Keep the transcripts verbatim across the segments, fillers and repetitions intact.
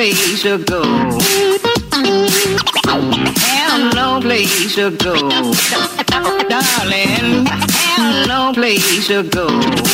place to go. Have no place to go. Darling, have no place to go.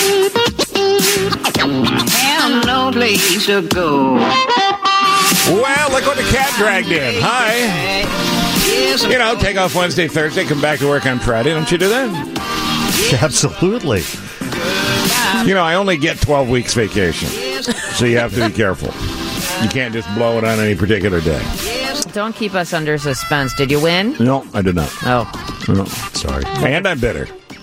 Have no place to go. Well, look what the cat dragged in. Hi. You know, take off Wednesday, Thursday, come back to work on Friday. Don't you do that? Absolutely. You know, I only get twelve weeks vacation, so you have to be careful. You can't just blow it on any particular day. Don't keep us under suspense. Did you win? No, I did not. Oh. No. Sorry. And I'm bitter.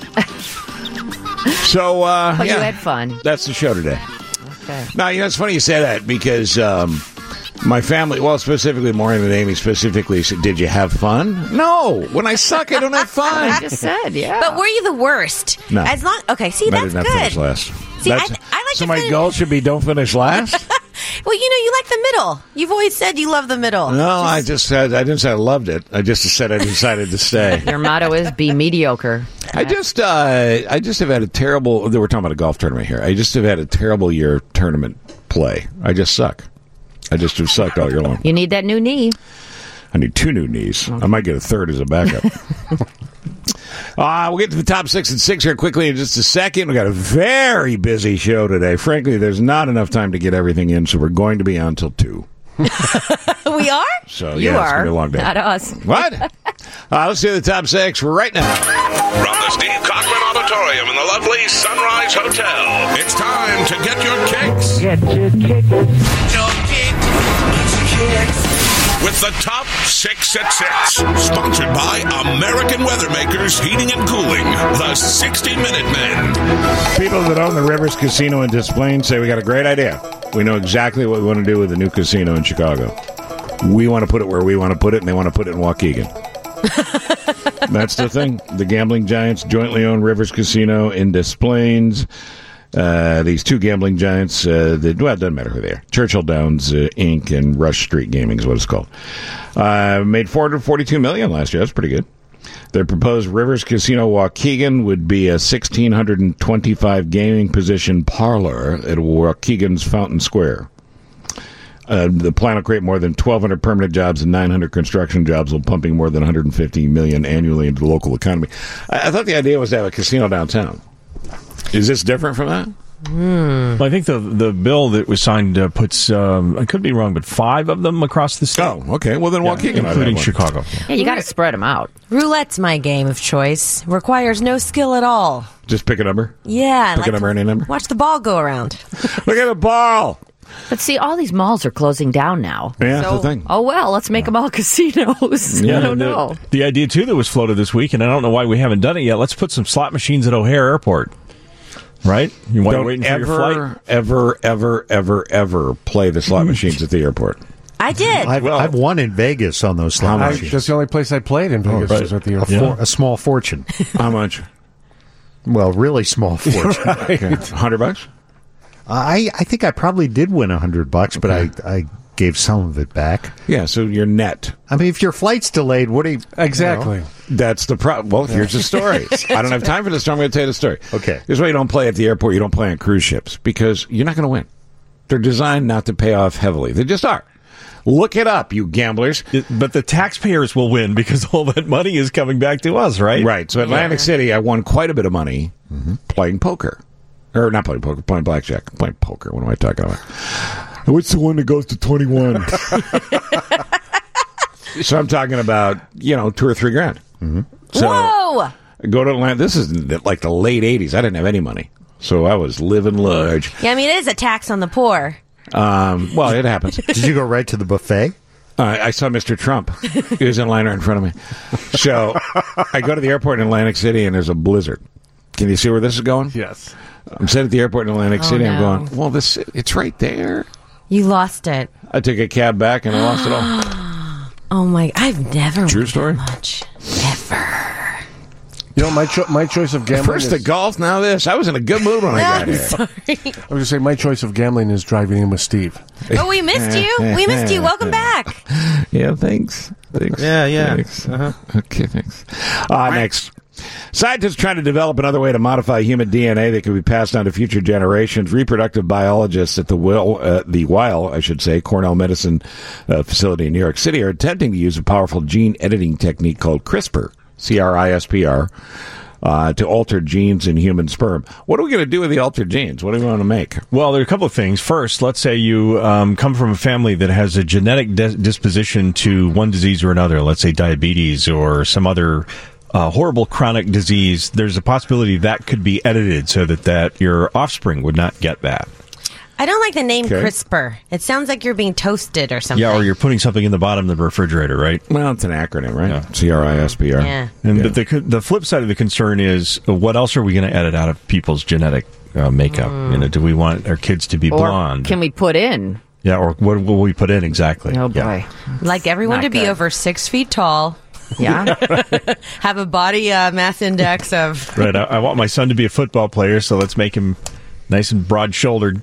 So, uh, But yeah, you had fun. That's the show today. Okay. Now, you know, it's funny you say that because um, my family, well, specifically Maureen and Amy specifically said, did you have fun? No. When I suck, I don't have fun. I just said, yeah. But were you the worst? No. As long okay, see I that's did not good. finish last. See, That's- I, I like so to my finish- goal should be don't finish last? Well, you know, you like the middle. You've always said you love the middle. No, I just said, I didn't say I loved it. I just said I decided to stay. Your motto is be mediocre. I just, uh, I just have had a terrible. We're talking about a golf tournament here. I just have had a terrible year tournament play. I just suck. I just have sucked all year long. You need that new knee. I need two new knees. I might get a third as a backup. uh, we'll get to the top six and six here quickly in just a second. We got a very busy show today. Frankly, there's not enough time to get everything in, so we're going to be on till two. We are? So You yeah, it's are. gonna be a long day. Not us. What? uh, let's do the top six right now. From the Steve Cochran Auditorium in the lovely Sunrise Hotel, it's time to get your kicks. Get your kick. Your kicks. With the top six at six, sponsored by American Weathermakers Heating and Cooling, the sixty minute Men. People that own the Rivers Casino in Des Plaines say we got a great idea. We know exactly what we want to do with the new casino in Chicago. We want to put it where we want to put it, and they want to put it in Waukegan. That's the thing. The gambling giants jointly own Rivers Casino in Des Plaines. Uh, these two gambling giants, uh, that, well, it doesn't matter who they are. Churchill Downs, uh, Incorporated and Rush Street Gaming is what it's called. Uh, made four hundred forty-two million dollars last year. That's pretty good. Their proposed Rivers Casino Waukegan would be a one thousand six hundred twenty-five gaming position parlor at Waukegan's Fountain Square. Uh, the plan will create more than twelve hundred permanent jobs and nine hundred construction jobs, while pumping more than one hundred fifty million dollars annually into the local economy. I, I thought the idea was to have a casino downtown. Is this different from that? Well, I think the the bill that was signed uh, puts, um, I could be wrong, but five of them across the state. Oh, okay. Well, then Yeah, Waukegan, including Chicago. Yeah, you got to spread them out. Roulette's my game of choice. Requires no skill at all. Just pick a number. Yeah. Pick a number, any number. Watch the ball go around. Look at the ball. But see, all these malls are closing down now. Yeah, that's So- the thing. Oh, well, let's make them all casinos. I don't the, know. The idea, too, that was floated this week, and I don't know why we haven't done it yet, let's put some slot machines at O'Hare Airport. Right? You while you're Don't waiting for your flight? ever, ever, ever, ever, ever play the slot machines at the airport. I did. I've, Well- I've won in Vegas on those slot I, machines. that's the only place I played in Vegas right. was at the A, airport. for, a small fortune. How much? Well, really small fortune. Okay. Hundred bucks? I, I think I probably did win a hundred bucks, but I, I gave some of it back. Yeah, so your net. I mean, if your flight's delayed, what do you... Exactly. you know? That's the problem. Well, here's the story. I don't have time for this story. I'm going to tell you the story. Okay. Here's why you don't play at the airport. You don't play on cruise ships because you're not going to win. They're designed not to pay off heavily. They just are. Look it up, you gamblers. It- but the taxpayers will win because all that money is coming back to us, right? Right. So Atlantic City, I won quite a bit of money playing poker. Or not playing poker, playing blackjack. Playing poker. What am I talking about? What's the one that goes to twenty-one? So I'm talking about, you know, two or three grand. Mm-hmm. So Whoa! I go to Atlanta. This is like the late eighties. I didn't have any money. So I was living large. Yeah, I mean, it is a tax on the poor. Um, well, it happens. Did you go right to the buffet? Uh, I saw Mister Trump. He was in line right in front of me. So I go to the airport in Atlantic City, and there's a blizzard. Can you see where this is going? Yes. I'm sitting at the airport in Atlantic Oh, City. I'm no. going, well, this it's right there. You lost it. I took a cab back, and I lost it all. Oh my! I've never True won story? that much. Ever. You know, my cho- my choice of gambling First the is... golf, now this. I was in a good mood when I got I'm here. sorry. I was going to say, my choice of gambling is driving in with Steve. Oh, we missed you. We missed you. Welcome back. Yeah, thanks. Thanks. Yeah, yeah. Thanks. Uh-huh. Okay, thanks. Uh, next. Scientists trying to develop another way to modify human D N A that can be passed on to future generations. Reproductive biologists at the Will, uh, the Weill, I should say, Cornell Medicine uh, facility in New York City are attempting to use a powerful gene editing technique called CRISPR, C R I S P R, uh, to alter genes in human sperm. What are we going to do with the altered genes? What do we want to make? Well, there are a couple of things. First, let's say you um, come from a family that has a genetic dis- disposition to one disease or another, let's say diabetes or some other uh, horrible chronic disease. There's a possibility that could be edited so that, that your offspring would not get that. I don't like the name Okay. CRISPR. It sounds like you're being toasted or something. Yeah, or you're putting something in the bottom of the refrigerator, right? Well, it's an acronym, right? Yeah. C R I S P R. Yeah. And Yeah. but the the flip side of the concern is, uh, what else are we going to edit out of people's genetic uh, makeup? You know, do we want our kids to be Or blonde? can we put in? yeah, or what will we put in exactly? Oh, Yeah. boy. Like everyone Not to be good. over six feet tall, Yeah. have a body uh, mass index of. Right. I, I want my son to be a football player, so let's make him nice and broad-shouldered.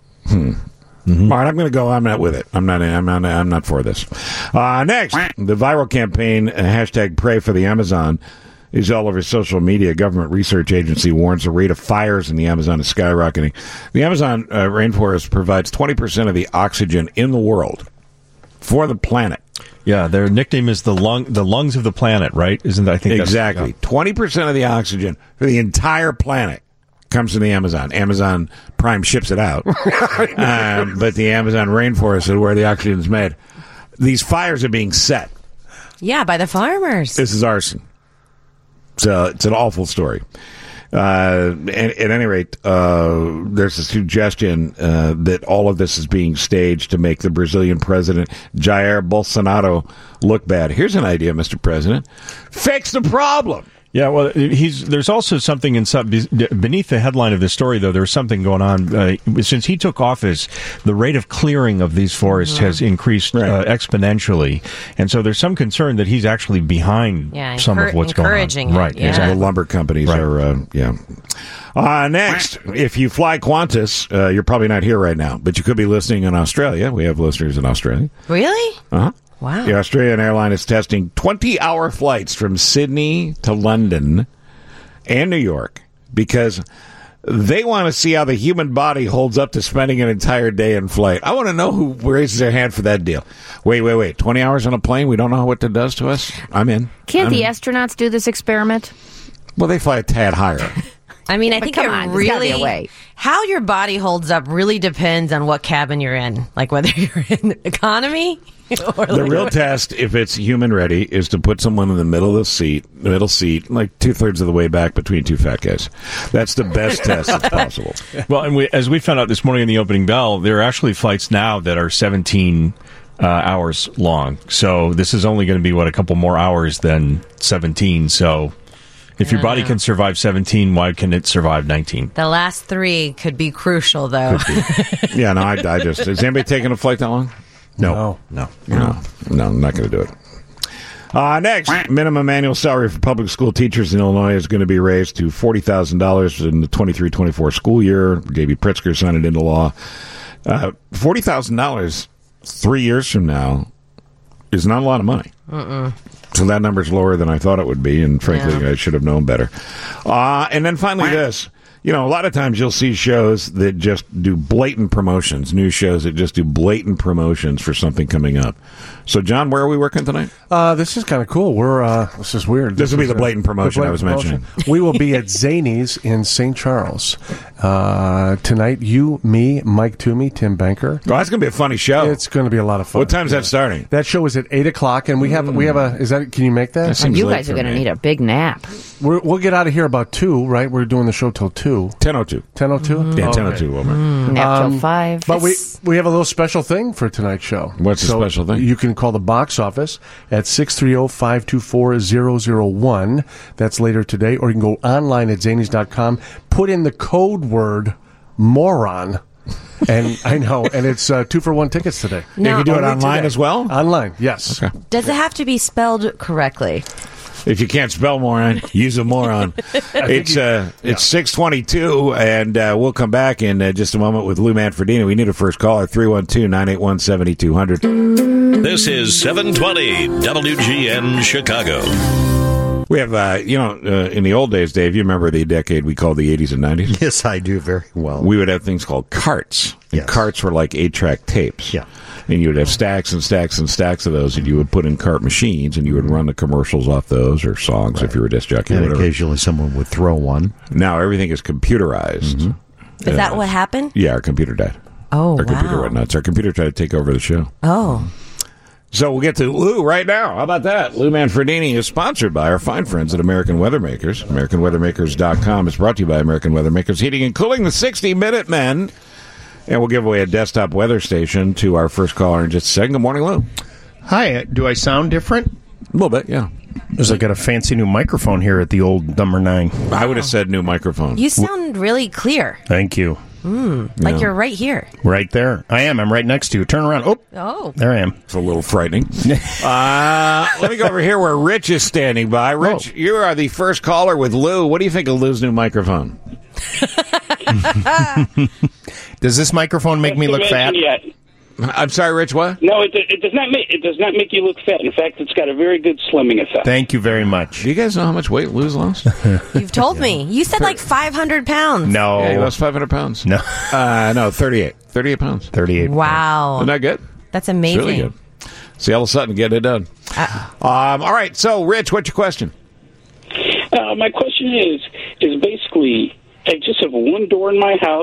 All right, I'm going to go. I'm not with it. I'm not. I'm not. I'm not for this. Uh, next, the viral campaign uh, hashtag Pray for the Amazon is all over social media. Government research agency warns the rate of fires in the Amazon is skyrocketing. The Amazon uh, rainforest provides twenty percent of the oxygen in the world for the planet. Yeah, their nickname is the lung, the lungs of the planet, right? Isn't that, I think that's- Exactly. twenty percent of the oxygen for the entire planet comes from the Amazon. Amazon Prime ships it out. um, but the Amazon rainforest is where the oxygen is made. These fires are being set. Yeah, by the farmers. This is arson. So it's an awful story. Uh, at, at any rate, uh, there's a suggestion uh, that all of this is being staged to make the Brazilian president, Jair Bolsonaro, look bad. Here's an idea, Mister President. Fix the problem. Yeah, well, he's there's also something in some, beneath the headline of this story, though. There's something going on. Uh, since he took office, the rate of clearing of these forests Mm-hmm. has increased Right. uh, exponentially, and so there's some concern that he's actually behind Yeah, some encour- of what's going on. encouraging it, Right, yeah. exactly. The lumber companies Right. are, uh, yeah. Uh, next, if you fly Qantas, uh, you're probably not here right now, but you could be listening in Australia. We have listeners in Australia. Really? Uh-huh. Wow. The Australian airline is testing twenty-hour flights from Sydney to London and New York because they want to see how the human body holds up to spending an entire day in flight. I want to know who raises their hand for that deal. Wait, wait, wait. twenty hours on a plane? We don't know what that does to us? I'm in. Can't I'm the in. astronauts do this experiment? Well, they fly a tad higher. I mean, I But think come it on, there's gotta be really a way. how your body holds up really depends on what cabin you're in. Like whether you're in economy or The like, real test, if it's human ready, is to put someone in the middle of the seat, middle seat, like two thirds of the way back between two fat guys. That's the best test that's possible. Well, and we, as we found out this morning in the opening bell, there are actually flights now that are seventeen uh, hours long. So this is only going to be, what, a couple more hours than seventeen. So if your body can survive seventeen, why can it survive nineteen? the last three could be crucial, though. Yeah, no, I, I just. Is anybody taking a flight that long? No. No. No, no, I'm not going to do it. Uh, next, minimum annual salary for public school teachers in Illinois is going to be raised to forty thousand dollars in the twenty-three twenty-four school year. Davey Pritzker signed it into law. Uh, forty thousand dollars three years from now is not a lot of money. Mm-mm. So that number's lower than I thought it would be, and frankly, Yeah. I should have known better. Uh, and then finally this. You know, a lot of times you'll see shows that just do blatant promotions, news shows that just do blatant promotions for something coming up. So, John, where are we working tonight? Uh, this is kind of cool. We're uh, this is weird. This will be is the blatant a- promotion the I was promotion. We will be at Zany's in Saint Charles uh, tonight. You, me, Mike Toomey, Tim Banker. Oh, that's going to be a funny show. It's going to be a lot of fun. What time's that starting? That show is at eight o'clock, and we have we have a. Is that? Can you make that? That seems You late guys are for going to me. need a big nap. We're, we'll get out of here about two. Right? We're doing the show till two. ten oh two. Ten oh two. Yeah, ten oh two, Wilmer. Nap Um, till five. But we we have a little special thing for tonight's show. What's the So special thing? You can call the box office at six three zero, five two four, zero zero one. That's later today. Or you can go online at zanies dot com, put in the code word moron. And I know, and it's uh, two for one tickets today. You can do it Only online today. as well? Online, yes. Okay. Does it have to be spelled correctly? If you can't spell moron, use a moron. It's uh, it's six twenty-two, and uh, we'll come back in uh, just a moment with Lou Manfredini. We need a first caller, three one two, nine eight one, seven two zero zero. This is seven twenty W G N Chicago. We have, uh, you know, uh, in the old days, Dave, you remember the decade we called the eighties and nineties? Yes, I do very well. We would have things called carts. And Yes. carts were like eight-track tapes. Yeah. And you would have stacks and stacks and stacks of those, and you would put in cart machines, and you would run the commercials off those, or songs if you were a disc jockey or and whatever. occasionally someone would throw one. Now everything is computerized. Mm-hmm. Is that what happened? Yeah, our computer died. Oh, Our computer wow. went nuts. Our computer tried to take over the show. Oh. So we'll get to Lou right now. How about that? Lou Manfredini is sponsored by our fine friends at American Weathermakers. American Weathermakers dot com is brought to you by American Weathermakers Heating and Cooling, the sixty minute Men. And we'll give away a desktop weather station to our first caller in just a second. Good morning, Lou. Hi, uh, do I sound different? A little bit, yeah. Because I got a fancy new microphone here at the old number nine. I would have said new microphone. You sound really clear. Thank you. Mm, like Yeah. you're right here. Right there. I am. I'm right next to you. Turn around. Oh, Oh. there I am. It's a little frightening. uh, let me go over here where Rich is standing by. Rich, Oh. you are the first caller with Lou. What do you think of Lou's new microphone? Does this microphone make me look fat? Yet. I'm sorry, Rich, what? No, it, it does not make it does not make you look fat. In fact, it's got a very good slimming effect. Thank you very much. Do you guys know how much weight Lou's lost? You've told me. You said like five hundred pounds. No. Yeah, he lost five hundred pounds. No. Uh, no, thirty-eight. thirty-eight pounds. thirty-eight. Wow. Isn't that good? That's It's amazing. really good. Seattle Sutton, get it done. Uh, Um, all right, so, Rich, what's your question? Uh, my question is is basically I just have one door in my house.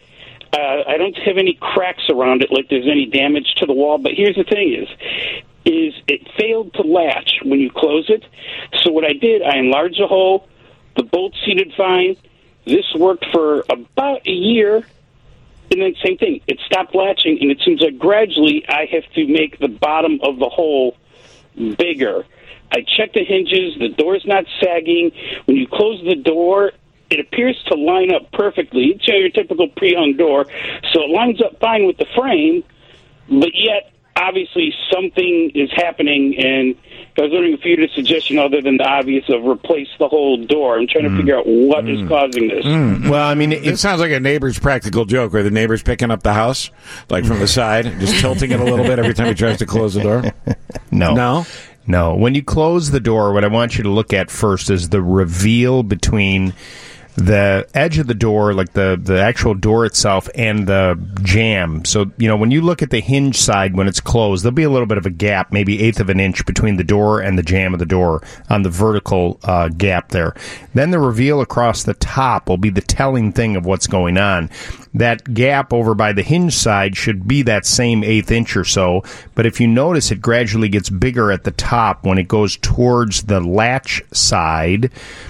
Uh, I don't have any cracks around it, like there's any damage to the wall. But here's the thing: is is it failed to latch when you close it. So what I did, I enlarged the hole. The bolt seated fine. This worked for about a year, and then same thing. It stopped latching, and it seems like gradually I have to make the bottom of the hole bigger. I checked the hinges. The door's not sagging. When you close the door, it appears to line up perfectly. It's your typical pre-hung door, so it lines up fine with the frame, but yet, obviously, something is happening, and I was wondering if you had a suggestion other than the obvious of replace the whole door. I'm trying to figure out what is causing this. Well, I mean, It sounds like a neighbor's practical joke where the neighbor's picking up the house, like from the side, and just tilting it a little bit every time he tries to close the door. no. No? No. When you close the door, what I want you to look at first is the reveal between the edge of the door, like the, the actual door itself, and the jamb. So, you know, when you look at the hinge side when it's closed, there'll be a little bit of a gap, maybe eighth of an inch between the door and the jamb of the door on the vertical uh, gap there. Then the reveal across the top will be the telling thing of what's going on. That gap over by the hinge side should be that same eighth inch or so, but if you notice, it gradually gets bigger at the top when it goes towards the latch side.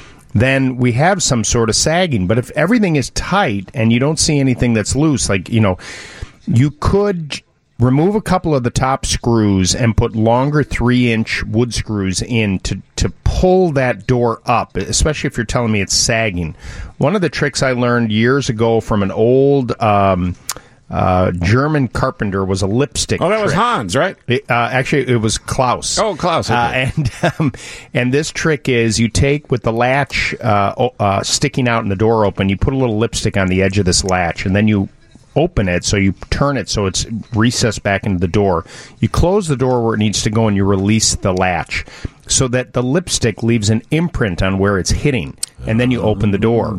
Then we have some sort of sagging. But if everything is tight and you don't see anything that's loose, like, you know, you could remove a couple of the top screws and put longer three-inch wood screws in to, to pull that door up, especially if you're telling me it's sagging. One of the tricks I learned years ago from an old um, uh, German carpenter was a lipstick Oh, that was trick. Hans, right? It, uh, actually, it was Klaus. Oh, Klaus, okay. Uh, and um, and this trick is you take with the latch uh, o- uh, sticking out and the door open, you put a little lipstick on the edge of this latch, and then you open it, so you turn it so it's recessed back into the door. You close the door where it needs to go, and you release the latch so that the lipstick leaves an imprint on where it's hitting, and then you open the door.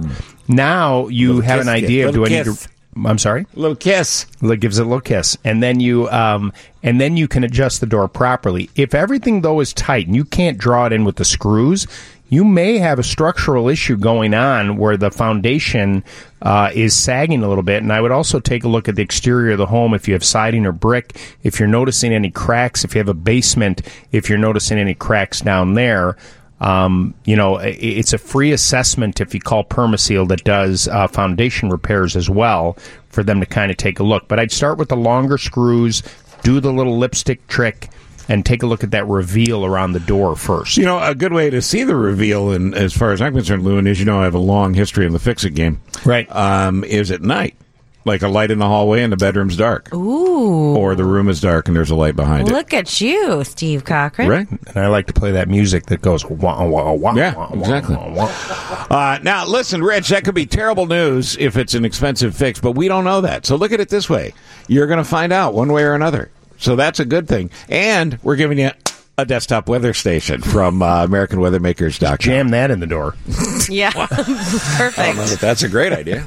Now you Little have kiss, an idea of do I little need kiss. to... I'm sorry? A little kiss. It gives it a little kiss, and then you um, and then you can adjust the door properly. If everything though is tight and you can't draw it in with the screws, you may have a structural issue going on where the foundation uh, is sagging a little bit. And I would also take a look at the exterior of the home if you have siding or brick, if you're noticing any cracks, if you have a basement, if you're noticing any cracks down there. Um, you know, it's a free assessment if you call Permaseal that does uh, foundation repairs as well for them to kind of take a look. But I'd start with the longer screws, do the little lipstick trick, and take a look at that reveal around the door first. You know, a good way to see the reveal, and as far as I'm concerned, Lou, and as you know, I have a long history in the Fix-It game. Right. Um, is at night. Like a light in the hallway and the bedroom's dark. Ooh. Or the room is dark and there's a light behind it. Look at you, Steve Cochran. Right? And I like to play that music that goes wah, wah, wah, Yeah, wah, exactly. wah, wah. Uh, now, listen, Rich, that could be terrible news if it's an expensive fix, but we don't know that. So look at it this way. You're going to find out one way or another. So that's a good thing. And we're giving you a desktop weather station from uh, American Weather Makers dot com. Jam that in the door. Yeah. Perfect. That's a great idea.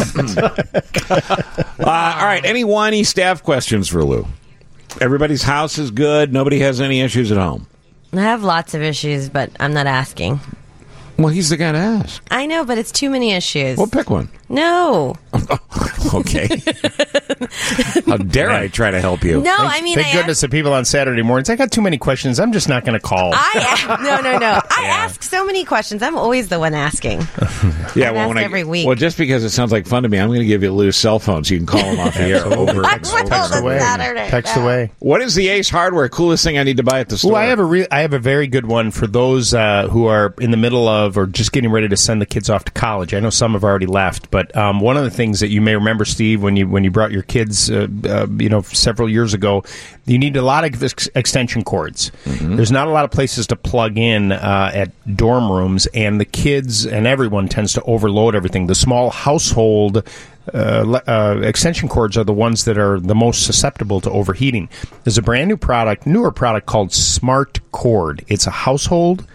uh, all right. Any whiny staff questions for Lou? Everybody's house is good. Nobody has any issues at home. I have lots of issues, but I'm not asking. Well, he's the guy to ask. I know, but it's too many issues. Well, pick one. No. Okay. How dare I try to help you? No, I mean, Thank I goodness the people on Saturday mornings. I got too many questions. I'm just not going to call. I no, no, no. I ask so many questions. I'm always the one asking. Yeah, I've well, when asked I, every week. well, just because it sounds like fun to me, I'm going to give you Lou's cell phone so you can call him off the air over. I and will over. on away. Saturday. Text No. away. What is the Ace Hardware coolest thing I need to buy at the store? Well, I have a re- I have a very good one for those uh, who are in the middle of or just getting ready to send the kids off to college. I know some have already left, but um, one of the things that you may remember, Steve, when you when you brought your kids, uh, uh, you know, several years ago, you need a lot of ex- extension cords. Mm-hmm. There's not a lot of places to plug in uh, at dorm rooms, and the kids and everyone tends to overload everything. The small household Uh, uh, extension cords are the ones that are the most susceptible to overheating. There's a brand new product, newer product called Smart Cord. It's a household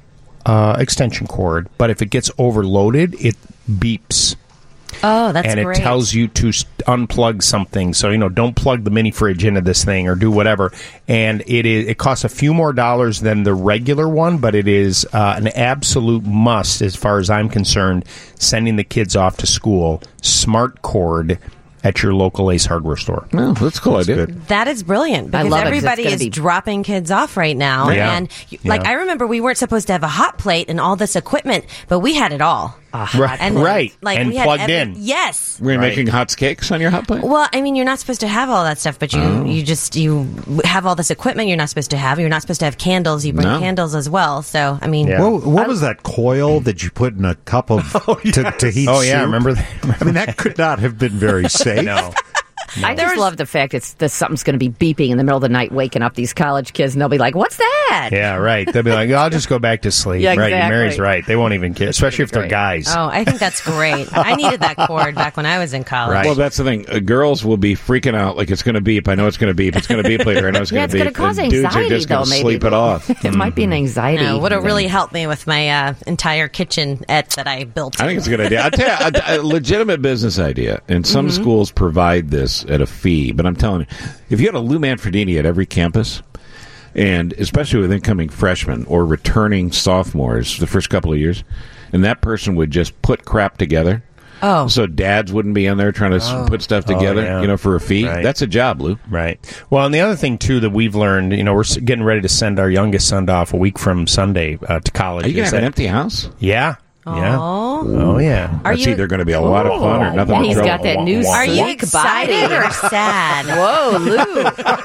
uh, extension cord, but if it gets overloaded, it beeps. Oh, that's and it great. tells you to s- unplug something. So, you know, don't plug the mini fridge into this thing or do whatever. And it is it costs a few more dollars than the regular one, but it is uh, an absolute must as far as I'm concerned, sending the kids off to school. Smart Cord at your local Ace Hardware store. Oh, that's a cool idea. That is brilliant I because love it 'cause it's everybody gonna is be- dropping kids off right now. Yeah. And like, Yeah. I remember we weren't supposed to have a hot plate and all this equipment, but we had it all. Right, And, right. Like, and we had plugged every- in. Yes. Were you Right. making hot cakes on your hot plate? Well, I mean, you're not supposed to have all that stuff, but you Oh. you just you have all this equipment you're not supposed to have. You're not supposed to have candles. You bring No. candles as well. So, I mean, Yeah. What, what was that coil that you put in a cup of to, to heat Oh, yeah, soup? remember that? I mean, that could not have been very safe. No. I just love the fact it's that something's going to be beeping in the middle of the night, waking up these college kids, and they'll be like, "What's that?" Yeah, right. They'll be like, "I'll just go back to sleep." Yeah, Right. exactly. Mary's right. They won't even care, especially if they're great. guys. oh, I think that's great. I needed that cord back when I was in college. Right. Well, that's the thing. Uh, girls will be freaking out like it's going to beep. I know it's going to beep. It's going to beep later. I know it's Yeah, going it's to going beep. to cause And dudes are anxiety, just going though. to Maybe sleep it off. It might be an anxiety. No, would have thing. really helped me with my uh, entire kitchenette that I built. I think it's a good idea. I tell you, a, a legitimate business idea, and some Mm-hmm. schools provide this at a fee. But I'm telling you, if you had a Lou Manfredini at every campus, and especially with incoming freshmen or returning sophomores, the first couple of years, and that person would just put crap together. Oh. So dads wouldn't be in there trying to s put stuff together, Oh, yeah. you know, for a fee. Right. That's a job, Lou. Right. Well, and the other thing too that we've learned, you know, we're s- getting ready to send our youngest son off a week from Sunday uh, to college. Are you going Is to have an that- empty house? Yeah. Yeah. Oh. Oh yeah. Are That's you? either going to be a lot of fun or nothing. And but he's trouble. got that new Are you sleek excited body. or sad? Whoa, Lou!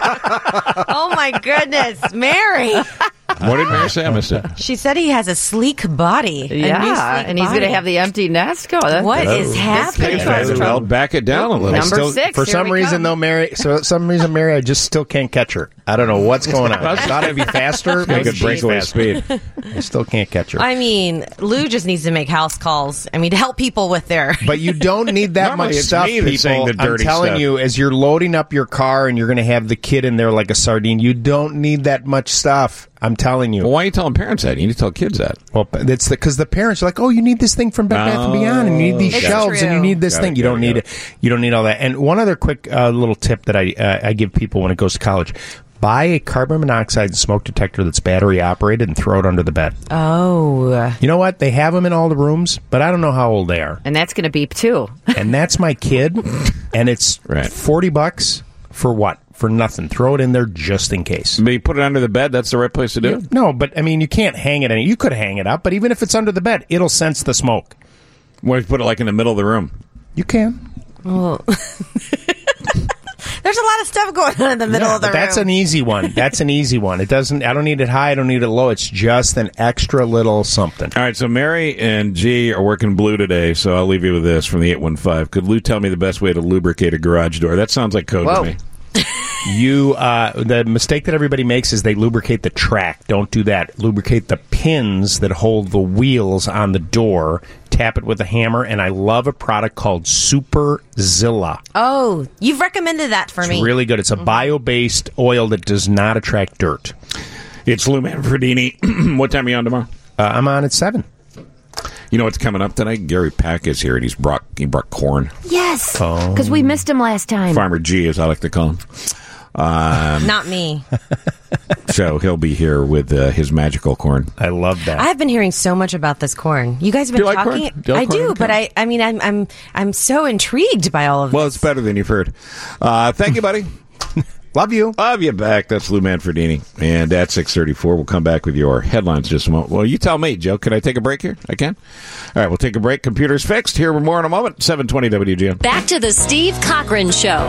Oh my goodness, Mary! What did Mary say? I missed it. She said he has a sleek body. a new Yeah, sleek and he's going to body. have the empty nest. Go. That- What is This happening? could cause Well, trouble. back it down a little. Number Still- six, For here some we reason, come. though, Mary. So some reason, Mary, I just still can't catch her. I don't know what's going on. I thought it'd be faster. Make Maybe it breakaway she's speed. faster. I still can't catch her. I mean, Lou just needs to make house calls. I mean, to help people with their. But you don't need that Normally much it's stuff, me that's people. saying the I'm dirty telling stuff. you, as you're loading up your car and you're going to have the kid in there like a sardine, you don't need that much stuff. I'm telling you. Well, why are you telling parents that? You need to tell kids that. Well, it's because the, parents are like, "Oh, you need this thing from Bed Bath and Beyond, and you need these It's shelves, and you true. need this Got thing." it, you got don't it, need got it. You don't need all that. And one other quick uh, little tip that I uh, I give people when it goes to college: buy a carbon monoxide smoke detector that's battery operated and throw it under the bed. Oh. You know what? They have them in all the rooms, but I don't know how old they are. And that's going to beep too. And that's my kid, and it's Right. forty bucks for what? For nothing. Throw it in there just in case. But you put it under the bed, that's the right place to do it? No, but I mean, you can't hang it. Any. You could hang it up, but even if it's under the bed, it'll sense the smoke. Why don't you put it like in the middle of the room? You can. Well. There's a lot of stuff going on in the middle Yeah, of the but that's room. an easy one. That's an easy one. It doesn't. I don't need it high. I don't need it low. It's just an extra little something. All right, so Mary and G are working blue today, so I'll leave you with this from the eight one five. Could Lou tell me the best way to lubricate a garage door? That sounds like code Whoa. to me. You, uh, the mistake that everybody makes is they lubricate the track. Don't do that. Lubricate the pins that hold the wheels on the door. Tap it with a hammer, and I love a product called Super Zilla. Oh, you've recommended that for It's me. really good. It's a bio-based oil that does not attract dirt. It's Lou Manfredini. What time are you on tomorrow? Uh, I'm on at seven. You know what's coming up tonight? Gary Pack is here, and he's brought he brought corn. Yes, because we missed him last time. Farmer G, as I like to call him. Um, Not me. So he'll be here with uh, his magical corn. I love that. I have been hearing so much about this corn. You guys have Do been you like talking. corn? Do you like I corn do, and but corn? I, I mean, I'm, I'm, I'm so intrigued by all of Well, this. it's better than you've heard. Uh, thank you, buddy. Love you. Love you back. That's Lou Manfredini. And at six thirty-four, we'll come back with your headlines in just a moment. Well, you tell me, Joe. Can I take a break here? I can? All right, we'll take a break. Computer's fixed. Here with more in a moment. seven twenty W G N. Back to the Steve Cochran Show.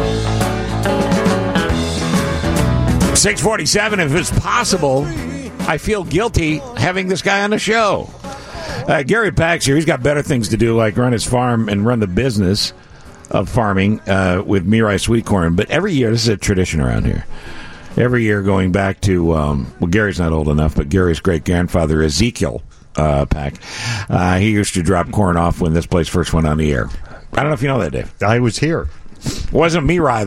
six forty-seven, if it's possible, I feel guilty having this guy on the show. Uh, Gary Pack's here. He's got better things to do, like run his farm and run the business of farming uh, with Mirai sweet corn. But every year, this is a tradition around here. Every year going back to, um, well, Gary's not old enough, but Gary's great-grandfather, Ezekiel uh, Pack, uh, he used to drop corn off when this place first went on the air. I don't know if you know that, Dave. I was here. Wasn't Mirai,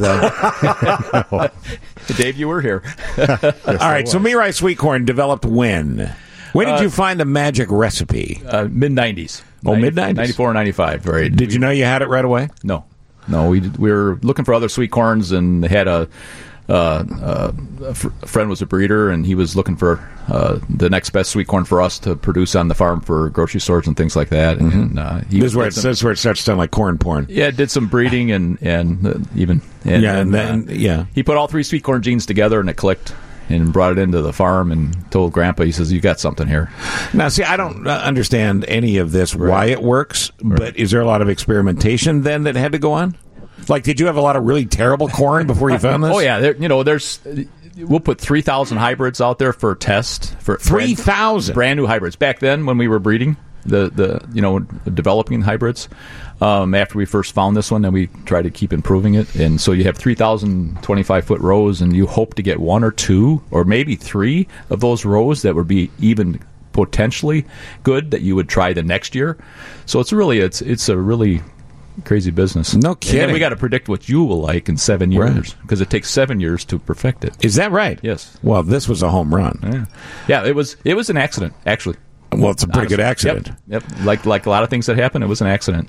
though. Dave, you were here. All right, so Mirai sweet corn developed when? When did Uh, you find the magic recipe? Uh, mid nineties. Oh, mid nineties. ninety-four, ninety-five, right. Did you know you had it right away? No. No, we we were looking for other sweet corns and had a, uh, uh, a fr- friend was a breeder and he was looking for uh, the next best sweet corn for us to produce on the farm for grocery stores and things like that. Mm-hmm. And uh, he This is where did it, some- this is where it starts to sound like corn porn. Yeah, did some breeding and and uh, even and, Yeah, and then- uh, yeah. he put all three sweet corn genes together and it clicked. And brought it into the farm and told Grandpa, he says, "You got something here." Now, see, I don't uh, understand any of this, why it works, but is there a lot of experimentation then that had to go on? Like, did you have a lot of really terrible corn before you found this? Oh yeah, there, you know, there's we'll put three thousand hybrids out there for test for three thousand brand new hybrids. Back then, when we were breeding the the you know developing hybrids, um, after we first found this one, then we try to keep improving it, and so you have three thousand twenty-five foot rows, and you hope to get one or two or maybe three of those rows that would be even potentially good that you would try the next year. So it's really it's it's a really crazy business. No And kidding. then we got to predict what you will like in seven Right. years because it takes seven years to perfect it. Is that right? Yes. Well, this was a home run. Yeah, yeah. It was it was an accident actually. Well, it's a pretty good Honestly. accident. Yep, yep. Like like a lot of things that happen, it was an accident.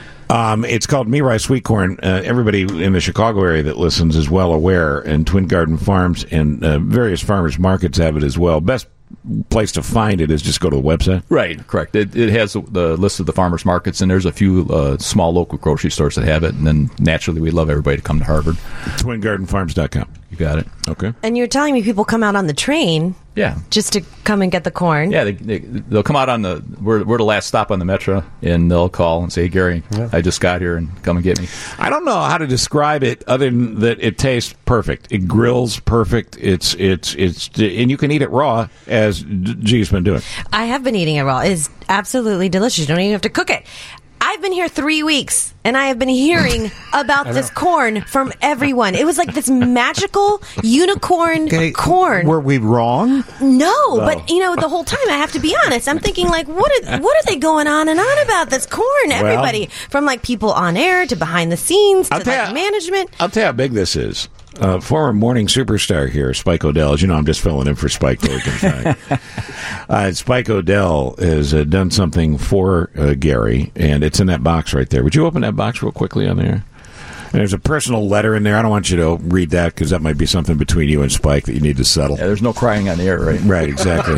Um, it's called Mirai Sweet Corn. Uh, everybody in the Chicago area that listens is well aware, and Twin Garden Farms and uh, various farmers markets have it as well. Best place to find it is just go to the website. Right, correct. It, it has the list of the farmers markets, and there's a few uh, small local grocery stores that have it. And then naturally, we love everybody to come to Harvard. twin garden farms dot com. You got it. Okay. And you're telling me people come out on the train Yeah. just to come and get the corn? Yeah, they, they, they'll come out on the, we're, we're the last stop on the Metro, and they'll call and say, hey, Gary, I just got here, and come and get me. I don't know how to describe it other than that it tastes perfect. It grills perfect. It's it's it's and you can eat it raw, as G's been doing. I have been eating it raw. It's absolutely delicious. You don't even have to cook it. I've been here three weeks, and I have been hearing about this corn from everyone. It was like this magical unicorn Okay, corn. Were we wrong? No, but you know, the whole time I have to be honest. I'm thinking like, what are what are they going on and on about this corn? Everybody, from like people on air to behind the scenes to I'll tell like ya- management. I'll tell you how big this is. Uh, former morning superstar here, Spike O'Dell. As you know, I'm just filling in for Spike till he comes back. uh, Spike O'Dell has uh, done something for uh, Gary, and it's in that box right there. Would you open that box real quickly on there? And there's a personal letter in there. I don't want you to read that because that might be something between you and Spike that you need to settle. Yeah, there's no crying on the air, right? Right, exactly.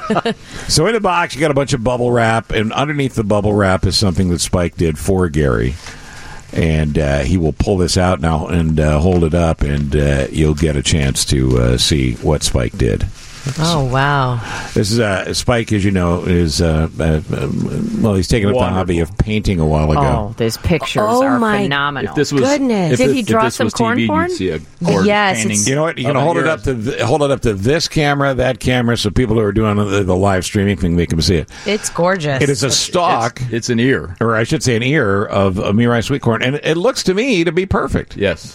So in the box, you got a bunch of bubble wrap, and underneath the bubble wrap is something that Spike did for Gary. And uh, he will pull this out now and uh, hold it up, and uh, you'll get a chance to uh, see what Spike did. Oh wow! This is uh, Spike, as you know, is uh, uh, well, he's taken up the Wonderful. hobby of painting a while ago. Oh, these pictures Oh, are my phenomenal. If this was, Goodness. if Did this- he if draw this some was corn T V, porn? you'd see a corn Yes, painting. it's- You know what? You're of going to hold it yours. up to th- hold it up to this camera, that camera, so people who are doing the, the live streaming thing they can see it. It's gorgeous. It is a stalk, It's, it's an ear. or I should say, an ear of a Mirai sweet corn, and it looks to me to be perfect. Yes.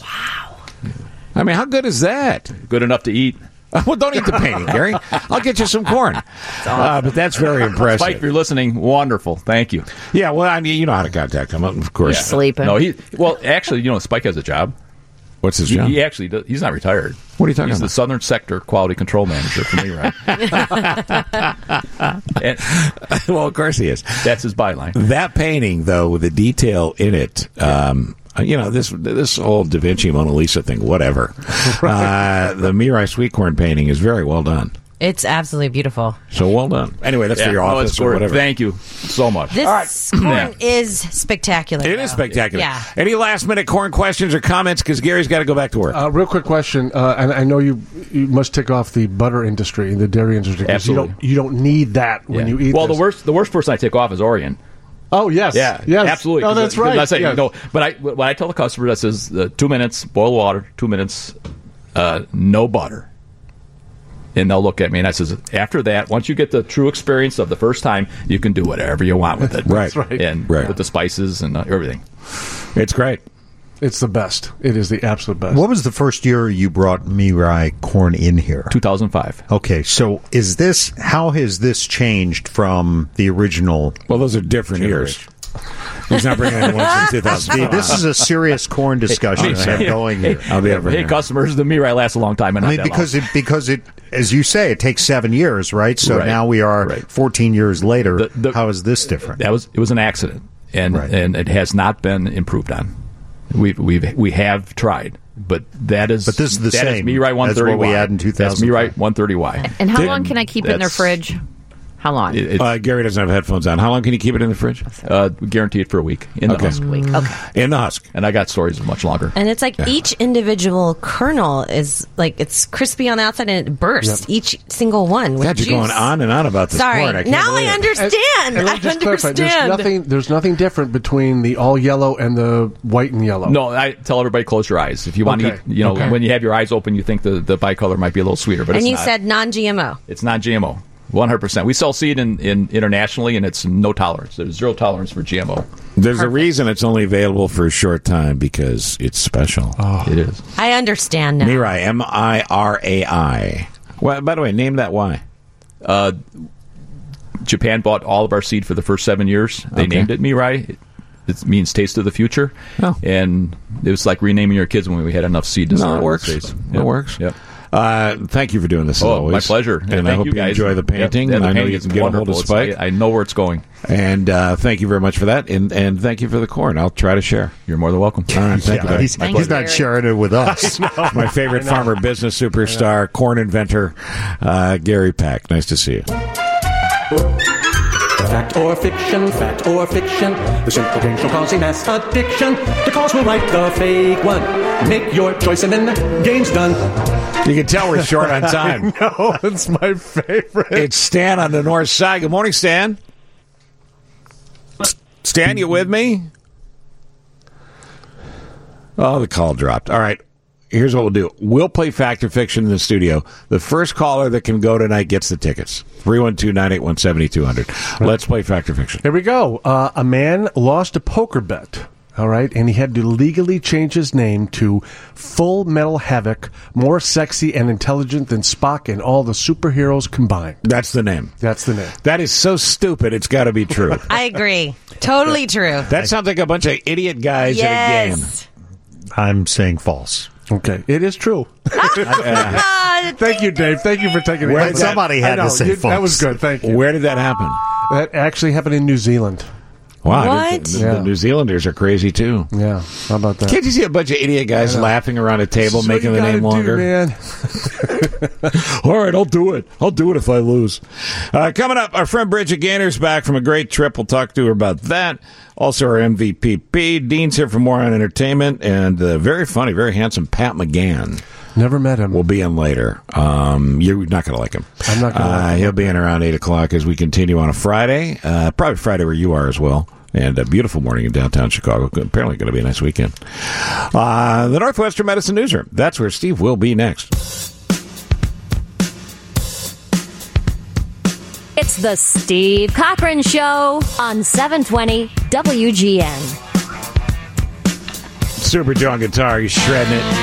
I mean, how good is that? Good enough to eat. Well, don't eat the painting, Gary. I'll get you some corn. Uh, but that's very impressive. Spike, if you're listening, wonderful. Thank you. Yeah, well, I mean, you know how to contact him, of course. Sleeping. No, he. Well, actually, you know, Spike has a job. What's his He, job? he actually does, he's not retired. What are you talking he's about? the Southern Sector Quality Control Manager for me, right? and, well, of course he is. That's his byline. That painting, though, with the detail in it, um, you know, this this whole Da Vinci Mona Lisa thing, whatever. uh, the Mirai Sweet Corn painting is very well done. It's absolutely beautiful. So well done. Anyway, that's Yeah, for your no, office it's or great. whatever. Thank you so much. This corn Yeah. is spectacular. It though. is spectacular. Yeah. Any last minute corn questions or comments? Because Gary's got to go back to work. Uh, real quick question, uh, and I know you you must tick off the butter industry, the dairy industry, because you Absolutely. don't you don't need that when Yeah. you eat. well, this. the worst the worst person I take off is Orion. Oh yes, Yeah, yes, absolutely. Oh, 'Cause that's I- 'cause right. I say, yes. no, but I when I tell the customer that says uh, two minutes, boil water, two minutes, uh, no butter, and they'll look at me and I says, after that, once you get the true experience of the first time, you can do whatever you want with it, Right. That's right. and Right. with the spices and uh, everything. It's great. It's the best. It is the absolute best. What was the first year you brought Mirai corn in here? two thousand five. Okay, so is this how has this changed from the original? Well, those are different years. He's not bringing in one since two thousand Steve, five. this is a serious corn discussion I have going here. I'll be over Hey, here. customers, the Mirai lasts a long time, and I not mean, that because long. it because it as you say, it takes seven years, right? So Right. now we are Right. fourteen years later. The- the- how is this different? that was it was an accident, and Right. and it has not been improved on. We've we've we have tried, but that is But this is the that same Is Mirai one as thirty what we Y. had in That's 2005. Mirai one thirty Y. And how Did- long can I keep it in their that's- fridge? How long? It, Uh, Gary doesn't have headphones on. How long can you keep it in the fridge? uh, guaranteed for a week in the Okay. husk. Week. Okay. In the husk. And I got stories of much longer. And it's like each individual kernel is like it's crispy on the outside and it bursts each single one. With God, you're juice. going on and on about this Sorry, corn. I can't now believe I it. understand. And let me I just clarify, understand. there's nothing. There's nothing different between the all yellow and the white and yellow. No, I tell everybody close your eyes. If you want Okay. to eat, you know, Okay. when you have your eyes open, you think the, the bicolor might be a little sweeter, but and it's you not. said non-G M O. It's not G M O. one hundred percent. We sell seed in, in internationally, and it's no tolerance. There's zero tolerance for G M O. There's a reason it's only available for a short time because it's special. It is. I understand now. Mirai, M I R A I. Well, by the way, name that why. Uh, Japan bought all of our seed for the first seven years. They Okay. named it Mirai. It, it means taste of the future. Oh. And it was like renaming your kids when we had enough seed to No, sell it in the works. States. It Yep. works. Yep. Uh, thank you for doing this as Oh, always. my pleasure. And Yeah, I thank hope you you, guys. enjoy the Yep. painting. Yeah, and the I know painting you is can get a hold of wonderful. Spike. It's- I, I know where it's going. And uh, thank you very much for that. And, and thank you for the corn. I'll try to share. You're more than welcome. All right, thank you. Yeah, buddy. he's, My he's pleasure. not sharing it with us. My favorite farmer business superstar, corn inventor, uh, Gary Pack. Nice to see you. Fact or fiction, fact or fiction. The simple game show causing mass addiction. The cause will write the fake one. Make your choice and then the game's done. You can tell we're short on time. No, it's my favorite. It's Stan on the north side. Good morning, Stan. Stan, you with me? Oh, the call dropped. All right. Here's what we'll do. We'll play Fact or Fiction in the studio. The first caller that can go tonight gets the tickets. three one two, nine eight one, seven two zero zero. Let's play Fact or Fiction. Here we go. Uh, a man lost a poker bet. All right, and he had to legally change his name to Full Metal Havoc, more sexy and intelligent than Spock and all the superheroes combined. That's the name. That's the name. That is so stupid, it's got to be true. I agree. Totally true. That sounds like a bunch of idiot guys at a game. Yes. I'm saying false. Okay, it is true. Thank you, Dave. Thank you for taking it. Where I did know, somebody had I know, to say you- That false. was good. Thank you. Where did that happen? That actually happened in New Zealand. Wow. What? The, the- Yeah. the New Zealanders are crazy, too. Yeah, how about that? Can't you see a bunch of idiot guys laughing around a table, This is what making you the gotta name do, longer? man. All right, I'll do it. I'll do it if I lose. Uh, coming up, our friend Bridget Gainer's back from a great trip. We'll talk to her about that. Also, our M V P P. Dean's here for more on entertainment. And uh, very funny, very handsome Pat McGann Never met him. will be in later. Um, you're not going to like him. I'm not gonna uh, like him. He'll be in around eight o'clock as we continue on a Friday. Uh, probably Friday where you are as well. And a beautiful morning in downtown Chicago. Apparently going to be a nice weekend. Uh, the Northwestern Medicine Newsroom. That's where Steve will be next. It's the Steve Cochran Show on seven twenty W G N. Super Joe on guitar. He's shredding it.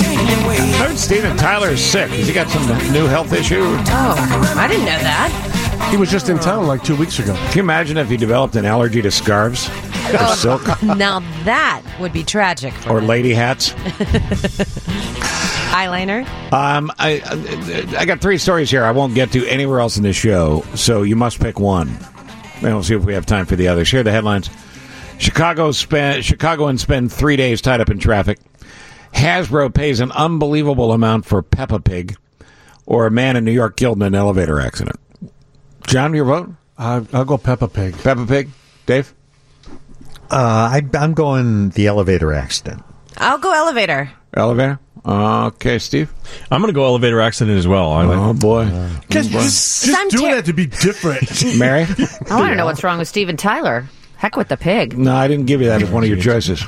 I heard Steven Tyler is sick. Has he got some new health issue? Oh, I didn't know that. He was just in town like two weeks ago. Can you imagine if he developed an allergy to scarves or silk Now that would be tragic. For or him. lady hats? Eyeliner. Um, I I got three stories here I won't get to anywhere else in this show, so you must pick one. And we'll see if we have time for the others. Here are the headlines. Chicago spend, Chicagoans spend three days tied up in traffic. Hasbro pays an unbelievable amount for Peppa Pig. Or a man in New York killed in an elevator accident. John, your vote? Uh, I'll go Peppa Pig. Peppa Pig? Dave? Uh, I, I'm going the elevator accident. I'll go elevator. Elevator? Okay, Steve? I'm going to go elevator accident as well. I like Oh, boy. Uh, just just, just I'm doing ter- that to be different. Mary? I want to know what's wrong with Steven Tyler. Heck with the pig. No, I didn't give you that as one of your choices.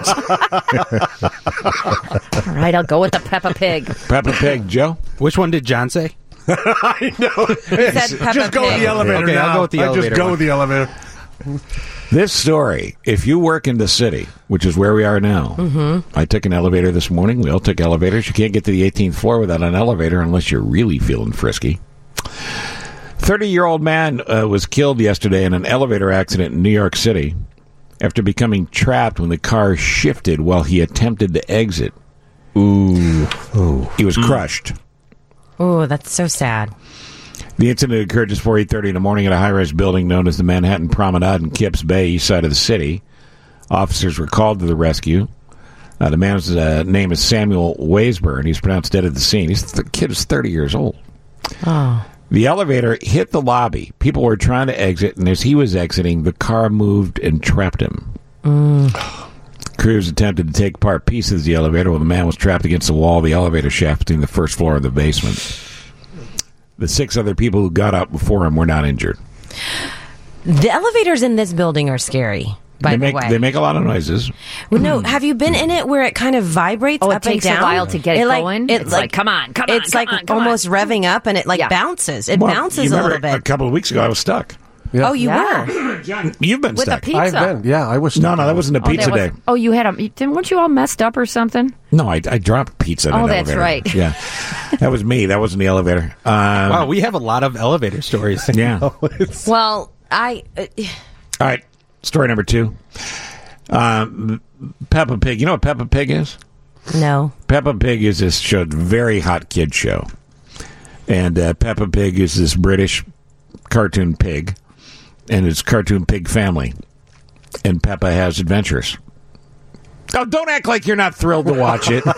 All right, I'll go with the Peppa Pig. Peppa Pig. Joe? Which one did John say? I know. He said Peppa Just go with Pig. the elevator Okay, now. I'll go with the I elevator just go one. with the elevator. This story, if you work in the city, which is where we are now, Mm-hmm. I took an elevator this morning. We all took elevators. You can't get to the eighteenth floor without an elevator unless you're really feeling frisky. thirty-year-old man uh, was killed yesterday in an elevator accident in New York City after becoming trapped when the car shifted while he attempted to exit. Ooh. Ooh. He was crushed. Oh, that's so sad. The incident occurred just before eight thirty in the morning at a high-rise building known as the Manhattan Promenade in Kips Bay, east side of the city. Officers were called to the rescue. Uh, the man's uh, name is Samuel Weisburn. He's pronounced dead at the scene. He's the kid is thirty years old. Oh. The elevator hit the lobby. People were trying to exit, and as he was exiting, the car moved and trapped him. Mm. Crews attempted to take apart pieces of the elevator while the man was trapped against the wall of the elevator shaft between the first floor and the basement. The six other people who got out before him were not injured. The elevators in this building are scary, by they the make, way. They make a lot of noises. Well, no, have you been in it where it kind of vibrates Oh, it up takes and a down? while to get it like, going? It It's like, come on, come on, It's come like on, come almost on. revving up, and it like Yeah. bounces. It Well, bounces you a remember little bit. A couple of weeks ago, I was stuck. Oh, you Yeah. were? John, you've been With stuck. a pizza. I've been. Yeah, I was. No, no, that wasn't a Oh, that pizza was- day. Oh, you had a. Didn't, weren't you all messed up or something? No, I, I dropped pizza in Oh, an that's elevator. right. Yeah. That was me. That wasn't the elevator. Um, Wow, we have a lot of elevator stories. Yeah. Well, I. Uh, All right. Story number two. Um, Peppa Pig. You know what Peppa Pig is? no. Peppa Pig is this show, very hot kid show. And uh, Peppa Pig is this British cartoon pig. And it's cartoon pig family. And Peppa has adventures. Oh, don't act like you're not thrilled to watch it.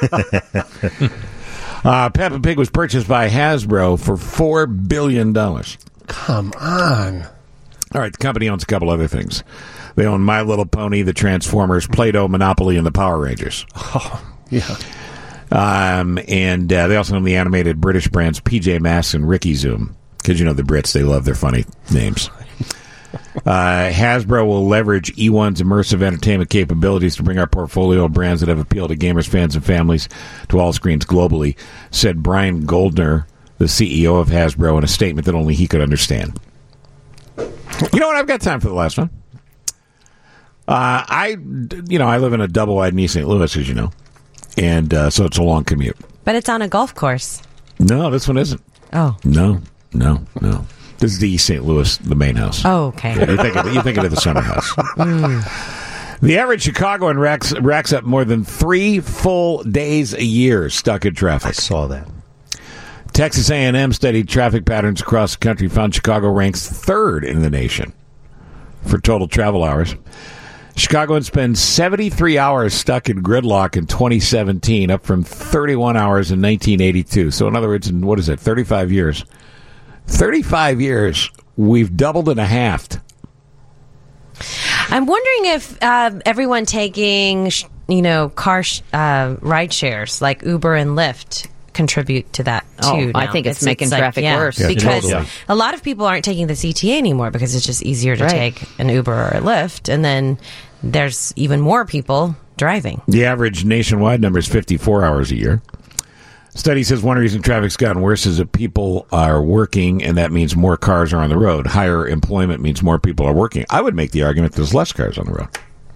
uh, Peppa Pig was purchased by Hasbro for four billion dollars. Come on. All right, the company owns a couple other things. They own My Little Pony, the Transformers, Play-Doh, Monopoly, and the Power Rangers. Oh, yeah. Um, and uh, they also own the animated British brands P J Masks and Ricky Zoom. Because, you know, the Brits, they love their funny names. Uh, Hasbro will leverage E one's immersive entertainment capabilities to bring our portfolio of brands that have appealed to gamers, fans, and families to all screens globally, said Brian Goldner, the C E O of Hasbro, in a statement that only he could understand. You know what? I've got time for the last one. Uh, I, you know, I live in a double-wide in East Saint Louis, as you know, and uh, so it's a long commute. But it's on a golf course. No, this one isn't. Oh. No, no, no. This is the East Saint Louis, the main house. Oh, okay. Yeah, you think of, you think of it as the summer house. Mm. The average Chicagoan racks, racks up more than three full days a year stuck in traffic. I saw that. Texas A and M studied traffic patterns across the country, found Chicago ranks third in the nation for total travel hours. Chicagoans spend seventy-three hours stuck in gridlock in twenty seventeen, up from thirty-one hours in nineteen eighty-two. So in other words, in, what is it, thirty-five years? thirty-five years, we've doubled and a halved. I'm wondering if uh, everyone taking, sh- you know, car sh- uh, ride shares like Uber and Lyft contribute to that too. Oh, I now. think it's making traffic worse. Yeah, Yeah, because totally. a lot of people aren't taking the C T A anymore because it's just easier to Right. take an Uber or a Lyft, and then there's even more people driving. The average nationwide number is fifty-four hours a year. Study says one reason traffic's gotten worse is that people are working, and that means more cars are on the road. Higher employment means more people are working. I would make the argument there's less cars on the road.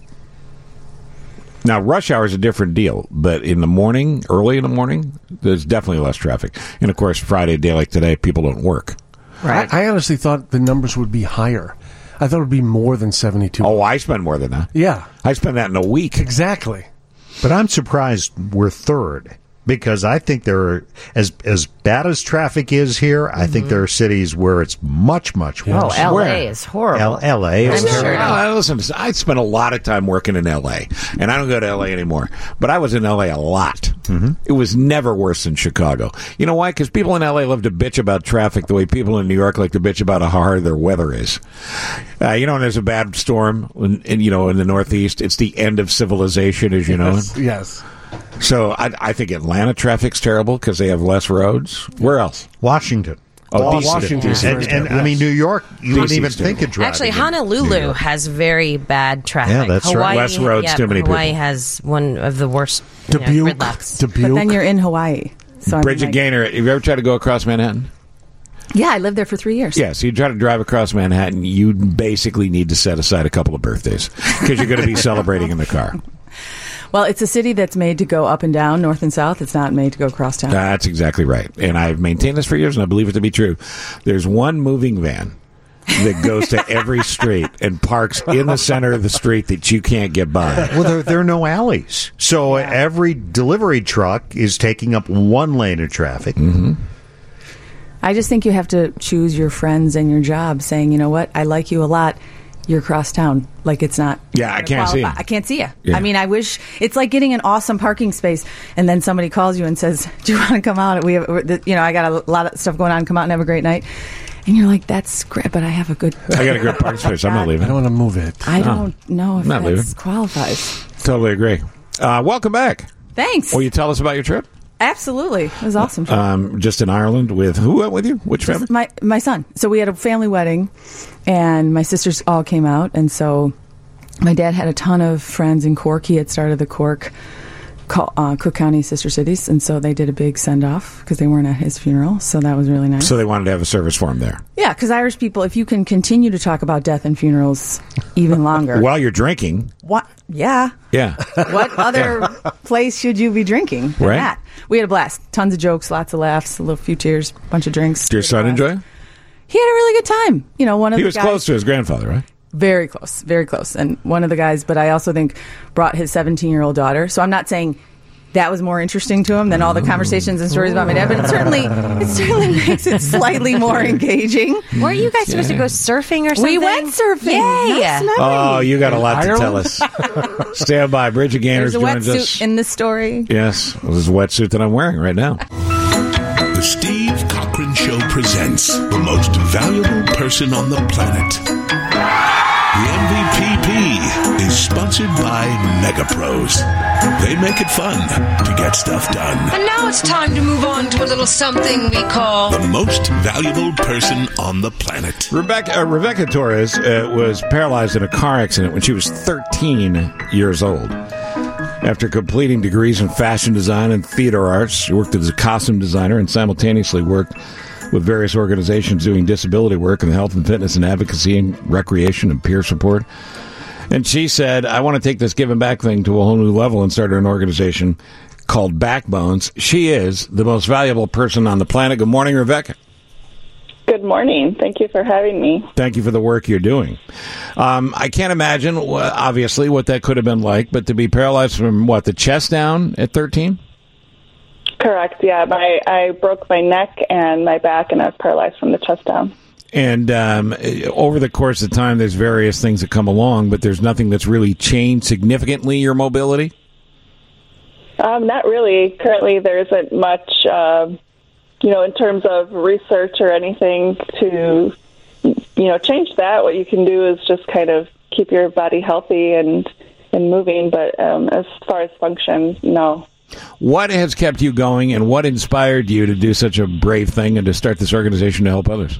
Now, rush hour is a different deal, but in the morning, early in the morning, there's definitely less traffic. And, of course, Friday, a day like today, people don't work. I, I honestly thought the numbers would be higher. I thought it would be more than seventy-two. Oh, I spend more than that. Yeah. I spend that in a week. Exactly. But I'm surprised we're third. Because I think there are, as as bad as traffic is here, I think there are cities where it's much, much worse. Oh, L A Where? is horrible. L- L.A. is I'm sure. terrible. Well, listen, I spent a lot of time working in L A, and I don't go to L A anymore. But I was in L A a lot. Mm-hmm. It was never worse than Chicago. You know why? Because people in L A love to bitch about traffic the way people in New York like to bitch about how hard their weather is. Uh, you know, when there's a bad storm, in, in, you know, in the Northeast, it's the end of civilization, as you know. Yes. yes. So I, I think Atlanta traffic's terrible because they have less roads. Where else? Washington. Oh, Oh, D C. Washington. And, and, and I mean, New York, you D wouldn't C even is think of driving. Actually, in Honolulu New York. has very bad traffic. Yeah, that's right. Hawaii, Less roads, yeah, too many Hawaii people. has one of the worst you know, Dubuque. gridlocks. Dubuque. But then you're in Hawaii. So Bridget I'm like, Gaynor, have you ever tried to go across Manhattan? Yeah, I lived there for three years. Yeah, so you try to drive across Manhattan, you basically need to set aside a couple of birthdays because you're going to be celebrating in the car. Well, it's a city that's made to go up and down, north and south. It's not made to go across town. That's exactly right. And I've maintained this for years, and I believe it to be true. There's one moving van that goes to every street and parks in the center of the street that you can't get by. Well, there, there are no alleys. So every delivery truck is taking up one lane of traffic. Mm-hmm. I just think you have to choose your friends and your job, saying, you know what, I like you a lot. You're across town. Like it's not. Yeah, I can't see you. I can't see you. Yeah. I mean, I wish it's like getting an awesome parking space, and then somebody calls you and says, "Do you want to come out? We have, you know, I got a lot of stuff going on. Come out and have a great night." And you're like, "That's great, but I have a good." I got a great parking space. I'm not leaving. I don't want to move it. I No. don't know if Not that leaving. qualifies. Totally agree. Uh, welcome back. Thanks. Will you tell us about your trip? Absolutely, it was awesome. Um, just in Ireland with who went with you? Which family? My my son. So we had a family wedding, and my sisters all came out, and so my dad had a ton of friends in Cork. He had started the Cork, uh, Cook County Sister Cities, and so they did a big send off because they weren't at his funeral. So that was really nice. So they wanted to have a service for him there. Yeah, because Irish people, if you can continue to talk about death and funerals even longer, While you're drinking. what? Yeah. Yeah. What other place should you be drinking than Right. that? We had a blast. Tons of jokes, lots of laughs, a little few tears, bunch of drinks. Did your son enjoy? He had a really good time. You know, one of He the was guys, close to his grandfather, right? very close, very close. And one of the guys, but I also think brought his seventeen-year-old daughter. So I'm not saying that was more interesting to him than all the conversations and stories about my dad, but it certainly it certainly makes it slightly more engaging. Weren't you guys supposed to go surfing or something? We went surfing. Yay! Nice memory. Oh, you got a lot to tell us. Stand by. Bridget Gaynor There's a joins wetsuit us. in this story. Yes, this is a wetsuit that I'm wearing right now. The Steve Cochran Show presents the most valuable person on the planet. The M V P P is sponsored by MegaPros. They make it fun to get stuff done. And now it's time to move on to a little something we call The most valuable person on the planet. Rebecca, uh, Rebecca Torres uh, was paralyzed in a car accident when she was thirteen years old. After completing degrees in fashion design and theater arts, she worked as a costume designer and simultaneously worked with various organizations doing disability work in health and fitness and advocacy and recreation and peer support. And she said, I want to take this giving back thing to a whole new level and started an organization called Backbones. She is the most valuable person on the planet. Good morning, Rebecca. Good morning. Thank you for having me. Thank you for the work you're doing. Um, I can't imagine, uh, obviously, what that could have been like, but to be paralyzed from, what, the chest down at thirteen? Correct. Yeah, my I broke my neck and my back, and I was paralyzed from the chest down. And um, over the course of time, there's various things that come along, but there's nothing that's really changed significantly your mobility? Um, not really. Currently, there isn't much, uh, you know, in terms of research or anything to, you know, change that. What you can do is just kind of keep your body healthy and, and moving. But um, as far as function, no. What has kept you going, and what inspired you to do such a brave thing and to start this organization to help others?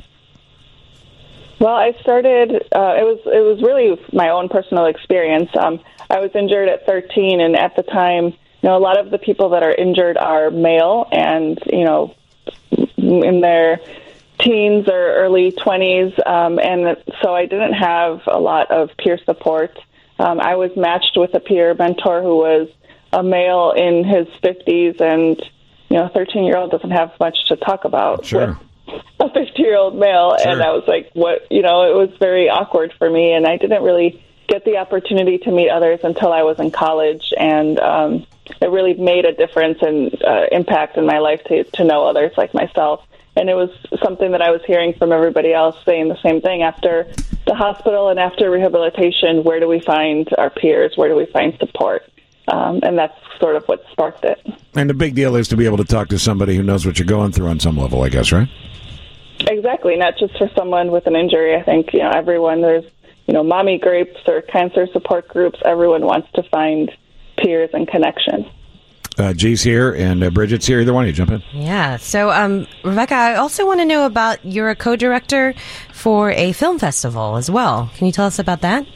Well, I started. Uh, it was it was really my own personal experience. Um, I was injured at thirteen, and at the time, you know, a lot of the people that are injured are male, and you know, in their teens or early twenties, um, and so I didn't have a lot of peer support. Um, I was matched with a peer mentor who was a male in his fifties, and you know, a thirteen-year-old doesn't have much to talk about Sure. with a fifty-year-old male, Sure. and I was like, what, you know, it was very awkward for me, and I didn't really get the opportunity to meet others until I was in college, and um, it really made a difference and uh, impact in my life to, to know others like myself. And it was something that I was hearing from everybody else saying the same thing. After the hospital and after rehabilitation, where do we find our peers? Where do we find support? Um, and that's sort of what sparked it. And the big deal is to be able to talk to somebody who knows what you're going through on some level, I guess, right? Exactly, not just for someone with an injury. I think, you know, everyone, there's, you know, mommy grapes or cancer support groups. Everyone wants to find peers and connection. Uh, G's here and uh, Bridget's here. Either one of you, jump in. Yeah. So, um, Rebecca, I also want to know about you're a co-director for a film festival as well. Can you tell us about that?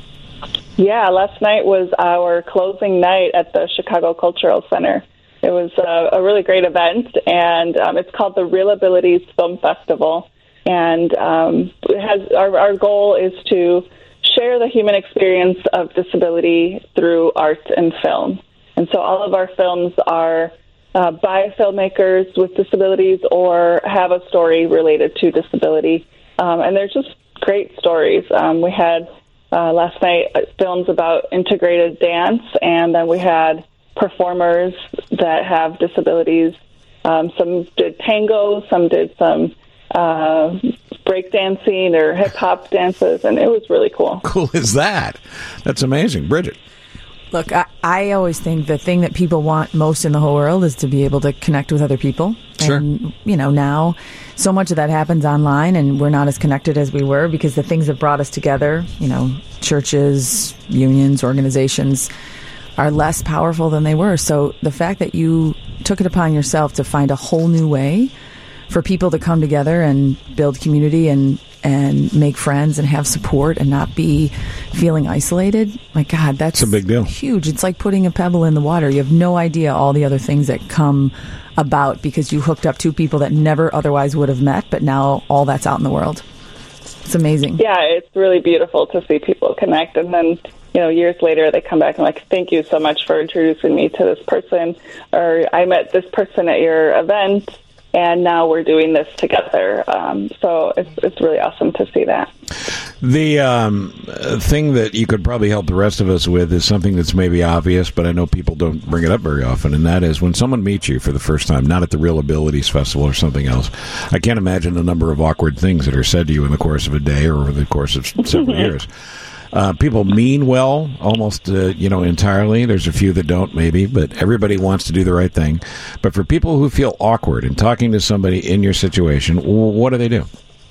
Yeah, last night was our closing night at the Chicago Cultural Center. It was a, a really great event, and um, it's called the Real Abilities Film Festival. And um, it has our, our goal is to share the human experience of disability through art and film. And so all of our films are uh, by filmmakers with disabilities or have a story related to disability. Um, and they're just great stories. Um, we had uh, last night uh, films about integrated dance, and then we had performers that have disabilities. Um, some did tango, some did some uh, breakdancing or hip-hop dances, and it was really cool. Cool is that? That's amazing. Bridget. Look, I, I always think the thing that people want most in the whole world is to be able to connect with other people. Sure. And, you know, now so much of that happens online, and we're not as connected as we were because the things that brought us together, you know, churches, unions, organizations, are less powerful than they were. So the fact that you took it upon yourself to find a whole new way for people to come together and build community and and make friends and have support and not be feeling isolated, my God, that's a big deal. Huge. It's like putting a pebble in the water. You have no idea all the other things that come about because you hooked up two people that never otherwise would have met, but now all that's out in the world. It's amazing. Yeah, it's really beautiful to see people connect. And then, you know, years later, they come back and like, thank you so much for introducing me to this person. Or I met this person at your event, and now we're doing this together. Um, so it's it's really awesome to see that. The um, thing that you could probably help the rest of us with is something that's maybe obvious, but I know people don't bring it up very often, and that is when someone meets you for the first time, not at the Real Abilities Festival or something else, I can't imagine the number of awkward things that are said to you in the course of a day or over the course of several years. Uh, people mean well, almost, uh, you know, entirely. There's a few that don't, maybe, but everybody wants to do the right thing. But for people who feel awkward in talking to somebody in your situation, what do they do?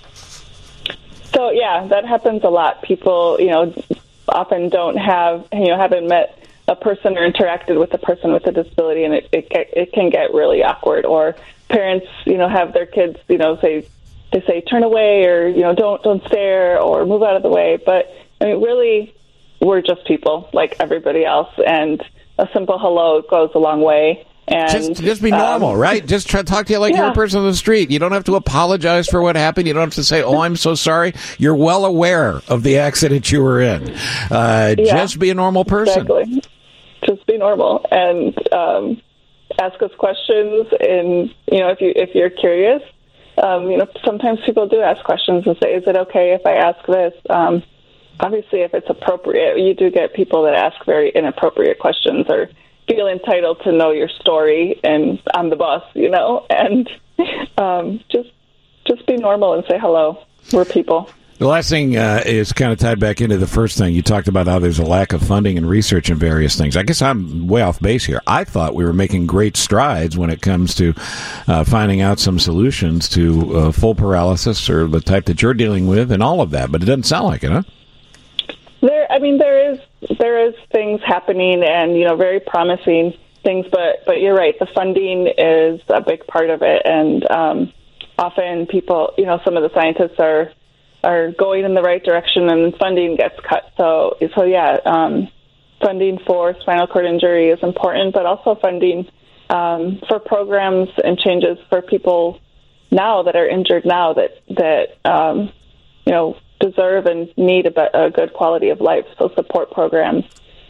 So, yeah, that happens a lot. People, you know, often don't have, you know, haven't met a person or interacted with a person with a disability, and it it, it can get really awkward. Or parents, you know, have their kids, you know, say, they say, turn away, or, you know, don't don't stare, or move out of the way. But I mean, really, we're just people like everybody else, and a simple hello goes a long way. And just, just be normal, um, right? Just try to talk to you like yeah. you're a person on the street. You don't have to apologize for what happened. You don't have to say, oh, I'm so sorry. You're well aware of the accident you were in. Uh, Yeah, just be a normal person. Exactly. Just be normal and um, ask us questions. And, you know, if, you, if you're curious, um, you know, sometimes people do ask questions and say, is it okay if I ask this? Um, obviously, if it's appropriate, you do get people that ask very inappropriate questions or feel entitled to know your story, and I'm the boss, you know, and um, just just be normal and say hello. We're people. The last thing uh, is kind of tied back into the first thing. You talked about how there's a lack of funding and research in various things. I guess I'm way off base here. I thought we were making great strides when it comes to uh, finding out some solutions to uh, full paralysis or the type that you're dealing with and all of that, but it doesn't sound like it, huh? There, I mean, there is there is things happening, and you know, very promising things. But but you're right, the funding is a big part of it, and um, often people, you know, some of the scientists are are going in the right direction, and funding gets cut. So so yeah, um, funding for spinal cord injury is important, but also funding um, for programs and changes for people now that are injured now that that um, you know. deserve and need a, a good quality of life. So support programs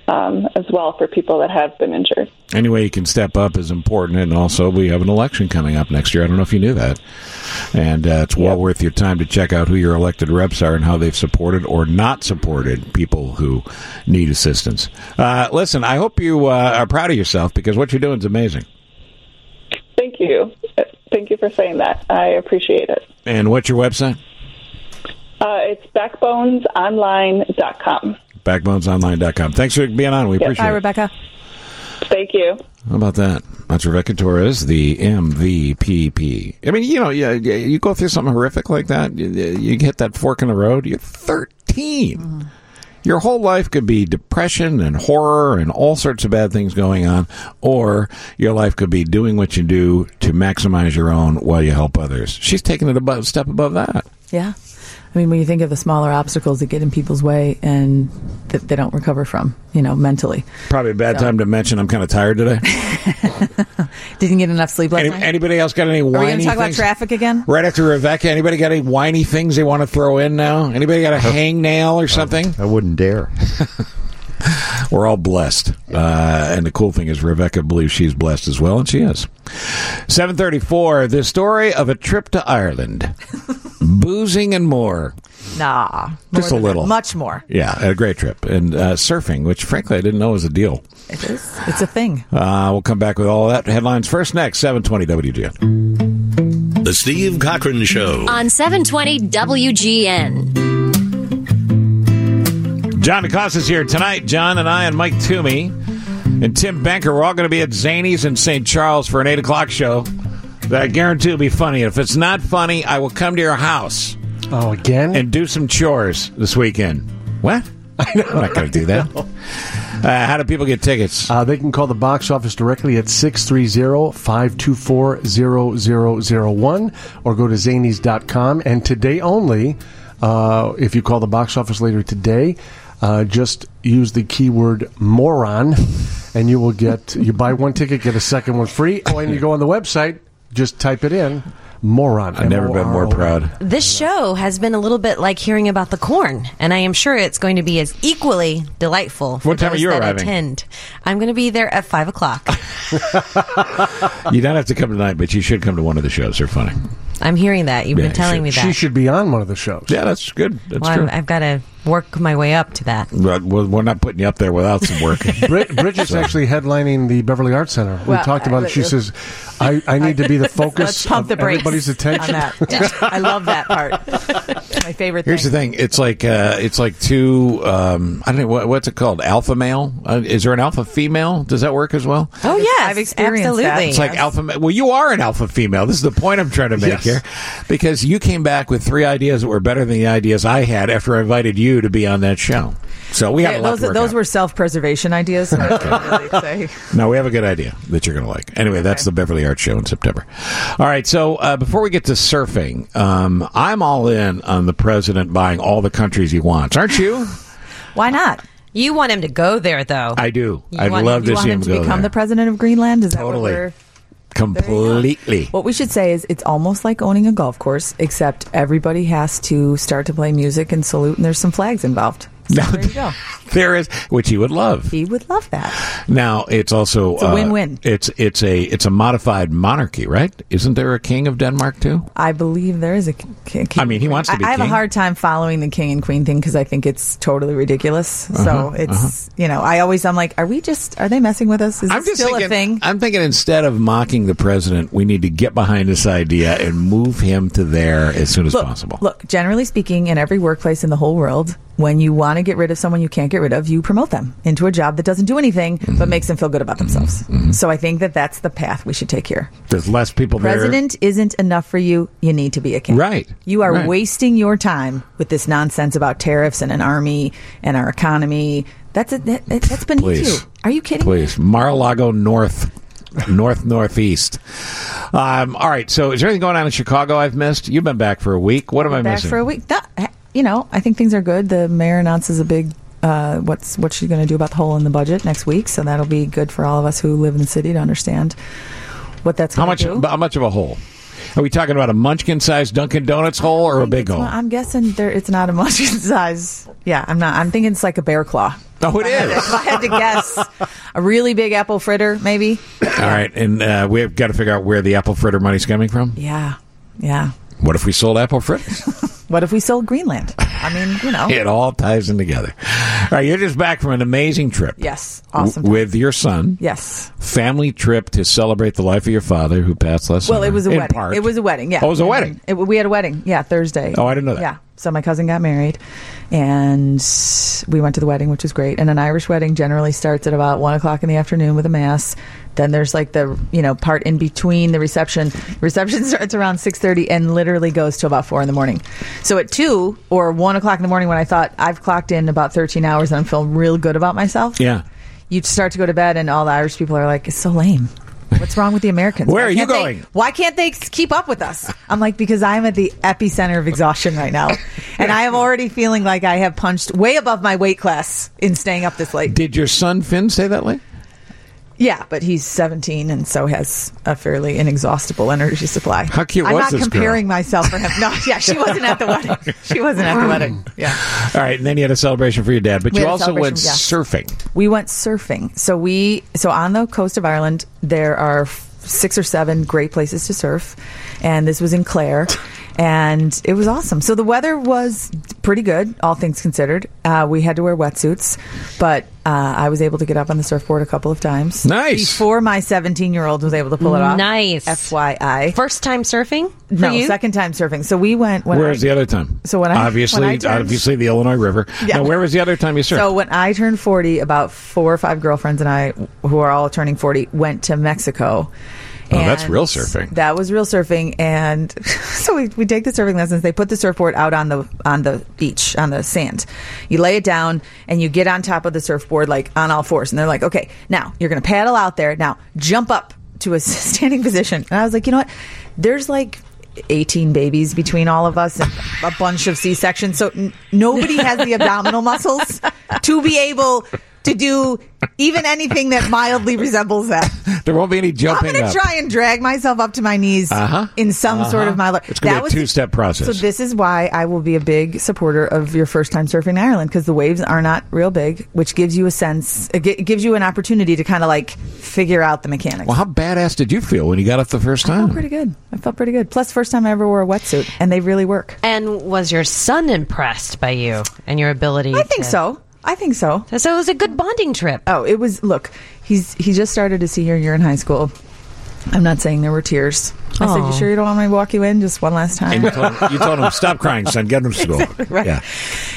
um, as well for people that have been injured. Any way you can step up is important, and also we have an election coming up next year. I don't know if you knew that. And uh, it's well worth your time to check out who your elected reps are and how they've supported or not supported people who need assistance. Uh, listen, I hope you uh, are proud of yourself, because what you're doing is amazing. Thank you. Thank you for saying that. I appreciate it. And what's your website? Uh, it's backbones online dot com. backbones online dot com. Thanks for being on. We Yes. appreciate Bye, it. Rebecca. Thank you. How about that? That's Rebecca Torres, the M V P P. I mean, you know, you, you go through something horrific like that, you, you hit that fork in the road, you're thirteen. Mm-hmm. Your whole life could be depression and horror and all sorts of bad things going on, or your life could be doing what you do to maximize your own while you help others. She's taking it a step above that. Yeah. I mean, when you think of the smaller obstacles that get in people's way and that they don't recover from, you know, mentally. Probably a bad So- time to mention I'm kind of tired today. Didn't get enough sleep last Any, night? anybody else got any Are we whiny going to talk about things? traffic again? Right after Rebecca, anybody got any whiny things they want to throw in now? Anybody got a hangnail or something? I wouldn't dare. We're all blessed. Uh, and the cool thing is Rebecca believes she's blessed as well, and she is. seven thirty-four, the story of a trip to Ireland. Boozing and more. Nah. Just more a than little. that. Much more. Yeah, a great trip. And uh, surfing, which frankly I didn't know was a deal. It is. It's a thing. Uh, we'll come back with all of that. Headlines first next, seven twenty W G N. The Steve Cochran Show. On seven twenty W G N. John DeCosta's here tonight. John and I and Mike Toomey and Tim Banker, we're all going to be at Zany's in Saint Charles for an eight o'clock show that I guarantee will be funny. If it's not funny, I will come to your house. Oh, again? And do some chores this weekend. What? I'm not going to do that. Uh, how do people get tickets? Uh, they can call the box office directly at six three zero, five two four, zero zero zero one or go to zanys dot com. And today only, uh, if you call the box office later today, uh, just use the keyword moron, and you will get, you buy one ticket, get a second one free. Oh, and you go on the website, just type it in. Moron. I've never been more proud. This show has been a little bit like hearing about the corn, and I am sure it's going to be as equally delightful for What time those are you that arriving? attend. I'm going to be there at five o'clock. You don't have to come tonight, but you should come to one of the shows. They're funny. I'm hearing that. You've Yeah, been telling she- me that. She should be on one of the shows. Yeah, that's good. That's well, true. I've, I've got to work my way up to that. But we're we're not putting you up there without some work. Brid- Bridget's So- actually headlining the Beverly Arts Center. We Well, talked about I- it. She says, I, I need to be the focus Let's pump of the brakes everybody's attention. on that. I love that part. My favorite Here's thing. the thing: it's like uh, it's like two. Um, I don't know what, what's it called. Alpha male? Uh, is there an alpha female? Does that work as well? Oh, yes. I've experienced that. absolutely. It's like alpha. ma- Well, you are an alpha female. This is the point I'm trying to make Yes. here, because you came back with three ideas that were better than the ideas I had after I invited you to be on that show. So we have Yeah, a lot those to work those out. were self-preservation ideas. So I can't really say. No, we have a good idea that you're going to like. Anyway, that's the Beverly Arts Show in September. All right, so uh, before we get to surfing, um, I'm all in on the president buying all the countries he wants. Aren't you? Why not? You want him to go there, though. I do. You I'd want- love You to want see him him to go become there. the president of Greenland? Is that Totally. what we're... Completely. What we should say is it's almost like owning a golf course, except everybody has to start to play music and salute, and there's some flags involved. So there you go. There is, which he would love. He would love that. Now it's also It's a uh, win-win. It's it's a it's a modified monarchy, right? Isn't there a king of Denmark too? I believe there is a king. I mean, he wants to be I, I have king. a hard time following the king and queen thing because I think it's totally ridiculous. Uh-huh, so it's uh-huh. you know I always I'm like, are we just are they messing with us? Is I'm this just still thinking, a thing? I'm thinking instead of mocking the president, we need to get behind this idea and move him to there as soon as look, possible. Look, generally speaking, in every workplace in the whole world, when you want to get rid of someone you can't get rid of, you promote them into a job that doesn't do anything Mm-hmm. but makes them feel good about themselves. So I think that that's the path we should take here. There's less people President isn't enough for you. You need to be a king. Right. You are Right. wasting your time with this nonsense about tariffs and an army and our economy. That's a, that, that's beneath Please. you. Are you kidding? Please, Mar-a-Lago North, North Northeast. Um, all right. So, is there anything going on in Chicago I've missed? You've been back for a week. What am I Back missing? for a week. No, you know, I think things are good. The mayor announces a big. Uh, what's what's she going to do about the hole in the budget next week? So that'll be good for all of us who live in the city to understand what that's How going much? to do. How much of a hole? Are we talking about a Munchkin-sized Dunkin' Donuts hole or a big hole? Well, I'm guessing there. It's not a munchkin size. Yeah, I'm not. I'm thinking it's like a bear claw. Oh, it is. If I had to guess, a really big apple fritter, maybe. All right, and uh, we've got to figure out where the apple fritter money's coming from. Yeah, yeah. What if we sold apple fritters? What if we sold Greenland? I mean, you know. It all ties in together. All right, you're just back from an amazing trip. Yes, awesome. W- with your son. Yes. Family trip to celebrate the life of your father who passed last Well, summer. it was a in wedding. part. It was a wedding, yeah. Oh, it was a wedding? It, we had a wedding, yeah, Thursday. Oh, I didn't know that. Yeah. So my cousin got married, and we went to the wedding, which was great. And an Irish wedding generally starts at about one o'clock in the afternoon with a mass. Then there's like the you know part in between the reception. The reception starts around six thirty and literally goes to about four in the morning. So at two or one o'clock in the morning, when I thought I've clocked in about thirteen hours and I'm feeling real good about myself, yeah, you start to go to bed, and all the Irish people are like, "It's so lame. What's wrong with the Americans? Where Why are you can't they- going? Why can't they keep up with us?" I'm like, because I'm at the epicenter of exhaustion right now. And I am already feeling like I have punched way above my weight class in staying up this late. Did your son Finn stay that late? Yeah, but he's seventeen and so has a fairly inexhaustible energy supply. How cute I'm was not this comparing girl? myself for him. No, yeah, she wasn't at the wedding. She wasn't at the wedding. Yeah. All right, and then you had a celebration for your dad, but We you had a also went celebration, yes. surfing. We went surfing. So we so on the coast of Ireland, there are f- six or seven great places to surf, and this was in Clare, and it was awesome. So the weather was pretty good, all things considered. Uh, we had to wear wetsuits, but uh, I was able to get up on the surfboard a couple of times. Nice. Before my seventeen-year-old was able to pull it off. Nice. F Y I. First time surfing? For No, you? second time surfing. So we went. When Where I, was the other time? So when I obviously, when I turned- obviously the Illinois River. Yeah. Now, where was the other time you surfed? So when I turned forty, about four or five girlfriends and I, who are all turning forty, went to Mexico. Oh, that's And real surfing. That was real surfing, and so we, we take the surfing lessons. They put the surfboard out on the on the beach on the sand. You lay it down, and you get on top of the surfboard like on all fours. And they're like, "Okay, now you're going to paddle out there. Now jump up to a standing position." And I was like, "You know what? There's like eighteen babies between all of us and a bunch of C sections, so n- nobody has the abdominal muscles to be able to do even anything that mildly resembles that." There won't be any jumping I'm going up. to try and drag myself up to my knees Uh-huh. in some Uh-huh. sort of mild. It's gonna be a two-step process. So this is why I will be a big supporter of your first time surfing in Ireland, because the waves are not real big, which gives you a sense. It, gi- it gives you an opportunity to kind of like figure out the mechanics. Well, how badass did you feel when you got up the first I felt time? pretty good. I felt pretty good. Plus, first time I ever wore a wetsuit, and they really work. And was your son impressed by you and your ability? I think to- so. I think so. So it was a good bonding trip. Oh, it was. Look, he's he just started his senior year in high school. I'm not saying there were tears. I said, Aw. "You sure you don't want me to walk you in just one last time?" And you told, him, you told him, stop crying, son. Get him to school. Exactly right. Yeah.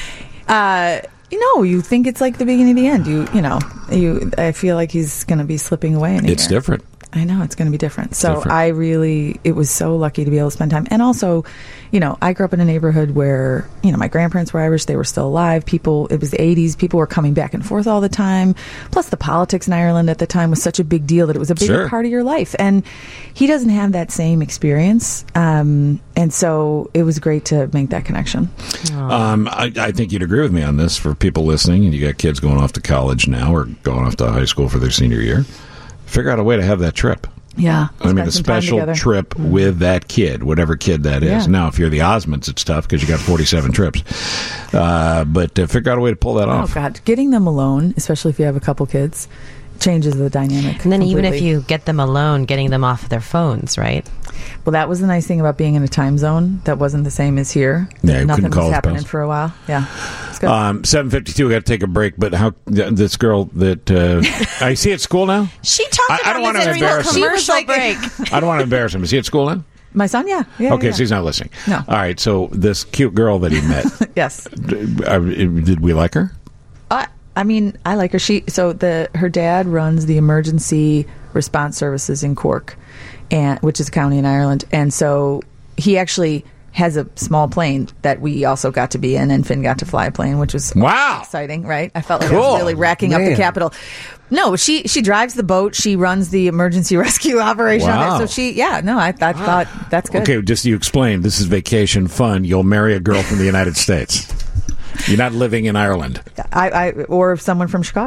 Uh, you know, you think it's like the beginning of the end. You, you know, you. I feel like he's going to be slipping away. In a It's year. different. I know it's going to be different. So different. I really, it was so lucky to be able to spend time. And also, you know, I grew up in a neighborhood where, you know, my grandparents were Irish. They were still alive. People, it was the eighties. People were coming back and forth all the time. Plus, the politics in Ireland at the time was such a big deal that it was a bigger Sure. part of your life. And he doesn't have that same experience. Um, and so it was great to make that connection. Um, I, I think you'd agree with me on this for people listening, and you got kids going off to college now or going off to high school for their senior year. Figure out a way to have that trip. Yeah. I mean, spend a some time special together. trip with that kid, whatever kid that is. Yeah. Now, if you're the Osmonds, it's tough because you got forty-seven trips. Uh, but uh, figure out a way to pull that Oh, off. God. Getting them alone, especially if you have a couple kids, changes the dynamic. And then even if completely. you get them alone, getting them off of their phones, right? Well, that was the nice thing about being in a time zone that wasn't the same as here. Yeah, you Nothing couldn't call was his happening pals. for a while. Yeah. It's good. Um, seven fifty-two, we got to take a break. But how th- this girl that uh, I see at school now? She talked I- I about don't wanna this every embarrass little him. commercial She was break. I don't want to embarrass him. Is he at school now? My son, yeah. yeah okay, yeah. so he's not listening. No. All right, so this cute girl that he met, Yes. d- uh, did we like her? Uh, I mean, I like her. She so the her dad runs the emergency response services in Cork, and which is a county in Ireland, and so he actually has a small plane that we also got to be in, and Finn got to fly a plane, which was Wow. exciting, right? I felt like I Cool. was really racking up the Man. capital. No, she she drives the boat. She runs the emergency rescue operation on Wow. it. So she, yeah, no, I, I thought that's good. Okay, just you explain. This is vacation fun. You'll marry a girl from the United States. You're not living in Ireland. I, I or someone from Chicago.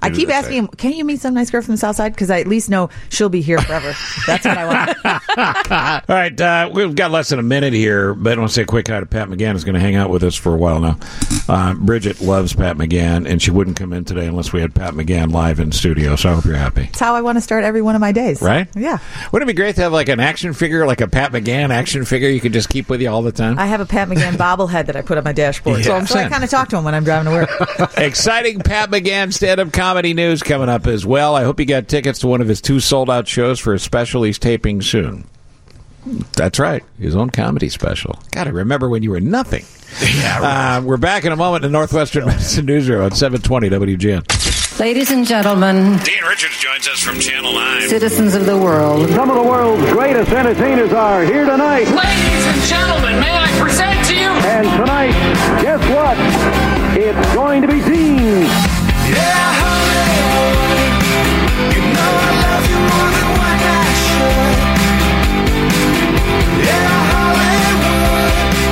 I keep asking him, "Can't you meet some nice girl from the South Side?" Because I at least know she'll be here forever. That's what I want. All right, uh, we've got less than a minute here, but I want to say a quick hi to Pat McGann, who's going to hang out with us for a while now. Uh, Bridget loves Pat McGann, and she wouldn't come in today unless we had Pat McGann live in studio, so I hope you're happy. That's how I want to start every one of my days. Right? Yeah. Wouldn't it be great to have like an action figure, like a Pat McGann action figure you could just keep with you all the time? I have a Pat McGann bobblehead that I put on my dashboard. Yeah. So, I'm so I saying. kind of talk to him when I'm driving to work. Exciting Pat McGann stand-up comedy news coming up as well. I hope you got tickets to one of his two sold-out shows for a special he's taping soon. That's right, his own comedy special. Gotta remember when you were nothing. Yeah, right. uh, we're back in a moment in the Northwestern Medicine Newsroom at seven twenty W G N. Ladies and gentlemen, Dean Richards joins us from Channel nine. citizens of the world, Some of the world's greatest entertainers are here tonight. Ladies and gentlemen, may I present to you? And tonight, guess what? It's going to be Dean. Yeah, Hollywood. You know I love you more than what I should. Yeah, Hollywood.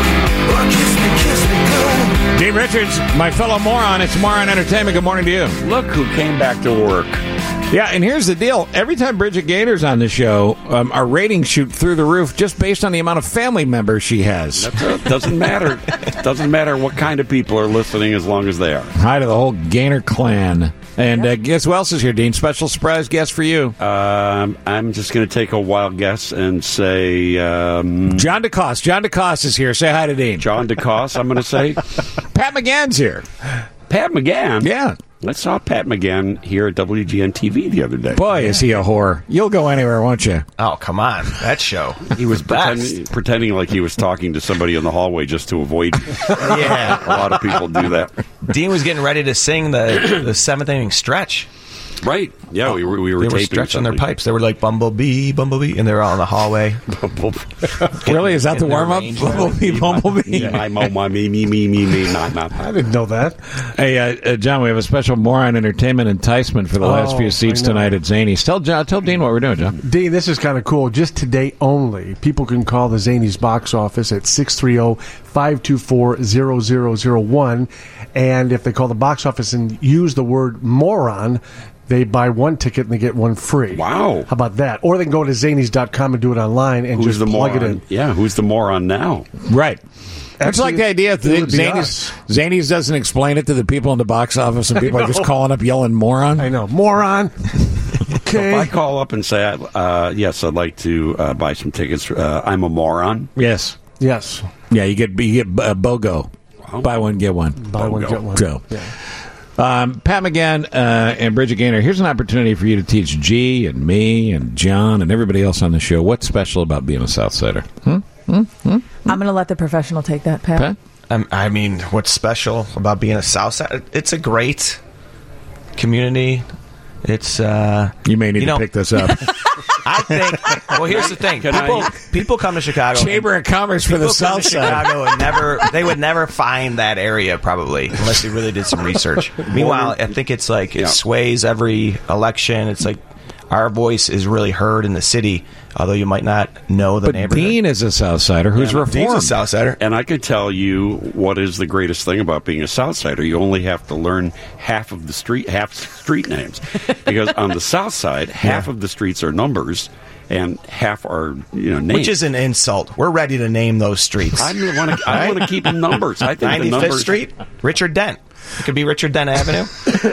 Oh, kiss me, kiss me good. Dean Richards, my fellow moron. It's Moron Entertainment. Good morning to you. Look who came back to work. Yeah, and here's the deal. Every time Bridget Gaynor's on the show, um, our ratings shoot through the roof just based on the amount of family members she has. That's it. Doesn't matter. Doesn't matter what kind of people are listening as long as they are. Hi to the whole Gaynor clan. And uh, guess who else is here, Dean? Special surprise guest for you. Um, I'm just going to take a wild guess and say... Um, John DeCoste. John DeCoste is here. Say hi to Dean. John DeCoste, I'm going to say. Pat McGann's here. Pat McGann? Yeah. I saw Pat McGann here at W G N T V the other day. Boy, is he a whore. You'll go anywhere, won't you? Oh, come on. That show. He was best. pretending, pretending like he was talking to somebody in the hallway just to avoid me. Yeah. A lot of people do that. Dean was getting ready to sing the, the seventh inning stretch. Right. Yeah, we were, we were They were taping stretching something. their pipes. They were like, Bumblebee, Bumblebee, and they were all in the hallway. Really? Is that the In their warm-up? range. Bumblebee, Bumblebee. Yeah, my, my, my, me, me, me, me, me, not, not. I didn't know that. Hey, uh, uh, John, we have a special Moron Entertainment enticement for the last Oh, few seats I know. tonight at Zany's. Tell, John, tell Dean what we're doing, John. Dean, this is kind of cool. Just today only, people can call the Zany's box office at six three zero, five two four, zero zero zero one. And if they call the box office and use the word moron, they buy one ticket and they get one free. Wow. How about that? Or they can go to Zanies dot com and do it online and Who's just the plug moron? it in. Yeah, who's the moron now? Right. It's like the idea that it would be Zany's, us. Zany's doesn't explain it to the people in the box office, and people are just calling up yelling moron. I know. Moron. So if I call up and say, uh, yes, I'd like to uh, buy some tickets, uh, I'm a moron. Yes. Yes. Yeah, you get you get uh, BOGO. Buy one, get one. Buy one, get one. So, Yeah. um, Pat McGann uh, and Bridget Gaynor, here's an opportunity for you to teach G and me and John and everybody else on the show what's special about being a Southsider. Hmm? Hmm? Hmm? I'm going to let the professional take that, Pat. Pat? Um, I mean, what's special about being a Southside? It's a great community. It's uh, you may need you to know, pick this up. I think. Well, here's the thing: Can people I- people come to Chicago. Chamber of Commerce for the people come South to Side. Chicago and never they would never find that area probably unless they really did some research. Meanwhile, I think it's like it Yeah. sways every election. It's like our voice is really heard in the city, although you might not know the But neighborhood. Dean is a Southsider who's Yeah, reformed. Dean's a Southsider. And I could tell you what is the greatest thing about being a Southsider. You only have to learn half of the street, half street names, because on the South Side, half Yeah. of the streets are numbers, and half are you know names. Which is an insult. We're ready to name those streets. I want to. I want to keep them numbers. I think the ninety-fifth numbers. Street, Richard Dent. It could be Richard Dent Avenue.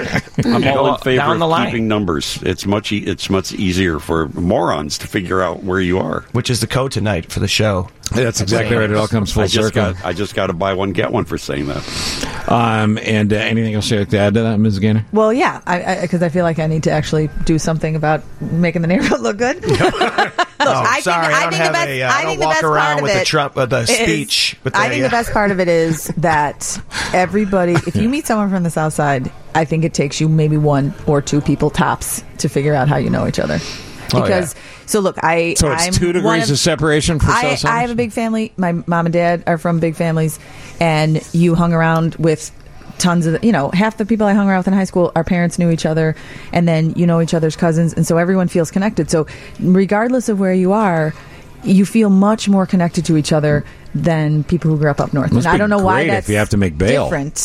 I'm all in Go favor down the of line. keeping numbers. It's much. E- it's much easier for morons to figure out where you are. Which is the code tonight for the show. That's exactly right. It all comes full I just circle. got. I just got to buy one get one for saying that. Um, and uh, anything else you'd like to add to that, Miz Gaynor? Well, yeah, because I, I, I feel like I need to actually do something about making the neighborhood look good. Look, Oh, I sorry, think, I don't think have the best, a, uh, I I don't think the walk best around part of with the it Trump- uh, the is- speech with I the, think uh, the best part of it is that everybody, if you meet someone from the South Side, I think it takes you maybe one or two people tops to figure out how you know each other. Oh, Because so look, I So it's I'm two one degrees of, separation for I, Southsiders? I have a big family. My mom and dad are from big families, and you hung around with tons of, you know, half the people I hung around with in high school, our parents knew each other, and then you know each other's cousins, and so everyone feels connected. So regardless of where you are, you feel much more connected to each other than people who grew up up north. Must and I be don't know why great that's if you have to make bail. different.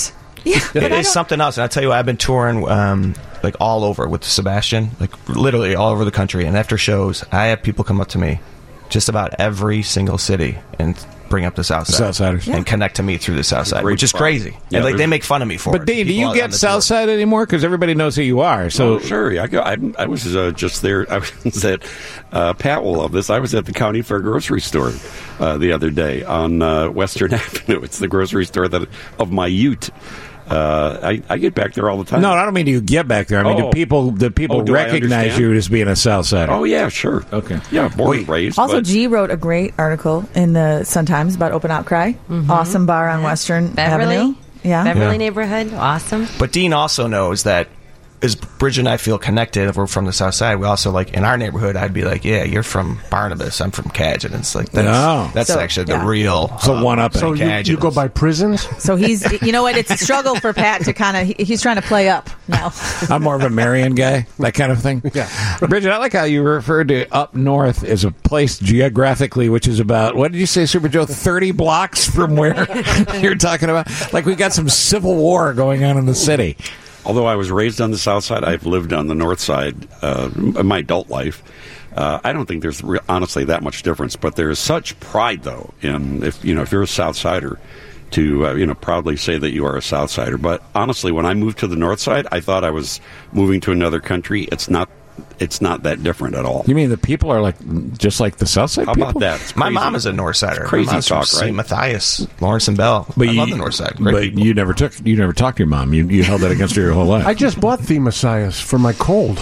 It is something else. And I tell you what, I've been touring um, like all over with Sebastian, like literally all over the country. And after shows, I have people come up to me just about every single city and bring up the South Side. Southsiders. And connect to me through the South Side, Great which is spot. crazy. Yeah, and like there's- they make fun of me for But it. Dean, do People you on get the tour. Southside anymore? Because everybody knows who you are. So Oh, sure. I, go, I, I was uh, just there. I was at, uh, Pat will love this. I was at the County Fair grocery store uh, the other day on uh, Western Avenue. It's the grocery store that of my youth. Uh, I, I get back there all the time. no, I don't mean do you get back there. I mean, Oh. do people do people Oh, do I recognize understand? you as being a Southsider? Oh, yeah, sure. Okay. Yeah, born and raised. Also, but G wrote a great article in the Sun Times about Open Outcry. Awesome bar on Western Beverly? Avenue. Yeah. Beverly Yeah. neighborhood. Awesome. But Dean also knows that as Bridget and I feel connected, if we're from the South Side, we also, like, in our neighborhood, I'd be like, yeah, you're from Barnabas, I'm from Cadgett. It's like, that's, Oh. that's So, actually yeah. the real So hub one up it. in So you, Cadgett. you go by prisons? So he's, you know what? It's a struggle for Pat to kind of, he, he's trying to play up now. I'm more of a Marion guy, that kind of thing. Yeah. Bridget, I like how you referred to up north as a place geographically, which is about, what did you say, Super Joe, thirty blocks from where you're talking about? Like we got some civil war going on in the city. Although I was raised on the South Side, I've lived on the North Side uh, in my adult life. Uh, I don't think there's re- honestly that much difference, but there is such pride, though, in if you know if you're a South Sider, to uh, you know proudly say that you are a South Sider. But honestly, when I moved to the North Side, I thought I was moving to another country. It's not. It's not that different at all. You mean the people are like just like the South Side How people? about that? It's My crazy. mom is a North Sider. It's crazy My mom's from talk, Saint right? Matthias, Lawrence and Bell. But I you, love the North Side. Great but people. you never took, you never talked to your mom. You you held that against her your whole life. I just bought the Messiahs for my cold.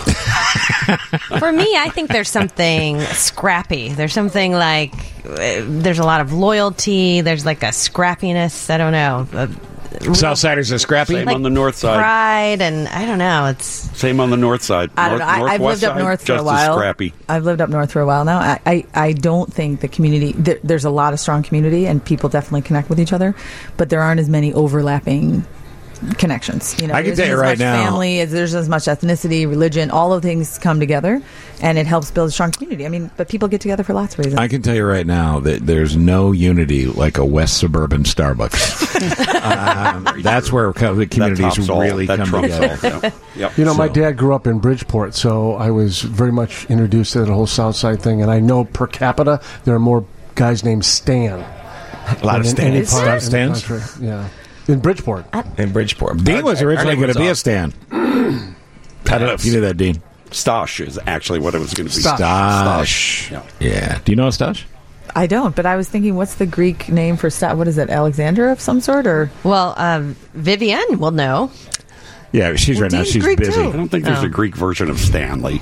For me, I think there's something scrappy. There's something like uh, there's a lot of loyalty. There's like a scrappiness. I don't know. Uh, Southsiders are scrappy. Same like on the North Side. pride, and I don't know. It's Same on the North Side. I don't North, know. I, I've Northwest lived up side, north for just a while. As scrappy. I've lived up north for a while now. I, I, I don't think the community, there, there's a lot of strong community and people definitely connect with each other, but there aren't as many overlapping connections. You know, I can there tell you isn't as right much now- family, as there's as much ethnicity, religion, all of things come together, and it helps build a strong community. I mean, but people get together for lots of reasons. I can tell you right now that there's no unity like a West Suburban Starbucks. um, that's where co- the communities tops all. really That come trumps together. all, yeah. Yep. You know, my So- dad grew up in Bridgeport, so I was very much introduced to the whole South Side thing. And I know per capita, there are more guys named Stan. A lot of than in any Stans. part in the Stans? country. Yeah. In Bridgeport. In Bridgeport. Dean was Our- our originally going to be a neighborhood's Stan. I don't know if you knew that, Dean. Stosh is actually what it was going to be. Stosh. Stosh. Yeah. Yeah. Do you know a Stosh? I don't, but I was thinking, what's the Greek name for sta- what is it, Alexandra of some sort, or well, um, Vivienne will know. Yeah, she's right now. Dean's She's Greek, busy. too. I don't think there's Oh. a Greek version of Stanley.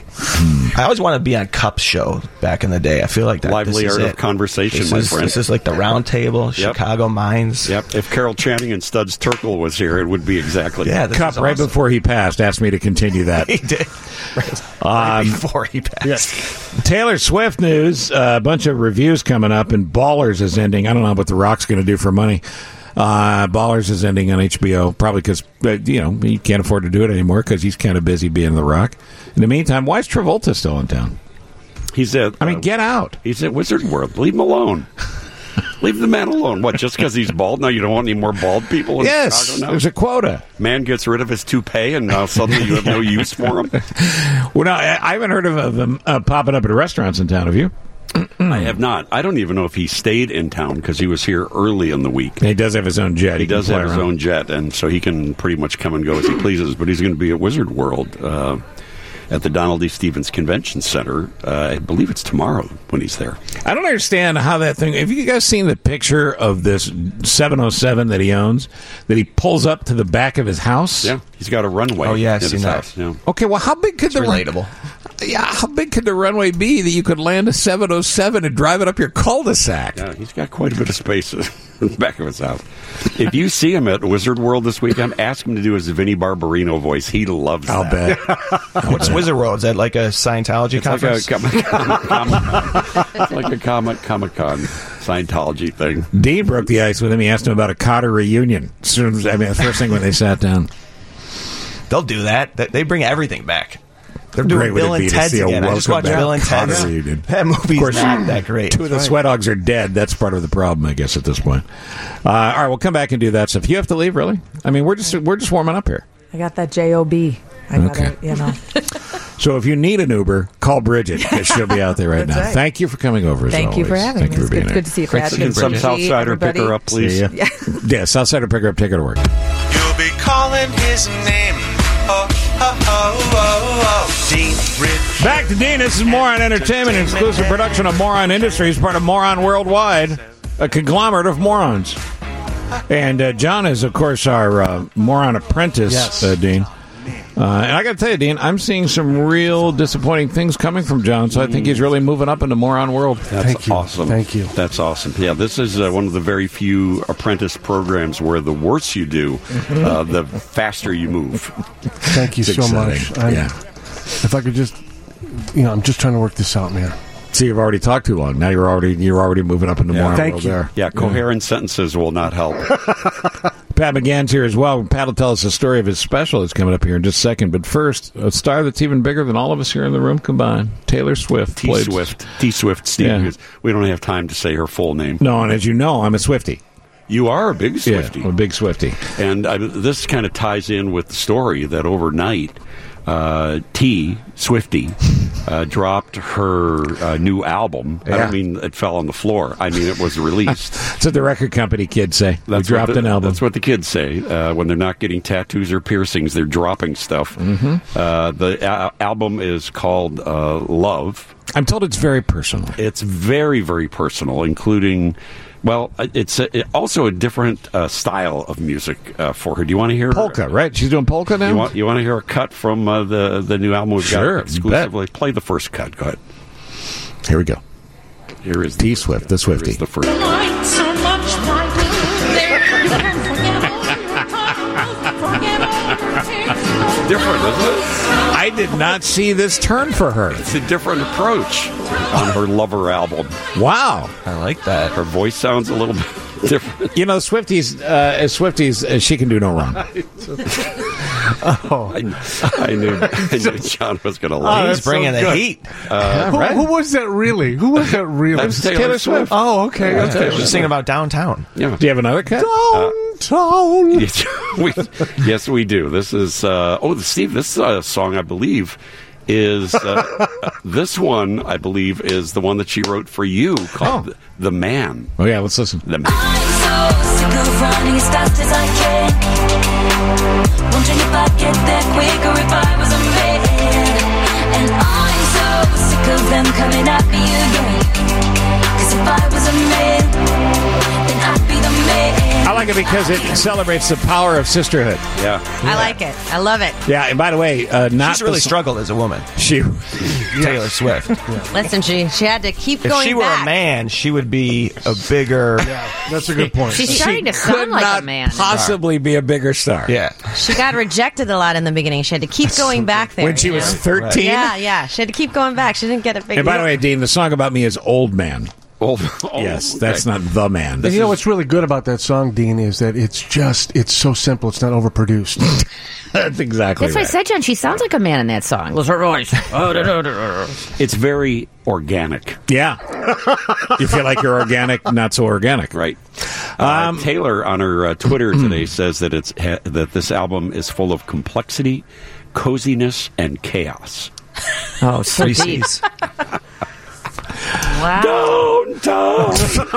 I always want to be on Cup's show back in the day. I feel like that. Lively this is art of it. conversation, This my is, friend. This is like the round table, Yep. Chicago Mines. Yep. If Carol Channing and Studs Terkel was here, it would be exactly. Yeah, this Cup, is right awesome. before he passed, asked me to continue that. He did. Right, right Um, before he passed. Taylor Swift news, uh, a bunch of reviews coming up, and Ballers is ending. I don't know what The Rock's going to do for money. Uh, Ballers is ending on H B O, probably because, uh, you know, he can't afford to do it anymore because he's kind of busy being The Rock. In the meantime, why is Travolta still in town? He's at. I mean, uh, get out. He's at Wizard World. Leave him alone. Leave the man alone. What? Just because he's bald? No, you don't want any more bald people in Yes, Chicago now? there's a quota. Man gets rid of his toupee, and now suddenly you have no use for him. Well, no, I I haven't heard of, of him uh, popping up at restaurants in town. Have you? I have not. I don't even know if he stayed in town because he was here early in the week. He does have his own jet. He can does fly have his around. own jet, and so he can pretty much come and go as he pleases. But he's going to be at Wizard World uh, at the Donald D. Stevens Convention Center. Uh, I believe it's tomorrow when he's there. I don't understand how that thing. Have you guys seen the picture of this seven oh seven that he owns that he pulls up to the back of his house? Yeah, he's got a runway. Oh, yeah, I've at seen his that. house. Yeah. Okay, well, how big could It's the run- relatable. Yeah, how big could the runway be that you could land a seven oh seven and drive it up your cul-de-sac? Yeah, he's got quite a bit of space in the back of his house. If you see him at Wizard World this weekend, ask him to do his Vinnie Barbarino voice. He loves I'll that. bet. What's Wizard World? Is that like a Scientology It's like a conference? Comic Con. It's like a Comic Comic Con Scientology thing. Dean broke the ice with him. He asked him about a Cotter reunion. As soon as, I mean, the first thing when they sat down. They'll do that. They- They bring everything back. They're How doing great would Bill it be and to Ted's see a again. I just welcome watched back Bill and Ted's. Cotter reunion? That movie's Of course, not that great. Two of the It's sweat hogs are dead. That's part of the problem, I guess, at this point. Uh, all right, we'll come back and do that stuff. You have to leave, really? I mean, we're just we're just warming up here. I got that job. I got Okay. it. You know. So if you need an Uber, call Bridget because she'll be out there right That's now. right. Thank you for coming over. As Thank you for always. having Thank me. you It's for being good, here. good to see you, Pat. Can Good some to see Southsider pick everybody. her up, please? See ya. Yeah. Yeah, Southsider, pick her up. Take her to work. You'll be calling his name. Oh, oh, oh, oh, oh. Dean Rich. Back to Dean. This is Moron Entertainment, an exclusive production of Moron Industries, part of Moron Worldwide, a conglomerate of morons. And uh, John is, of course, our uh, moron apprentice, Yes. uh, Dean. Uh, and I got to tell you, Dean, I'm seeing some real disappointing things coming from John, so I think he's really moving up into moron world. That's Thank you. awesome. Thank you. That's awesome. Yeah, this is uh, one of the very few apprentice programs where the worse you do, uh, the faster you move. Thank you It's so much. exciting. I'm- Yeah. If I could just, you know, I'm just trying to work this out, man. See, you've already talked too long. Now you're already you're already moving up into moron Thank world you. there. Yeah, coherent sentences will not help. Pat McGann's here as well. Pat will tell us the story of his special that's coming up here in just a second. But first, a star that's even bigger than all of us here in the room combined, Taylor Swift. T played- Swift. T Swift, Steve. Yeah. because We don't have time to say her full name. No, and as you know, I'm a Swiftie. You are a big Swiftie. Yeah, I'm a big Swiftie. And I, this kind of ties in with the story that overnight, uh, T, Swiftie, uh, dropped her uh, new album. I Yeah. don't mean it fell on the floor. I mean it was released. That's what the record company kids say. We That's dropped what the, an album. That's what the kids say. Uh, when they're not getting tattoos or piercings, they're dropping stuff. Mhm. Uh, the a- album is called uh, Love. I'm told it's very personal. It's very, very personal, including... Well, it's a, it also a different uh, style of music uh, for her. Do you want to hear polka? Right? She's doing polka now. You want you want to hear a cut from uh, the the new album we've Sure, got exclusively? Play the first cut. Go ahead. Here we go. Here is T Swift, the Swiftie. Here's the first. So much Different, isn't it? I did not see this turn for her. It's a different approach on her Lover album. Wow. I like that. Her voice sounds a little bit different. You know, Swifties, uh, as Swifties, uh, she can do no wrong. Oh, I, I knew I knew John was going to Oh, laugh. that's so good. Uh, who, right? who was that really? Who was that really? That's Taylor Taylor Swift. Swift. Oh, okay. Yeah, okay. Taylor She's singing about downtown. Yeah. Do you have another cut? Downtown. Yes, we, yes, we do. This is uh, oh, Steve. This uh, song, I believe, is uh, this one. I believe is the one that she wrote for you, called Oh. "The Man." Oh yeah, let's listen. The Man. sick of running as fast as I can. Wondering if I'd get there quicker if I was a man. And I'm so sick of them coming at me again. 'Cause if I was a man, then I'd be the man. I like it because it celebrates the power of sisterhood. Yeah. I like it. I love it. Yeah, and by the way, uh, not She's really the, struggled as a woman. She Taylor Swift. Listen, she she had to keep If going she were back. a man, she would be a bigger. That's a good point. She's She starting to could sound like not a man. possibly be a bigger star. Yeah. She got rejected a lot in the beginning. She had to keep going back there. When she you was know? thirteen. Yeah, yeah. She had to keep going back. She didn't get a big And by deal. the way, Dean, the song about me is Old Man. Old, oh, yes, okay. that's not The Man. And you know what's really good about that song, Dean, is that it's just, it's so simple. It's not overproduced. That's exactly That's what I right. said, John. She sounds like a man in that song. Was her voice? It's very organic. Yeah. You feel like you're organic, not so organic. Right. Uh, Taylor on her uh, Twitter today says that it's ha- that this album is full of complexity, coziness, and chaos. Oh, so deep. Wow. Downtown.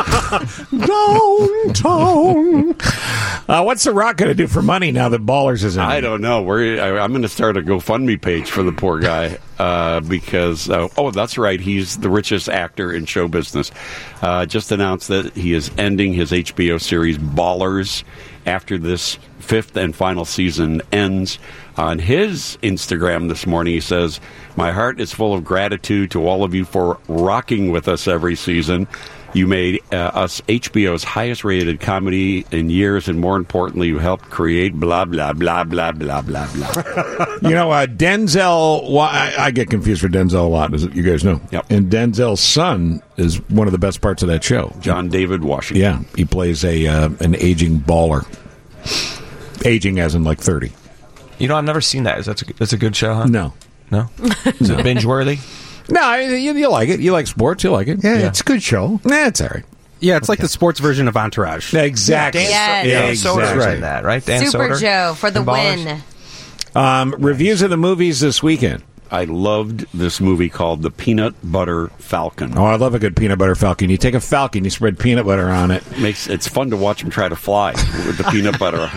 Downtown. Uh, what's The Rock going to do for money now that Ballers is in? I don't know. We're, I, I'm going to start a GoFundMe page for the poor guy uh, because, uh, oh, that's right. He's the richest actor in show business. Uh, just announced that he is ending his H B O series Ballers after this fifth and final season ends. On his Instagram this morning, he says, "My heart is full of gratitude to all of you for rocking with us every season. You made uh, us H B O's highest-rated comedy in years, and more importantly, you helped create blah, blah, blah, blah, blah, blah, blah." You know, uh, Denzel, well, I, I get confused for Denzel a lot, as you guys know. Yep. And Denzel's son is one of the best parts of that show. John David Washington. Yeah, he plays a uh, an aging baller. Aging as in like thirty. You know, I've never seen that. Is that a, that's a good show, huh? No. No? Is it binge worthy? No, I- you, you like it. You like sports. You like it. Yeah, it's a good show. Yeah, it's all right. Yeah, it's like the sports version of Entourage. Exactly. Yes. Yeah, Dan Soder's exactly. in that, right? Dan Super Soder? Joe for the And Ballers? win. Um, reviews of the movies this weekend. I loved this movie called The Peanut Butter Falcon. Oh, I love a good peanut butter falcon. You take a falcon, you spread peanut butter on it. Makes it's fun to watch him try to fly with the peanut butter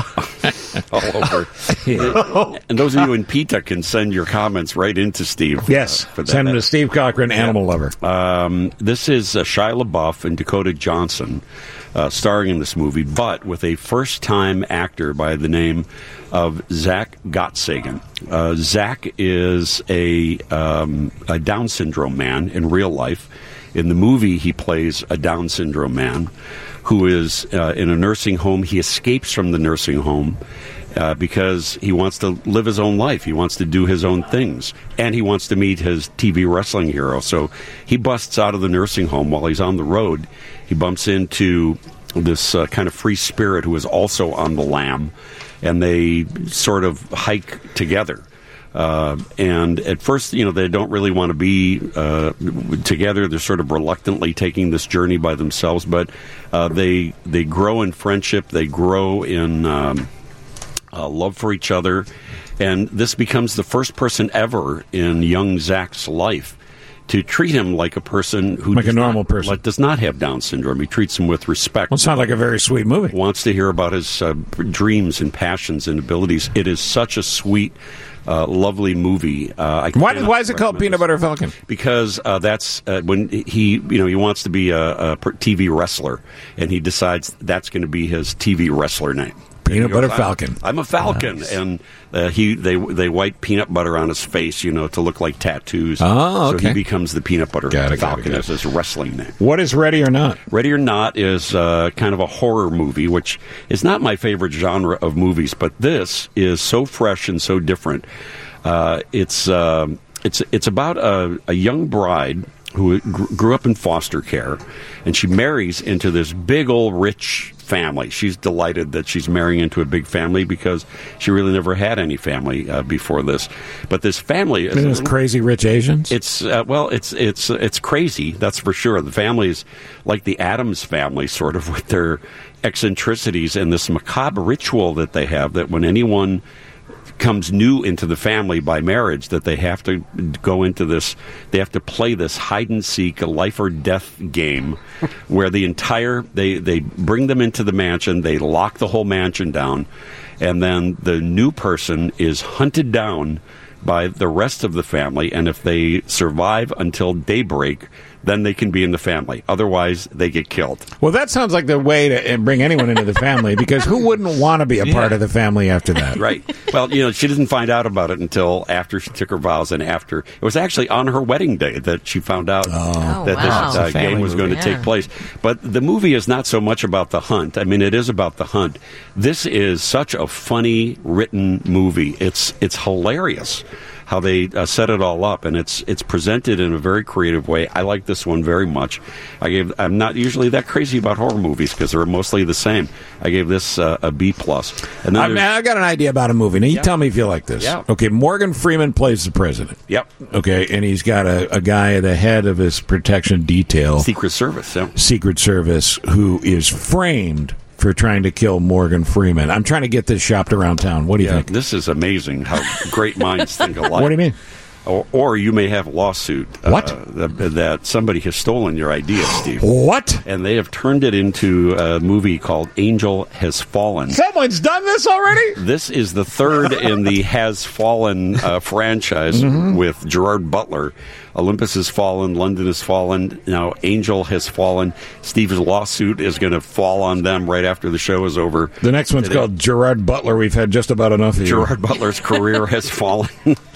all over. Yeah. And those of you in PETA can send your comments right into Steve. Yes, uh, for that. send them to Steve Cochran, Animal Lover. Um, this is uh, Shia LaBeouf and Dakota Johnson uh, starring in this movie, but with a first-time actor by the name of Zach Gottsagen. Uh, Zach is a, um, a Down syndrome man in real life. In the movie, he plays a Down syndrome man who is uh, in a nursing home. He escapes from the nursing home uh, because he wants to live his own life. He wants to do his own things. And he wants to meet his T V wrestling hero. So he busts out of the nursing home while he's on the road. He bumps into this uh, kind of free spirit who is also on the lam. And they sort of hike together. Uh, and at first, you know, they don't really want to be uh, together. They're sort of reluctantly taking this journey by themselves. But uh, they they grow in friendship. They grow in um, uh, love for each other. And this becomes the first person ever in young Zach's life to treat him like a person who Like a does normal not, person. like, does not have Down syndrome. He treats him with respect. Well, it sounds like a very sweet movie. Wants to hear about his uh, dreams and passions and abilities. It is such a sweet, uh, lovely movie. Uh, I Why, cannot why is it called recommend Peanut this. Butter Falcon? Because uh, that's uh, when he, you know, he wants to be a, a T V wrestler, and he decides that's going to be his T V wrestler name. Peanut He goes, Butter I'm- Falcon. I'm a falcon, and uh, he they they wipe peanut butter on his face, you know, to look like tattoos. Oh, So okay. he becomes the Peanut Butter Got it, got it, Falcon got as it. his wrestling name. What is Ready or Not? Ready or Not is uh, kind of a horror movie, which is not my favorite genre of movies, but this is so fresh and so different. Uh, it's um it's it's about a, a young bride who gr- grew up in foster care, and she marries into this big old rich family. She's delighted that she's marrying into a big family because she really never had any family uh, before this. But this family is Isn't this crazy rich Asians? it's uh, well, it's it's it's crazy. That's for sure. The family is like the Addams family, sort of, with their eccentricities and this macabre ritual that they have. That when anyone comes new into the family by marriage, that they have to go into this, they have to play this hide and seek, a life or death game, where the entire they they bring them into the mansion, they lock the whole mansion down, and then the new person is hunted down by the rest of the family, and if they survive until daybreak, then they can be in the family. Otherwise, they get killed. Well, that sounds like the way to uh, bring anyone into the family, because who wouldn't want to be a part Yeah. of the family after that? Right. Well, you know, she didn't find out about it until after she took her vows, and after it was actually on her wedding day that she found out Oh. that wow. this uh, It's a family game was going to movie. take place. But the movie is not so much about the hunt. I mean, it is about the hunt. This is such a funny written movie. It's it's hilarious how they uh, set it all up, and it's it's presented in a very creative way. I like this one very much. I gave. I'm not usually that crazy about horror movies because they're mostly the same. I gave this uh, a B plus. And then I, mean, there's- I got an idea about a movie. Now, you Yeah. tell me if you like this. Yeah. Okay, Morgan Freeman plays the president. Yep. Okay, and he's got a, a guy at the head of his protection detail, Secret Service. Yeah. Secret Service, who is framed for trying to kill Morgan Freeman. I'm trying to get this shopped around town. What do you Yeah, think? this is amazing how great minds think alike. What do you mean? Or, or you may have a lawsuit. What? Uh, that, that somebody has stolen your idea, Steve. What? And they have turned it into a movie called Angel Has Fallen. Someone's done this already? This is the third in the Has Fallen uh, franchise Mm-hmm. with Gerard Butler. Olympus has fallen, London has fallen, now Angel has fallen. Steve's lawsuit is going to fall on them right after the show is over. The next one's Today. called Gerard Butler. We've had just about enough of you. Gerard Butler's career has fallen.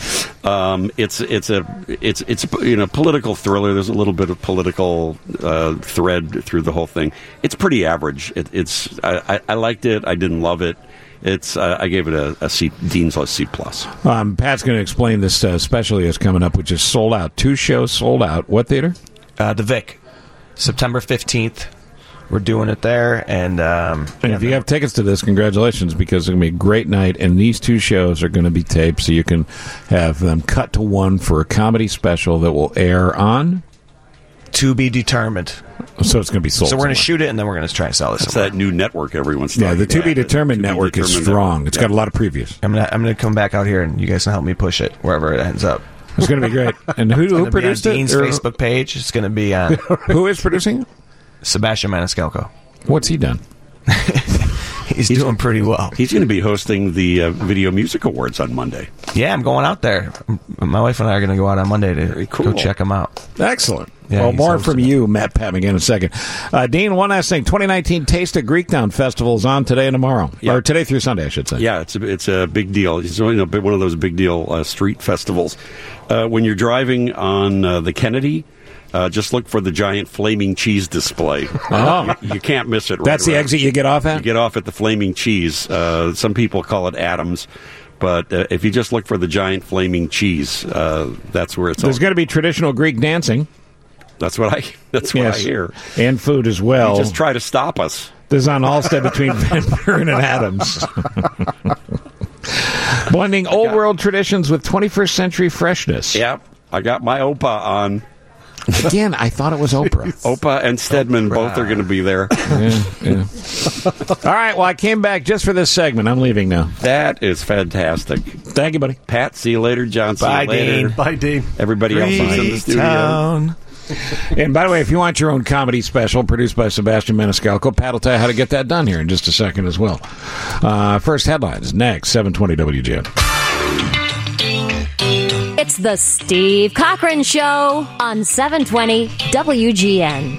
Um, it's it's a it's it's you know political thriller. There's a little bit of political uh, thread through the whole thing. It's pretty average. It, it's I, I, I liked it. I didn't love it. It's uh, I gave it a, a C, Dean's List C plus. Um, Pat's going to explain this uh, special that's coming up, which is sold out. Two shows sold out. What theater? Uh, the Vic, September fifteenth. we're doing it there. And um, And if you have tickets to this, congratulations, because it's going to be a great night. And these two shows are going to be taped, so you can have them cut to one for a comedy special that will air on. To be determined. So it's going to be sold. So we're going to somewhere. shoot it, and then we're going to try and sell this. That's that new network everyone's Yeah, talking the To about. Be Determined The To Be network is Determined strong. network. It's Yeah. got a lot of previews. I'm gonna I'm gonna come back out here, and you guys can help me push it wherever it ends up. It's going to be great. And who, It's who gonna be produced on it? Dean's Or- Facebook page. It's going to be on. Who is producing it? Sebastian Maniscalco. What's he done? He's, doing pretty well. He's going to be hosting the uh, Video Music Awards on Monday. Yeah, I'm going out there. My wife and I are going to go out on Monday to cool. go check him out. Excellent. Yeah, well, he's more hosting from you, Matt Pat McGinn, in a second. Uh, Dean, one last thing. twenty nineteen Taste of Greektown Festival is on today and tomorrow. Yeah. Or today through Sunday, I should say. Yeah, it's a, it's a big deal. It's you know, one of those big deal uh, street festivals. Uh, when you're driving on uh, the Kennedy, uh, just look for the giant flaming cheese display. Oh. you, you can't miss it. Right That's the away. exit you get off at? You get off at the flaming cheese. Uh, some people call it Adams. But uh, if you just look for the giant flaming cheese, uh, that's where it's There's all. going to be traditional Greek dancing. That's what I. That's what Yes. I hear. And food as well. You just try to stop us. This is on Halstead between Van Buren and Adams. Blending old world traditions with twenty-first century freshness. Yep. I got my Opa on. Again, I thought it was Oprah. Opa and Stedman both are going to be there. Yeah, yeah. All right, well, I came back just for this segment. I'm leaving now. That is fantastic. Thank you, buddy. Pat, see you later. John, see Bye, you later. Dean. Bye, Dean. Everybody else is in the studio. Town. And by the way, if you want your own comedy special produced by Sebastian Maniscalco, Pat will tell you how to get that done here in just a second as well. Uh, first headlines next, seven twenty W G N. It's the Steve Cochran Show on seven twenty W G N.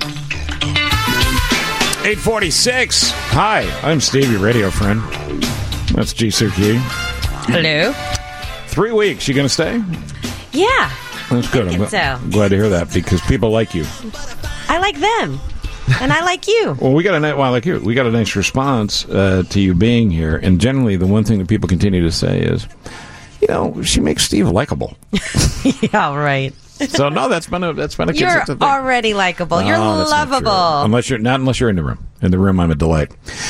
eight forty-six. Hi, I'm Steve, your radio friend. That's G. Suki. Hello. Three weeks. You going to stay? Yeah, That's good. I'm, think so. I'm glad to hear that because people like you. I like them, and I like you. Well, we got a nice, well, like you, we got a nice response uh, to you being here, and generally, the one thing that people continue to say is, you know, she makes Steve likable. Yeah, right. So no, that's been a that's been a You're consistent thing. already likable. You're No, that's not true. lovable. Unless you're not unless you're in the room. In the room, I'm a delight.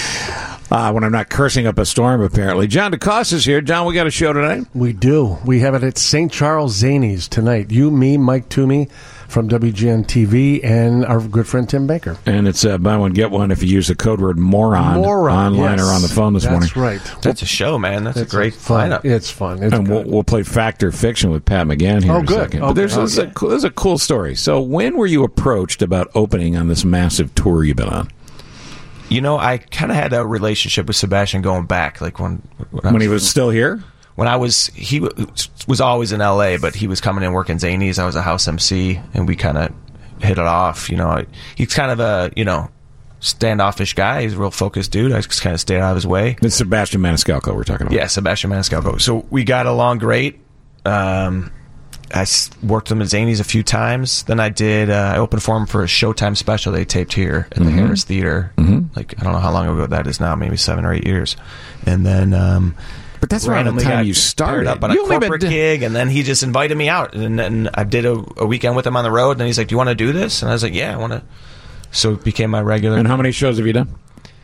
Uh, when I'm not cursing up a storm, apparently. John DeCosta is here. John, we got a show tonight. We do. We have it at Saint Charles Zanies tonight. You, me, Mike Toomey from W G N T V, and our good friend Tim Baker. And it's uh, buy one, get one if you use the code word moron, Moron, online yes. or on the phone this That's morning. right. That's a show, man. That's, a great fun. lineup. It's fun. It's and we'll, we'll play Fact or Fiction with Pat McGann here Oh, in a good. second. Okay. But there's, there's, a, Okay. cool- there's a cool story. So when were you approached about opening on this massive tour you've been on? You know, I kind of had a relationship with Sebastian going back, like when when, I When he was still here? When I was, he w- was always in L A, but he was coming in working Zanies. I was a house M C, and we kind of hit it off. You know, he's kind of a you know standoffish guy. He's a real focused dude. I just kind of stayed out of his way. It's Sebastian Maniscalco we're talking about. Yeah, Sebastian Maniscalco. So we got along great. Um, I s- worked with him at Zanies a few times. Then I did. Uh, I opened for him for a Showtime special they taped here at the Mhm. Harris Theater. Mhm. Like I don't know how long ago that is now. Maybe seven or eight years. And then, um, but that's around the randomly time got you started. paired up on You a only been corporate d- gig, and then he just invited me out. And then I did a, a weekend with him on the road. And then he's like, "Do you want to do this?" And I was like, "Yeah, I want to." So it became my regular. And how many shows have you done?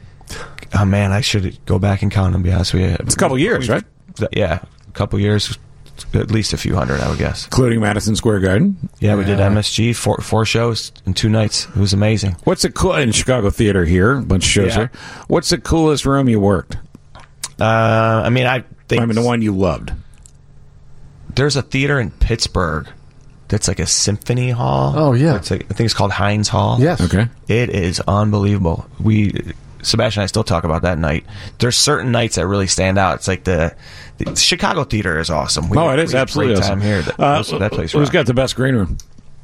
Oh man, I should go back and count them. Be honest with you, It's a couple years, right? Yeah, a couple years, at least a few hundred, I would guess. Including Madison Square Garden? Yeah, we did M S G, four four shows in two nights. It was amazing. What's the cool in Chicago Theater here? A bunch of shows Yeah. here. What's the coolest room you worked? Uh, I mean, I think I mean, the one you loved. there's a theater in Pittsburgh that's like a symphony hall. Oh, yeah. It's like, I think it's called Heinz Hall. Yes. Okay. It is unbelievable. We, Sebastian and I still talk about that night. There's certain nights that really stand out. It's like the, the Chicago Theater is awesome. We oh, had- it is we had a absolutely great awesome. time here. That, Uh, that place. Who's rocked. got the best green room?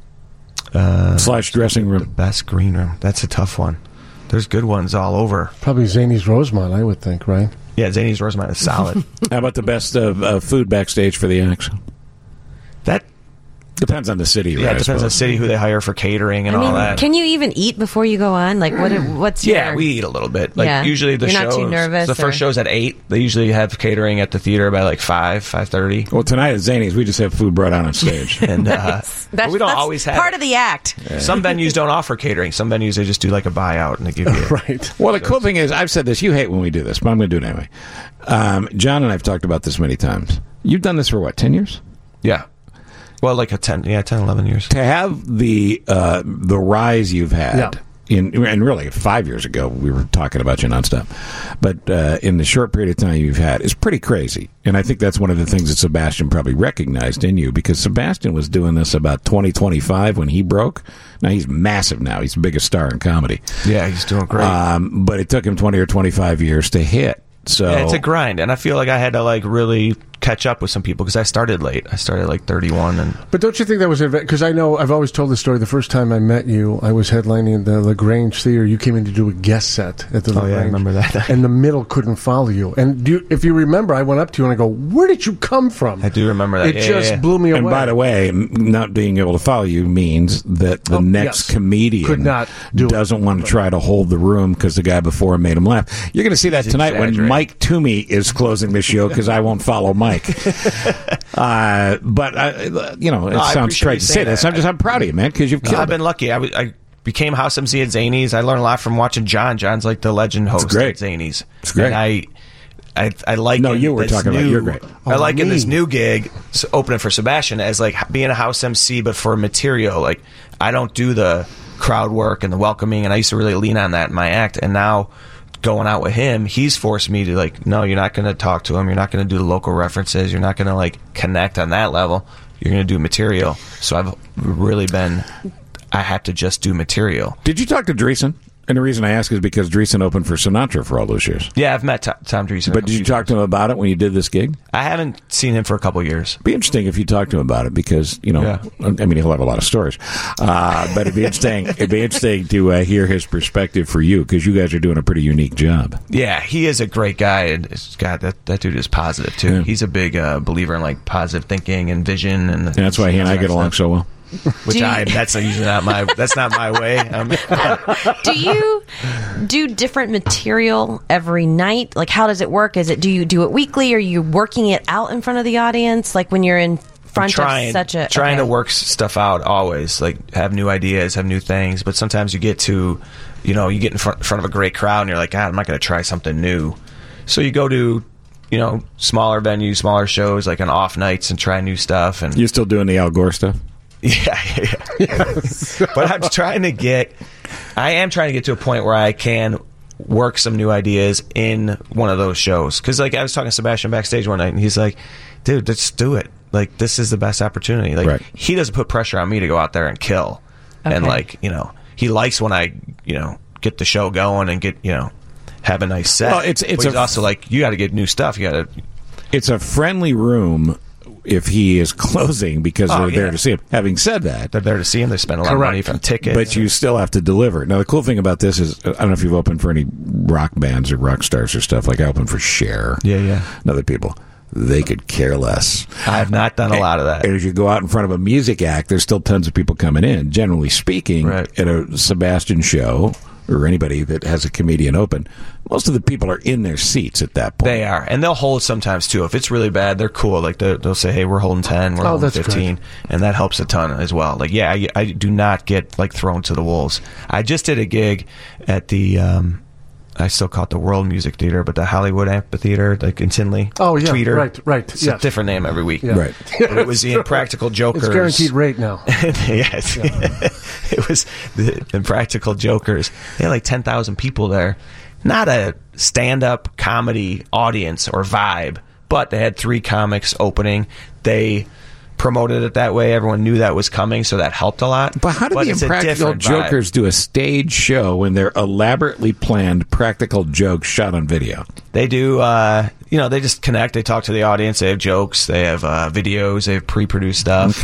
Uh, Slash dressing room. Best green room. That's a tough one. There's good ones all over. Probably Zanies Rosemont, I would think, right? Yeah, Zanies Rosemont is solid. How about the best of uh, food backstage for the acts? That Depends on the city. Yeah, right, it depends on the city, who they hire for catering and I mean, all that. can you even eat before you go on? Like, what? What's yeah, your... we eat a little bit. Like Yeah. usually the You're shows, not too nervous, the first or- show's at eight. They usually have catering at the theater by like five, five thirty. Well, tonight at Zany's, we just have food brought out on stage. And uh, That's, but we don't that's always have part it. of the act. Some venues don't offer catering. Some venues they just do like a buyout and they give you right. Well, the cool thing is, I've said this. You hate when we do this, but I'm going to do it anyway. Um, John and I have talked about this many times. You've done this for what, ten years? Yeah. Well, like a ten, yeah, ten, eleven years. To have the uh, the rise you've had, Yeah. in and really five years ago we were talking about you nonstop, but uh, in the short period of time you've had is pretty crazy. And I think that's one of the things that Sebastian probably recognized in you, because Sebastian was doing this about twenty twenty-five when he broke. Now he's massive now; he's the biggest star in comedy. Yeah, he's doing great. Um, but it took him twenty or twenty-five years to hit. So Yeah, it's a grind, and I feel like I had to like really catch up with some people because I started late. I started like thirty-one, and But don't you think that was because I know I've always told the story. The first time I met you, I was headlining the LaGrange Theater. You came in to do a guest set at the Oh, LaGrange. yeah, I remember that. And the middle couldn't follow you. And do you, if you remember, I went up to you and I go, "Where did you come from?" I do remember that. It Yeah, just yeah, yeah. blew me away. And by the way, m- not being able to follow you means that the Oh, next yes. comedian Could not do it. doesn't want to try to hold the room because the guy before him made him laugh. You're going to see that He's tonight when exaggerating. Mike Toomey is closing the show because I won't follow Mike. uh, but uh, you know, it No, I sounds appreciate trite you to say saying this. that. I'm just I'm proud of you, man, because you've No, killed I've been it. lucky. I, w- I became house M C at Zany's. I learned a lot from watching John. John's like the legend host great. at Zany's. It's great. And I, I, I like. No, you were talking about- you're great. I Oh, like in this me. new gig s- opening for Sebastian as like being a house M C, but for material. Like I don't do the crowd work and the welcoming, and I used to really lean on that in my act. And now going out with him, he's forced me to like, no, you're not going to talk to him. You're not going to do the local references. You're not going to like connect on that level. You're going to do material. So I've really been. I have to just do material. Did you talk to Dreesen? And the reason I ask is because Dreesen opened for Sinatra for all those years. Yeah, I've met Tom, Tom Dreesen. But did you talk to him about it when you did this gig? I haven't seen him for a couple years. Be interesting if you talk to him about it, because you know, Yeah. I mean, he'll have a lot of stories. Uh, but it'd be interesting. It'd be interesting to uh, hear his perspective for you, because you guys are doing a pretty unique job. Yeah, he is a great guy, and it's, God, that that dude is positive too. Yeah. He's a big uh, believer in like positive thinking and vision, and, And that's why he and I get along so well. Which Do you- I that's usually not my that's not my way. Um, Do you do different material every night? Like, how does it work? Is it do you do it weekly? Or are you working it out in front of the audience? Like when you're in front trying of such a trying okay. to work s- stuff out always, like have new ideas, have new things. But sometimes you get to, you know, you get in front, front of a great crowd, and you're like, God, I'm not going to try something new. So you go to, you know, smaller venues, smaller shows, like on off nights, and try new stuff. And You still doing the Al Gore stuff? Yeah, yeah. But I'm trying to get, I am trying to get to a point where I can work some new ideas in one of those shows. Because, like, I was talking to Sebastian backstage one night, and he's like, dude, let's do it. Like, this is the best opportunity. Like, Right. he doesn't put pressure on me to go out there and kill. And, Okay. like, you know, he likes when I, you know, get the show going and get, you know, have a nice set. Well, it's- it's But he's a- also like, you got to get new stuff. You got to. It's a friendly room if he is closing, because Oh, they're there yeah. to see him. Having said that, They're there to see him. They spend a lot of money from tickets. but you still have to deliver. Now, the cool thing about this is, I don't know if you've opened for any rock bands or rock stars or stuff. Like I opened for Cher. Yeah, yeah. And other people. They could care less. I have not done a lot of that. And as you go out in front of a music act, there's still tons of people coming in. Generally speaking, Right. at a Sebastian show or anybody that has a comedian open, most of the people are in their seats at that point. They are, and they'll hold sometimes too. If it's really bad, they're cool. Like they'll, they'll say, "Hey, we're holding ten, we're Oh, holding that's fifteen," and that helps a ton as well. Like, yeah, I, I do not get like thrown to the wolves. I just did a gig at the, um, I still call it the World Music Theater, but the Hollywood Amphitheater, like in Tinley. Oh, yeah, Tweeter. right, right, It's yes. a different name every week. Yeah. Right. But it was the Impractical Jokers. It's guaranteed rate now. Yes. It was the Impractical Jokers. They had like ten thousand people there. Not a stand-up comedy audience or vibe, but they had three comics opening. They promoted it that way. Everyone knew that was coming, so that helped a lot. But how do the it's a Impractical different vibe. Jokers do a stage show when they're elaborately planned practical jokes shot on video? They do, uh, you know, they just connect. They talk to the audience. They have jokes. They have uh, videos. They have pre-produced stuff. Okay.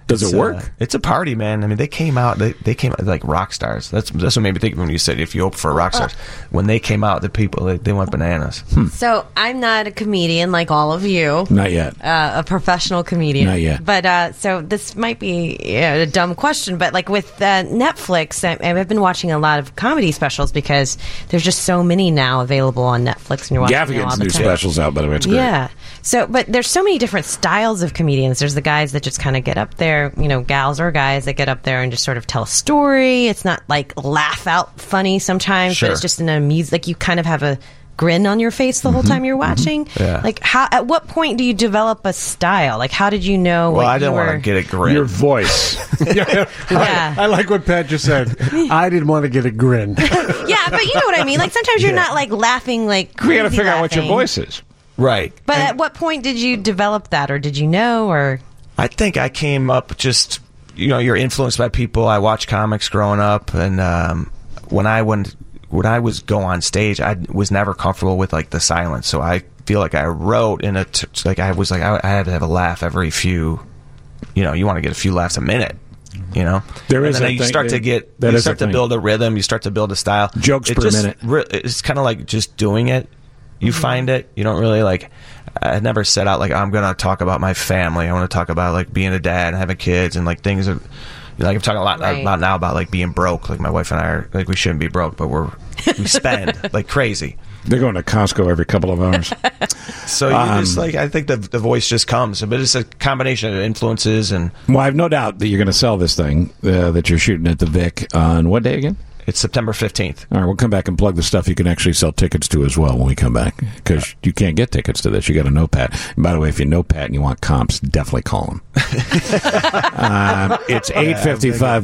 Does It's, it work? Uh, it's a party, man. I mean, they came out. They, they came out like rock stars. That's that's what made me think when you said if you open for rock stars. When they came out, the people they, they went bananas. So I'm not a comedian like all of you. Not yet. Uh, a professional comedian. Not yet. But uh, so this might be yeah, a dumb question, but like with uh, Netflix, I, I've been watching a lot of comedy specials because there's just so many now available on Netflix, and you're watching them all Gaffigan's the new time. specials out, by the way. It's great. Yeah. So, but there's so many different styles of comedians. There's the guys that just kind of get up there, you know, gals or guys that get up there and just sort of tell a story. It's not like laugh out funny sometimes, Sure. but it's just an amuse. Like you kind of have a grin on your face the whole time you're watching. Yeah. Like how? At what point do you develop a style? Like how did you know? Well, what I didn't you were... want to get a grin. Your voice. yeah. Yeah. I like what Pat just said. I didn't want to get a grin. Yeah, but you know what I mean. Like sometimes you're Yeah. not like laughing like We got to crazy figure out what your laughing. voice is. Right. But at what point did you develop that, or did you know, or I think I came up just, you know, you're influenced by people. I watched comics growing up, and um, when I went, when I was go on stage, I was never comfortable with like the silence. So I feel like I wrote in a t- like I was like I, I had to have a laugh every few, you know, you want to get a few laughs a minute. You know, There and is then a you thing- start to get that you is a start to thing. build a rhythm. You start to build a style. Jokes It per just minute. re- it's kind of like just doing it. You find it. You don't really like. I never set out like I'm gonna talk about my family. I want to talk about like being a dad and having kids and like things. Are, like I'm talking a lot Right. about now about like being broke. Like my wife and I are like we shouldn't be broke, but we're we spend like crazy. They're going to Costco every couple of hours. So you Um, just like I think the the voice just comes, but it's a combination of influences and Well, I have no doubt that you're going to sell this thing uh, that you're shooting at the Vic on what day again? it's September fifteenth. All right, we'll come back and plug the stuff you can actually sell tickets to as well when we come back, because you can't get tickets to this. You got to know Pat. And by the way, if you know Pat and you want comps, definitely call him. um, it's eight fifty-five.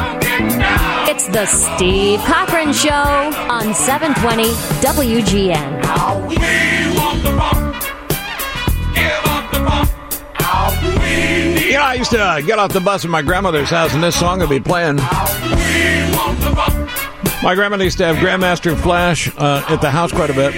It's the Steve Cochran Show on seven twenty W G N. You know, I used to uh, get off the bus at my grandmother's house, and this song would be playing. My grandmother used to have Grandmaster Flash uh, at the house quite a bit.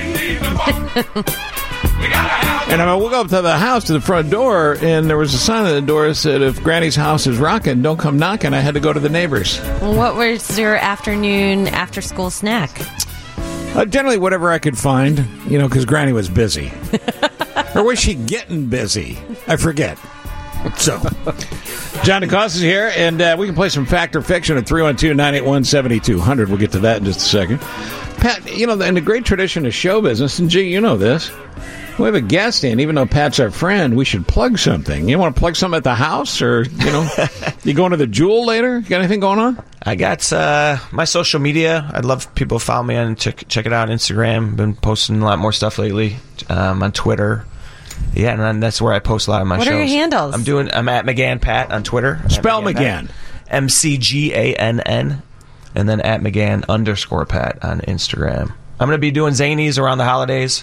And I woke up to the house, to the front door, and there was a sign on the door that said, if Granny's house is rocking, don't come knocking. I had to go to the neighbors. what was your afternoon after school snack? Uh, generally, whatever I could find, you know, because Granny was busy. Or was she getting busy? I forget. So, John DeCosta's here, and uh, we can play some Fact or Fiction at three one two, nine eight one, seven two zero zero. We'll get to that in just a second. Pat, you know, in the great tradition of show business, and gee, you know this, we have a guest in, even though Pat's our friend, we should plug something. You want to plug something at the house, or, you know, you going to the Jewel later? You got anything going on? I got uh, my social media. I'd love people to follow me on check check it out on Instagram. Been posting a lot more stuff lately um, on Twitter. Yeah, and then that's where I post a lot of my What shows. are your handles? I'm doing. I'm at McGann Pat on Twitter. At Spell Pat. McGann. M C G A N N, and then at McGann underscore Pat on Instagram. I'm going to be doing Zanies around the holidays.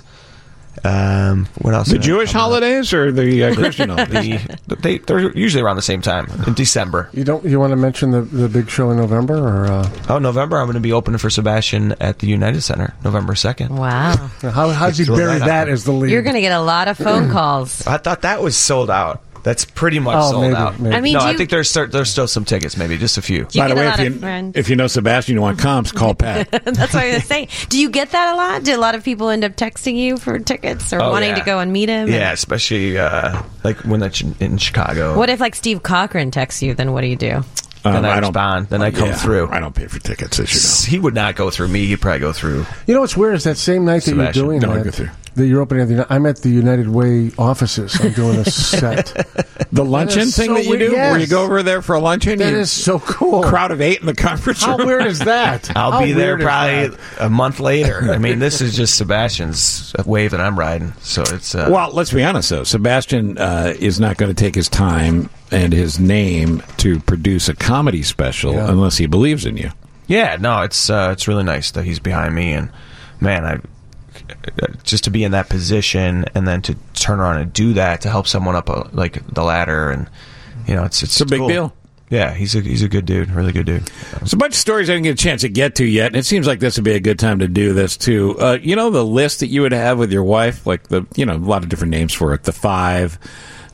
Um, what else? The Jewish holidays or the uh, Christian holidays? the, they, they're usually around the same time in December. You don't. You want to mention the the big show in November, or uh... Oh, November! I'm going to be opening for Sebastian at the United Center, November second. Wow! How how'd you bury that as the lead? You're going to get a lot of phone calls. I thought that was sold out. That's pretty much Oh, sold maybe, out. maybe. I mean, no, do I you- think there's still, there's still some tickets, maybe just a few. Do you By the get way, a if lot you, of friends? if you know Sebastian, you want comps, call Pat. That's what I was saying. Do you get that a lot? Do a lot of people end up texting you for tickets or Oh, wanting yeah. to go and meet him? Yeah, especially uh, like when that's in Chicago. What if like Steve Cochran texts you? Then what do you do? Then Um, I I don't- respond. Then I come Yeah, through. I don't pay for tickets, as you know. He would not go through me. He'd probably go through. You know what's weird is that same night that Sebastian. you're doing No, I that, go through. that you're opening at the. I'm at the United Way offices. I'm doing a set. The luncheon is thing so that you weird. do, where you Yes. go over there for a luncheon, That you is so cool. crowd of eight in the conference How room. weird is that? I'll How be there weird is probably that? a month later. I mean, this is just Sebastian's wave that I'm riding. So it's uh, Well, let's be honest, though. Sebastian uh, is not going to take his time and his name to produce a comedy special Yeah. unless he believes in you. yeah, no, it's uh, it's really nice that he's behind me, and man, I just to be in that position and then to turn around and do that to help someone up a, like the ladder, and you know, it's it's, It's a big cool. deal. Yeah, he's a he's a good dude, really good dude. There's a bunch of stories I didn't get a chance to get to yet, and it seems like this would be a good time to do this, too. Uh, you know the list that you would have with your wife? Like, the you know, a lot of different names for it. The five,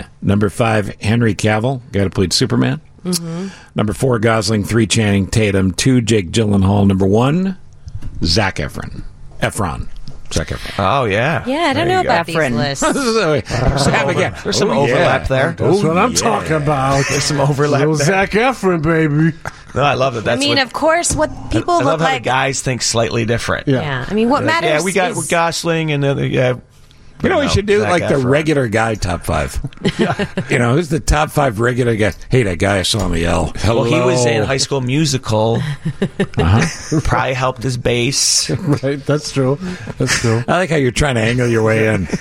Number five, Henry Cavill, guy who played Superman. Mm-hmm. Number four, Gosling. Three, Channing Tatum. Two, Jake Gyllenhaal. Number one, Zac Efron. Efron. Zac Efron. Oh, yeah. Yeah, I don't know about these lists. There's some, over, there's some Oh, overlap yeah. there. That's what I'm yeah. talking about. There's some overlap Little there. Zac Efron, baby. No, I love it. That's I mean, what, of course, what people I look love how like. the guys think slightly different. Yeah. Yeah, I mean, what matters Yeah, we got is- Gosling and the other, yeah. You know, we No, should do Zac like the Efron. regular guy top five. You know, who's the top five regular guy? Hey, that guy I saw him yell. Hello. Well, he was in High School Musical. Uh-huh. Probably helped his bass. Right, that's true. That's true. I like how you're trying to angle your way in.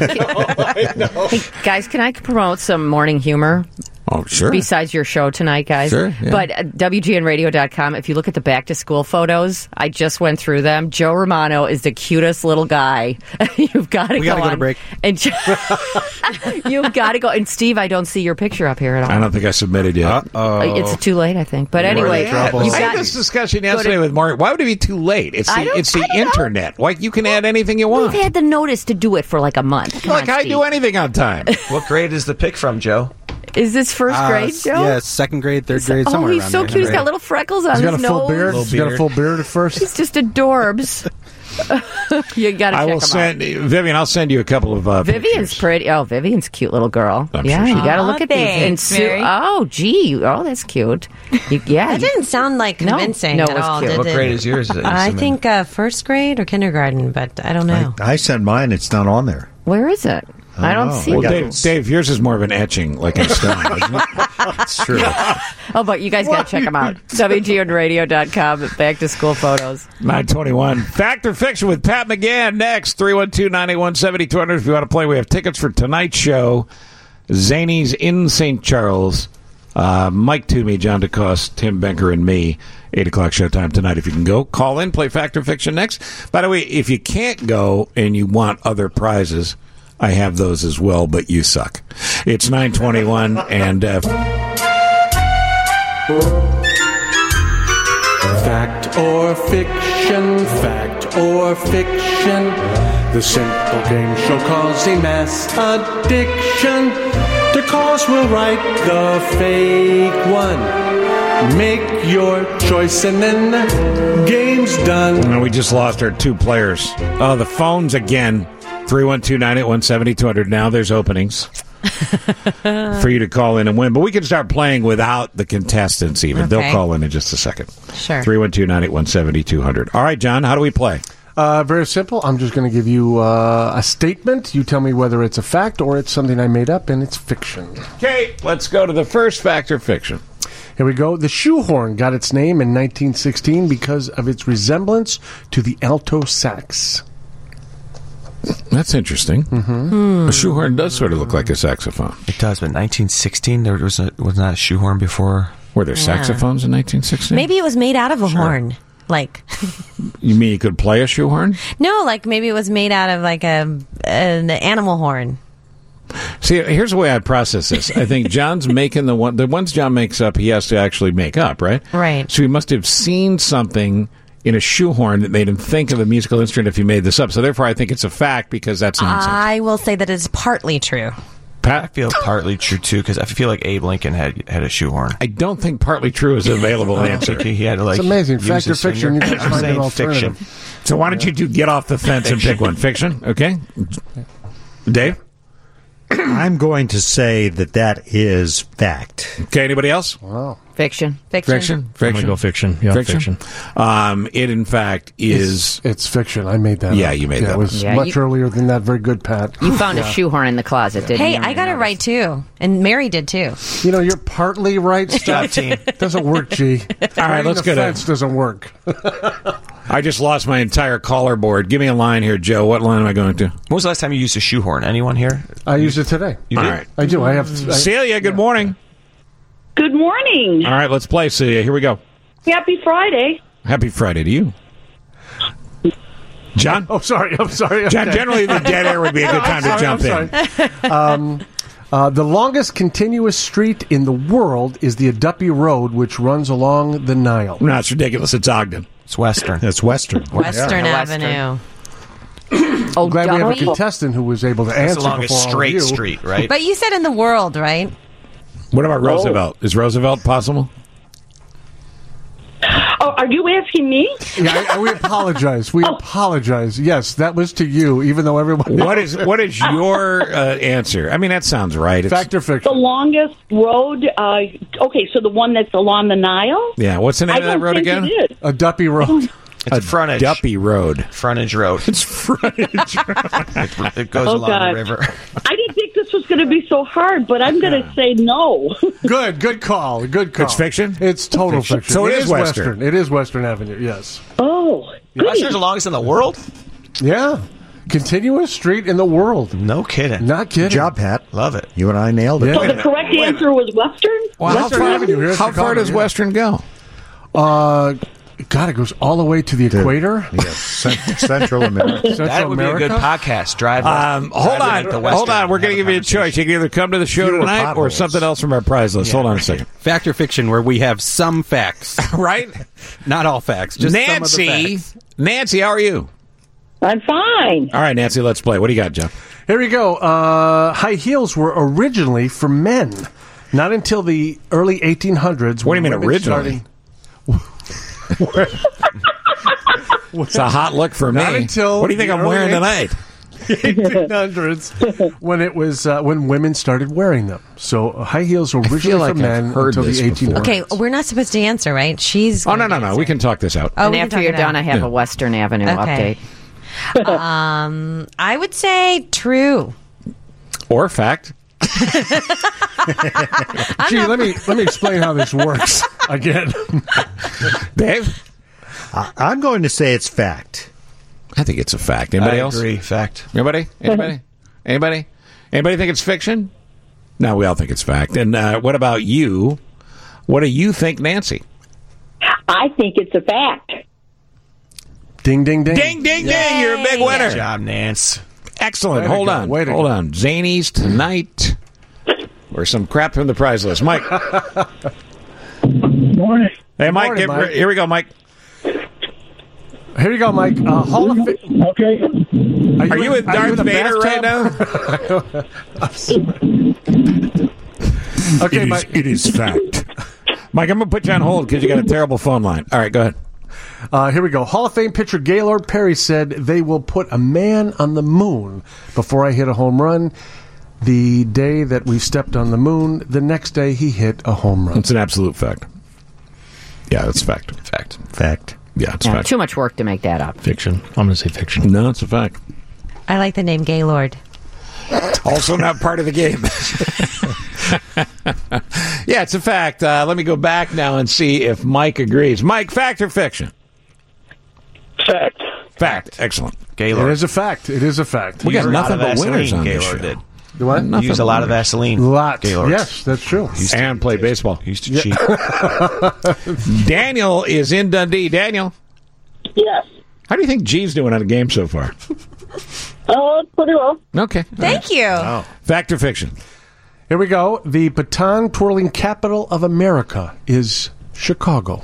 Hey, guys, can I promote some morning humor? Oh, sure. Besides your show tonight, guys. Sure, yeah. But uh, W G N radio dot com, if you look at the back to school photos, I just went through them. Joe Romano is the cutest little guy. You've got to go We gotta go to on. break. And jo- you've got to go. And Steve, I don't see your picture up here at all. I don't think I submitted yet. Uh-oh. It's too late, I think. But We're in anyway, trouble. you've I had got this discussion go yesterday to- with Mark. Why would it be too late? It's I the, don't- it's the I don't know. internet. Like you can add anything you want. We've had the notice to do it for like a month. Come like on, I Steve. do anything on time. What grade is the pick from, Joe? Is this first Uh, grade, Joe? Yeah, second grade, third grade, Oh, somewhere he's around so there. cute. He's got Right. little freckles on He's got a his full nose. beard. Little He's got a beard. full beard at first. He's just adorbs. You got to I check will him send out. Vivian. I'll send you a couple of uh, Vivian's pictures. pretty. Oh, Vivian's a cute little girl. I'm yeah, sure she you got to is. look at Aw, these. And thanks, Sue, Mary. oh, gee, oh, that's cute. You, yeah, That you- didn't sound like No. convincing No, it at was all, cute. did What it? grade is yours? that you I submitted? think uh, first grade or kindergarten, but I don't know. I, I sent mine. It's not on there. where is it? I don't know. see Well, it. Dave, Dave, yours is more of an etching, like in stone, isn't it? It's true. Oh, but you guys got to check them out. W G N radio dot com. Back to school photos. nine twenty-one. Fact or Fiction with Pat McGann next. three one two, nine eight one, seven two zero zero. If you want to play, we have tickets for tonight's show. Zanies in Saint Charles. Uh, Mike Toomey, John DeCoste, Tim Benker, and me. eight o'clock showtime tonight. If you can go, call in, play Fact or Fiction next. By the way, if you can't go and you want other prizes, I have those as well, but you suck. It's nine twenty-one, and uh, Fact or fiction, fact or fiction. The simple game show causing mass addiction. DeCause will write the fake one. Make your choice and then the game's done. and we just lost our two players. Oh, the phones again. three one two, nine eight one, seven two zero zero. Now there's openings for you to call in and win. But we can start playing without the contestants even. Okay. They'll call in in just a second. Sure. three one two, nine eight one, seven two zero zero. All right, John, how do we play? Uh, very simple. I'm just going to give you uh, a statement. You tell me whether it's a fact or it's something I made up and it's fiction. Okay, let's go to the first fact or fiction. Here we go. The shoehorn got its name in nineteen sixteen because of its resemblance to the alto sax. That's interesting. Mm-hmm. A shoehorn does sort of look like a saxophone. It does, but nineteen sixteen, there was, a, was not a shoehorn before. Were there Yeah. saxophones in nineteen sixteen? Maybe it was made out of a horn. Like, You mean you could play a shoehorn? no, like maybe it was made out of like a an animal horn. See, here's the way I process this. I think John's making the one, the ones John makes up, he has to actually make up, right? Right. So he must have seen something in a shoehorn that made him think of a musical instrument if he made this up. So therefore, I think it's a fact because that's nonsense. I will say that it's partly true. Pat? I feel partly true, too, because I feel like Abe Lincoln had had a shoehorn. I don't think partly true is an available I don't answer. think he had to, like, It's amazing. use Fact or his fiction, finger. you can I'm find an saying alternative. fiction. So why don't you two get off the fence and pick one? Fiction, okay? Dave? I'm going to say that that is fact. Okay, anybody else? Wow. Fiction. Fiction. Fiction? I'm Fiction? going to go fiction. Yeah, fiction. Um, it, in fact, is... It's, it's fiction. I made that Yeah, up. you made yeah, that It was up. Yeah, much you- earlier than that. Very good, Pat. You found a shoehorn in the closet, didn't Hey, you? I got it right too, and Mary did too. You know, you're partly right, stuff. team. Doesn't work, G. All right, let's the go to- fence doesn't work. I just lost my entire caller board. Give me a line here, Joe. What line am I going to? When was the last time you used a shoehorn? Anyone here? I used it today. You All did? right. I do. I have. I, Celia, good morning. Good morning. All right, let's play, Celia. Here we go. Happy Friday. Happy Friday to you. John? Oh, sorry. I'm sorry. John, Okay. generally the dead air would be a good time to I'm jump sorry, in. I'm sorry. um, uh, the longest continuous street in the world is the Adupi Road, which runs along the Nile. No, it's ridiculous. It's Ogden. It's Western. That's Western. Western Yeah. Avenue. Oh, Glad we have a Duffy? contestant who was able to It's answer the longest before all of straight you. street, right? But you said in the world, right? What about Roosevelt? Is Roosevelt possible? Oh, are you asking me? Yeah, I, we apologize. We apologize. Yes, that was to you, even though everybody. What is what is your uh, answer? I mean, that sounds right. It's, Fact or fiction? The longest road. Uh, okay, so the one that's along the Nile. Yeah. What's the name I of that don't road think again? it is. A Duppy Road. It's a frontage. Duppy Road. Frontage road. It's frontage. it, it goes Oh, along God. the river. I didn't think this was going to be so hard, but I'm going to say no. Good, good call. Good call. It's fiction? It's total fiction. So it is Western. It is Western Avenue, yes. Oh, Western's the longest in the world? Yeah. Continuous street in the world. No kidding. Not kidding. Good job, Pat. Love it. You and I nailed it. Yeah. So the correct answer was Western? Well, how Western far, Avenue here in how Chicago, far does yeah. Western go? Uh, God, it goes all the way to the equator. Yes, cent- Central America. Central That would America? be a good podcast. Drive. Um, hold drive on, to hold Western on. We're and going to have give you a choice. You can either come to the show Fewer tonight or potholes. something else from our prize list. Hold on a second. Fact or fiction, where we have some facts, Right? not all facts. Just some of the Nancy, facts. Nancy, how are you? I'm fine. All right, Nancy, let's play. What do you got, Jeff? Here we go. Uh, high heels were originally for men. Not until the early eighteen hundreds. What do you when mean women originally? started- It's a hot look for me. Not until what do you think the I'm early wearing eight- tonight? eighteen hundreds when it was uh, when women started wearing them. So uh, high heels were originally like for I've men heard until this the eighteen hundreds. Okay, we're not supposed to answer, right? She's. Oh, no, no, no. We can talk this out. Oh, and we can after talk you're it done, out. I have Yeah. a Western Avenue Okay. update. Um, I would say true. Or fact. Gee, let me let me explain how this works again. Dave? I- I'm going to say it's fact. I think it's a fact. Anybody I else? agree. Fact. Anybody? Anybody? Anybody? Anybody think it's fiction? No, we all think it's fact. And uh, what about you? What do you think, Nancy? I think it's a fact. Ding, ding, ding. Ding, ding, ding. You're a big winner. Good job, Nance. Excellent. Way to Hold go. on. Way to Hold go. on. Zanies tonight. Or some crap from the prize list. Mike. Morning. Hey, Mike. morning, get, Mike. Here we go, Mike. Here you go, Mike. Uh, Hall of Fame. Okay. Are you with Darth Vader right now? Okay, it, is, Mike. it is fact. Mike, I'm going to put you on hold because you got a terrible phone line. All right, go ahead. Uh, here we go. Hall of Fame pitcher Gaylord Perry said they will put a man on the moon before I hit a home run. The day that we stepped on the moon, the next day he hit a home run. It's an absolute fact. Yeah, that's fact. Fact. Fact. Yeah, it's Yeah, fact. too much work to make that up. Fiction. I'm going to say fiction. No, it's a fact. I like the name Gaylord. Also not part of the game. Yeah, it's a fact. Uh, let me go back now and see if Mike agrees. Mike, fact or fiction? Fact. Fact. Excellent. It Gaylord. is a fact. It is a fact. We got Used a lot nothing of but winners Vaseline, on this Gaylord show. did. You what? Nothing Used a but lot of winners. Vaseline. Lot. Gaylord. Yes, that's true. And play baseball. Used to Yeah. cheat. Daniel is in Dundee. Daniel, Yes. how do you think G's doing on the game so far? Oh, pretty well. Okay. Thank you. Fact or fiction? Here we go. The baton twirling capital of America is Chicago.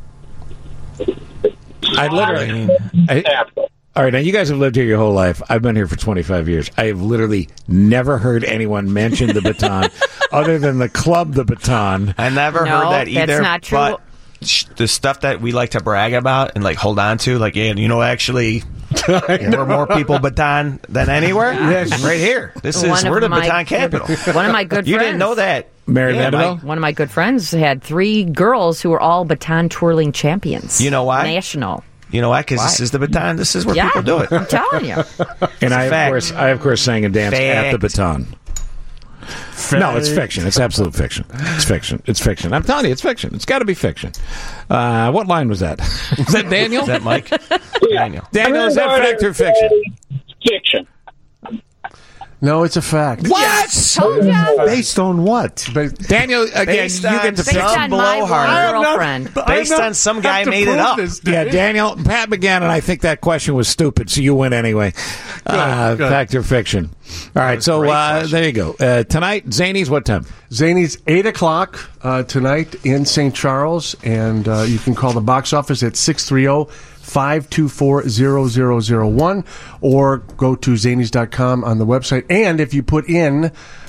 I literally. I, all right, now you guys have lived here your whole life. I've been here for twenty-five years. I have literally never heard anyone mention the baton other than the club, the baton. I never No, heard that that's either. not true. But sh- the stuff that we like to brag about and like hold on to, like, yeah, you know, actually, we're more people baton than anywhere. Yes. Right here. This is One of we're the my baton good- capital. One of my good You friends. didn't know that. Mary Yeah, Mandeville? Mike. One of my good friends had three girls who were all baton twirling champions. You know why? National. You know why? Because this Why? is the baton. This is where Yeah, people do it. I'm telling you. And I, of fact. course, I of course sang and danced at the Fact. baton. No, it's fiction. It's absolute fiction. It's fiction. It's fiction. I'm telling you, it's fiction. It's got to be fiction. Uh, what line was that? Is that Daniel? Is that Mike? Daniel. Daniel, is that fact or fiction? Fiction. No, it's a fact. What? Told ya. Based on what? Daniel, again, Based you on get to some pick. Based on my blowhard. one I am not- girlfriend. Based I on some guy have to made it prove up. this, Yeah, Dave. Daniel, Pat began, and I think that question was stupid, so you win anyway. Uh, good. fact or fiction? All right, so great uh, question. there you go. Uh, tonight, Zanies, what time? Zany's eight o'clock uh, tonight in Saint Charles, and uh, you can call the box office at six three zero, five two four, zero zero zero one or go to zanys dot com on the website. And if you put in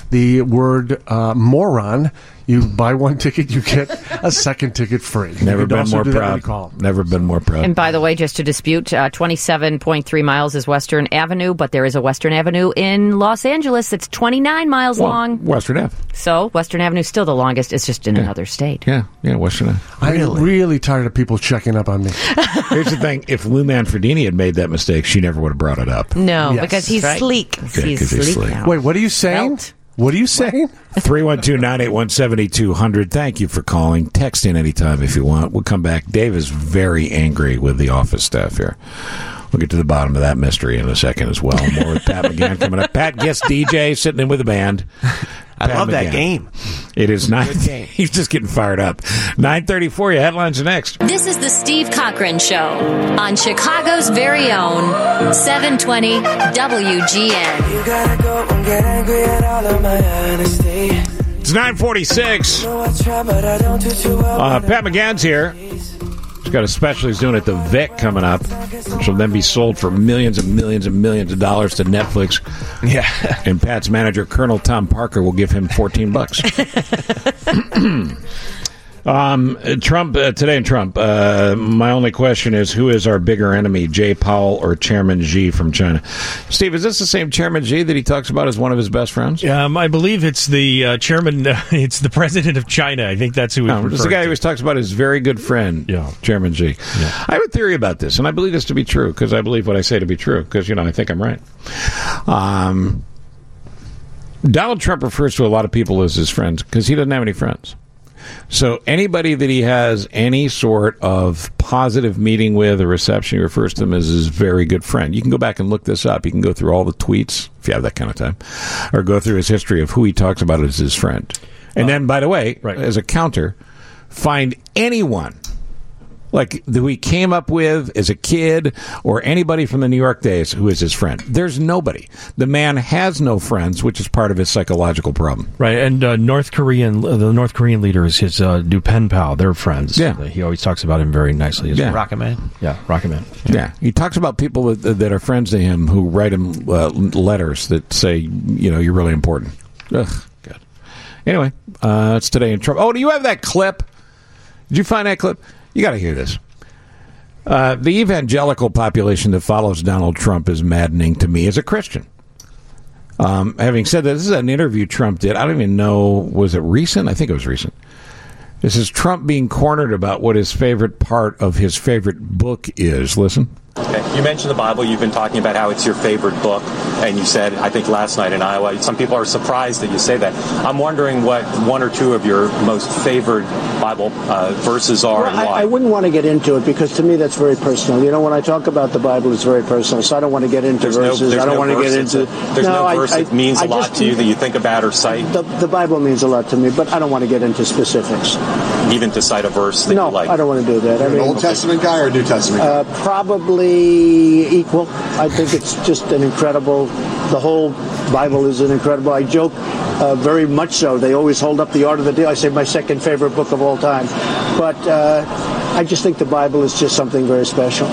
the word uh, moron. You buy one ticket, you get a second ticket free. Never You can been also more do that when you proud. call. Never been more proud. And by the way, just to dispute, uh, twenty-seven point three miles is Western Avenue, but there is a Western Avenue in Los Angeles that's twenty-nine miles Well, long. Western Ave. So Western Avenue is still the longest. It's just in another state. Yeah, yeah, Western Ave. I'm really tired of people checking up on me. Here's the thing: if Lou Manfredini had made that mistake, she never would have brought it up. No, Yes. because he's Right. sleek. Yeah, He's 'cause he's sleek sleek. now. Wait, what are you saying? Felt. What are you saying? three one two, nine eight one, seven two zero zero. Thank you for calling. Text in anytime if you want. We'll come back. Dave is very angry with the office staff here. We'll get to the bottom of that mystery in a second as well. More with Pat McGann coming up. Pat guest D J sitting in with the band. I Pat love that McGann. game. It is nine. He's just getting fired up. nine thirty for you. Headlines are next. This is the Steve Cochran Show on Chicago's very own seven twenty W G N. You gotta go and get angry at all of my honesty. It's nine forty-six. No, I try, but I don't do too well. Uh, Pat McGann's here. He's got a special he's doing at the Vic coming up, which will then be sold for millions and millions and millions of dollars to Netflix. Yeah. And Pat's manager, Colonel Tom Parker, will give him fourteen bucks. um, Trump, uh, today in Trump, uh, my only question is, who is our bigger enemy, Jay Powell or Chairman Xi from China? Steve, is this the same Chairman Xi that he talks about as one of his best friends? Um, I believe it's the uh, chairman, uh, it's the president of China. I think that's who he's No, it's the guy who always talks about his very good friend, Yeah. Chairman Xi. I have a theory about this, and I believe this to be true, because I believe what I say to be true, because, you know, I think I'm right. Um, Donald Trump refers to a lot of people as his friends, because he doesn't have any friends. So anybody that he has any sort of positive meeting with or reception, he refers to them as his very good friend. You can go back and look this up. You can go through all the tweets, if you have that kind of time, or go through his history of who he talks about as his friend. And then, by the way, as a counter, find anyone like who he came up with as a kid or anybody from the New York days who is his friend. There's nobody. The man has no friends, which is part of his psychological problem. Right, and uh, North Korean, the North Korean leader is his uh, new pen pal. They're friends. Yeah. He always talks about him very nicely. As Yeah. well. Rocket Man. Yeah, Rocket Man. Yeah, he talks about people that, that are friends to him who write him uh, letters that say, you know, you're really important. Ugh, God. Anyway, uh, it's today in Trump. Oh, do you have that clip? Did you find that clip? You got to hear this. Uh, the evangelical population that follows Donald Trump is maddening to me as a Christian. Um, having said that, this is an interview Trump did. I don't even know, was it recent? I think it was recent. This is Trump being cornered about what his favorite part of his favorite book is. Listen. Okay. You mentioned the Bible. You've been talking about how it's your favorite book, and you said, I think last night in Iowa, some people are surprised that you say that. I'm wondering what one or two of your most favorite Bible uh, verses are Well, and I, why. I wouldn't want to get into it because to me that's very personal. You know, when I talk about the Bible, it's very personal, so I don't want to get into There's no, verses. there's I don't no want to verse get that's into. a- there's no, I- verse I- that means a I lot just- to you that you think about or cite, The, the Bible means a lot to me, but I don't want to get into specifics. even to cite a verse that No, you like. I don't want to do that. I You're an mean- Old Testament guy or New Testament guy? Uh, probably equal. I think it's just an incredible. The whole Bible is an incredible. I joke uh, very much so. They always hold up the Art of the Deal. I say my second favorite book of all time, but uh, I just think the Bible is just something very special.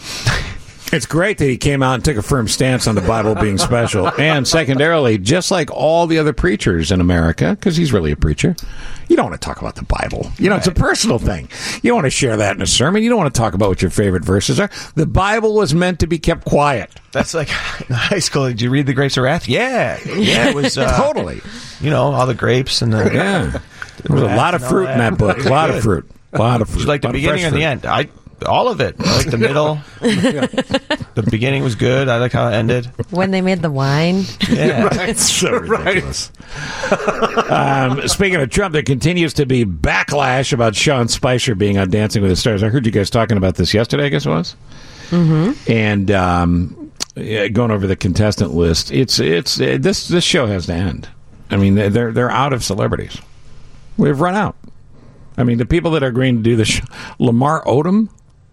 It's great that he came out and took a firm stance on the Bible being special. And secondarily, just like all the other preachers in America, because he's really a preacher, you don't want to talk about the Bible. You know, it's a personal thing. You don't want to share that in a sermon. You don't want to talk about what your favorite verses are. The Bible was meant to be kept quiet. That's like in high school. Did you read The Grapes of Wrath? Yeah. Yeah, it was. Uh, Totally. You know, all the grapes and the. Yeah. There was a lot of fruit in that book. A lot of fruit. A lot of fruit. Did you like the A lot of beginning fresh or the fruit. end? I all of it. I like the middle. The beginning was good. I like how it ended. When they made the wine. Yeah. It's so ridiculous. um, speaking of Trump, there continues to be backlash about Sean Spicer being on Dancing with the Stars. I heard you guys talking about this yesterday, I guess it was. Mm-hmm. And um, yeah, going over the contestant list, it's it's uh, this this show has to end. I mean, they're they're out of celebrities. We've run out. I mean, the people that are agreeing to do the show, Lamar Odom.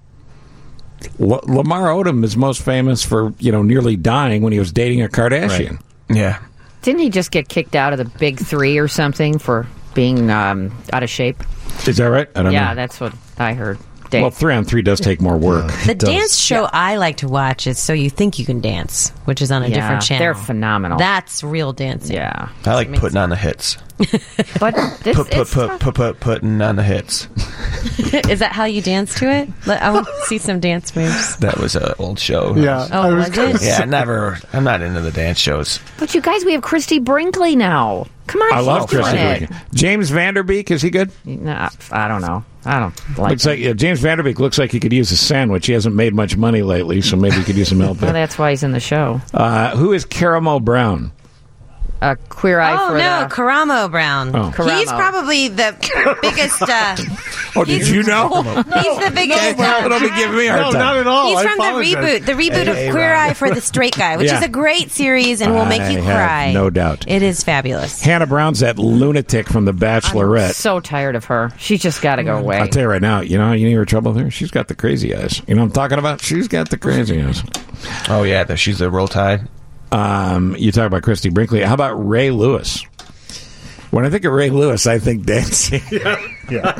L- Lamar Odom is most famous for, you know, nearly dying when he was dating a Kardashian. Right. Yeah. Didn't he just get kicked out of the Big Three or something for being um, out of shape? Is that right? I don't yeah, know. that's what I heard. Well, three on three does take more work. The dance show I like to watch is So You Think You Can Dance, which is on a Yeah, different channel. they're phenomenal. That's real dancing. Yeah. I like putting on the hits. But this, Put, put, it's put, put, put, putting on the hits. Is that how you dance to it? Let- I want to see some dance moves. That was an old show. Yeah. Oh, I was it? Yeah, never. I'm not into the dance shows. But you guys, we have Christy Brinkley now. Come on, I love she's Christy doing it. Brinkley. James Vanderbeek, is he good? Nah, I don't know. I don't like Looks like yeah, James Vanderbeek looks like he could use a sandwich. He hasn't made much money lately, so maybe he could use some help Well, there. that's why he's in the show. Uh, who is Caramel Brown? A queer eye Oh, for no, the... Karamo Brown. Oh. He's Karamo. probably the biggest... Uh, Oh, did you know? he's the biggest... No, don't be giving me a hard No, time. not at all. He's I from the apologize. reboot, the reboot Hey, of Queer Ron. Eye for the Straight Guy, which Yeah. is a great series and will make you I have cry. no doubt. It is fabulous. Hannah Brown's that lunatic from The Bachelorette. So tired of her. She's just got to go away. I'll tell you right now, you know how you need her trouble there? She's got the crazy eyes. You know what I'm talking about? She's got the crazy eyes. Oh, yeah, the, she's the Roll Tide. Um, you talk about Christy Brinkley. How about Ray Lewis? When I think of Ray Lewis, I think dancing. Yeah.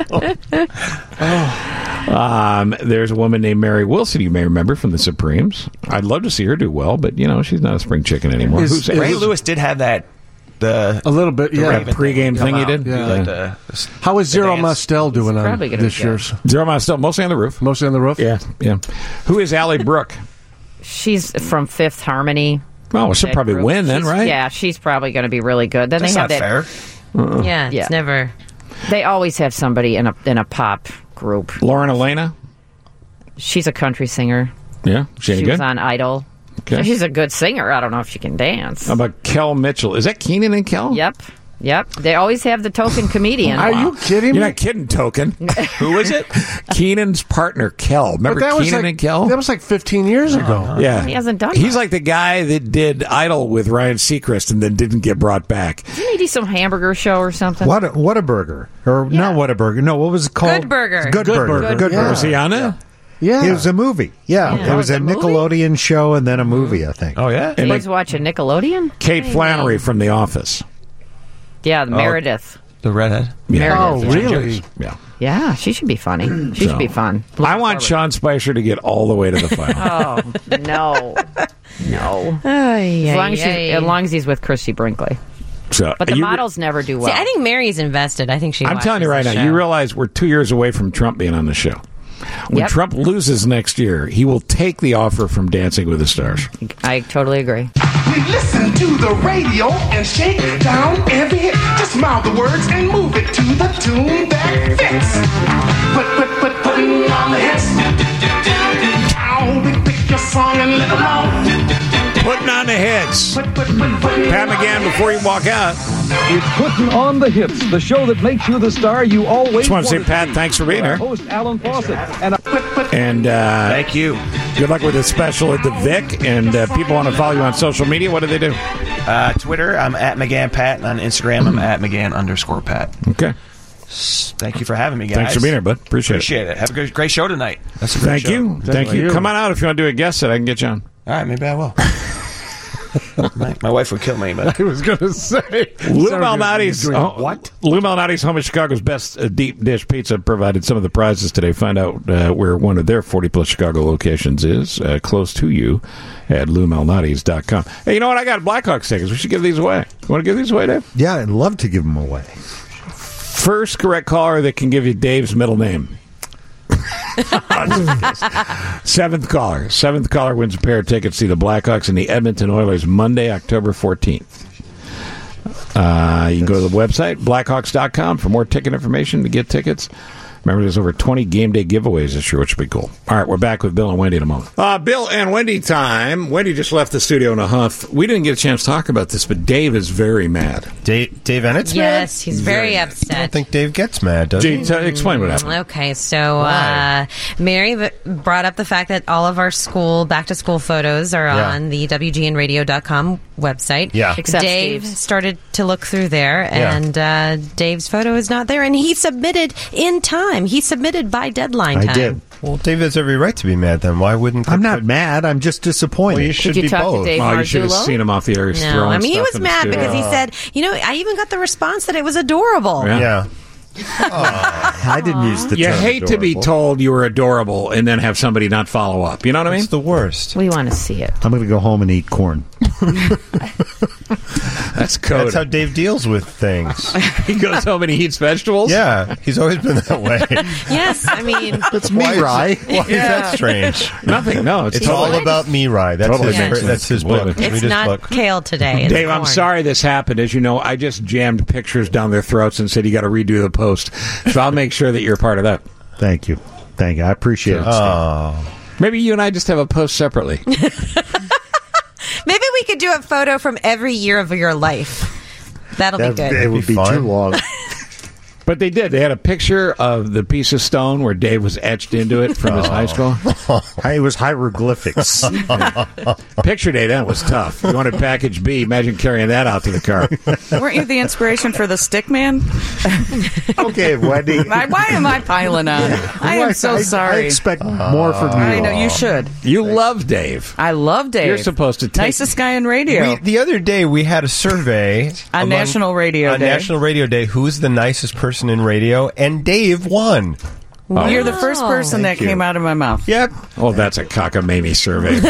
um, there's a woman named Mary Wilson you may remember from The Supremes. I'd love to see her do well, but, you know, she's not a spring chicken anymore. Is- Who's is- Ray Lewis did have that. The A little bit, yeah. that pregame thing he did? Yeah. Like the, How is the Zero dance. Mostel doing on probably gonna this be good. year's? Zero Mile still mostly on the roof. Mostly on the roof? Yeah, yeah. Who is Allie Brooke? She's from Fifth Harmony. Oh, well, she'll That probably group. win then, She's- right? Yeah, she's probably going to be really good. Then That's they have not that. fair. Yeah, it's Yeah. never... They always have somebody in a in a pop group. Lauren Elena? She's a country singer. Yeah, she ain't She good. was on Idol. Okay. She's a good singer. I don't know if she can dance. How about Kel Mitchell? Is that Keenan and Kel? Yep. Yep. They always have the token comedian. Are you kidding You're me? not kidding, Token. Who is it? Keenan's partner, Kel. But Remember that was Keenan like, and Kel? That was like fifteen years ago. Yeah. He hasn't done He's that. like the guy that did Idol with Ryan Seacrest and then didn't get brought back. Didn't he do some hamburger show or something? What a, what a burger. Or Yeah. not what a burger. No, what was it called? Good Burger. Good, Good Burger. Burger. Good Yeah. Burger. Was he on it? Yeah. It was a movie. Yeah, Yeah. it was Oh, a it's a movie? Nickelodeon show and then a movie, I think. Oh, yeah? You guys watch a Nickelodeon? Kate Flannery from The Office. Yeah, Meredith. The redhead. Yeah. Oh, Meredith. really? Yeah. Yeah, she should be funny. She So, should be fun. I want Sean Spicer to get all the way to the final. Oh no, no. Ay, As long ay, as, she's, ay. as long as he's with Christy Brinkley. So, But the you- models never do well. See, I think Mary's invested. I think she I'm watches telling you right the now, show. you realize we're two years away from Trump being on the show. When Yep. Trump loses next year, he will take the offer from Dancing with the Stars. I totally agree. We listen to the radio and shake down every hit. Just mouth the words and move it to the tune that fits. Put, put, put, putting on the hits. Ow, pick, pick your song and let them know. Putting on the hits. Put, put, put, putting Pat on McGann, the before you walk out. It's Putting on the Hits, the show that makes you the star you always Just want to say, wanted Pat, be. thanks for being Our here. Host Alan Fawcett and And uh, Thank you. good luck with the special at the Vic. And uh, people want to follow you on social media. What do they do? Uh, Twitter, I'm at McGann Pat. And on Instagram, I'm at McGann underscore Pat. Okay. Thank you for having me, guys. Thanks for being here, bud. Appreciate, Appreciate it. Have a good, great show tonight. That's a great Thank show. you. Thank you. Come on out if you want to do a guest set. I can get you on. All right, maybe I will. my, my wife would kill me, but I was going to say. Lou Malnati's Doing oh, what? Lou Malnati's Home of Chicago's Best uh, Deep Dish Pizza provided some of the prizes today. Find out uh, where one of their forty plus Chicago locations is uh, close to you at lou malnati's dot com. Hey, you know what? I got Blackhawks tickets. We should give these away. You want to give these away, Dave? Yeah, I'd love to give them away. First correct caller that can give you Dave's middle name. Seventh caller. Seventh caller wins a pair of tickets to see the Blackhawks and the Edmonton Oilers Monday, October fourteenth. Uh, you can go to the website, blackhawks dot com, for more ticket information to get tickets. Remember, there's over twenty game day giveaways this year, which would be cool. All right, we're back with Bill and Wendy in a moment. Uh, Bill and Wendy time. Wendy just left the studio in a huff. We didn't get a chance to talk about this, but Dave is very mad. Dave, Dave Ennett's mad? Yes, he's very, upset. I don't think Dave gets mad, does Gee, he? t- explain what happened. Okay, so uh, Mary v- brought up the fact that all of our school back to school photos are Yeah. on the W G N radio dot com website. Yeah. Except Dave Steve's. started to look through there, Yeah. and uh, Dave's photo is not there, and he submitted in time. He submitted by deadline I time. did. Well, Dave has every right to be mad then. Why wouldn't they I'm not put- mad. I'm just disappointed. Well, you should you be talk to both. Dave? Oh, you should have Marzullo? seen him off the air. He's No, throwing I mean he stuff was in the mad studio. because he said, you know, I even got the response that it was adorable. Yeah. Yeah. I didn't use the You term hate to be adorable. told you were adorable and then have somebody not follow up. You know what I mean? It's the worst. We want to see it. I'm going to go home and eat corn. That's code. That's how Dave deals with things. He goes home and he eats vegetables? Yeah, he's always been that way. Yes, I mean, It's me, Why is- Rye. Why is that strange? Nothing. No, it's, It's totally- all about me, Rye. That's Totally his, makes sense. that's his book. Completely. Read it's his not book. kale today. It's Dave, I'm corn. sorry this happened. As you know, I just jammed pictures down their throats and said you got to redo the post. So I'll make sure that you're part of that. Thank you. Thank you. I appreciate it. Steve. Oh. Maybe you and I just have a post separately. Maybe we could do a photo from every year of your life. That'll That- be good. It would be be fun. too long. But they did. They had a picture of the piece of stone where Dave was etched into it from his high school. It was hieroglyphics. Picture day then was tough. You wanted package B. Imagine carrying that out to the car. Weren't you the inspiration for the stick man? Okay, Wendy. Why, why am I piling on? I am so I- sorry. I expect more from you. I know you should. You love Dave. I love Dave. You're supposed to take... Nicest guy in radio. We, the other day, we had a survey On among- National Radio on Day. National Radio Day. Who's the nicest person in radio? And Dave won. Oh. You're the first person Thank that you. came out of my mouth. Yep. Oh, that's a cockamamie survey.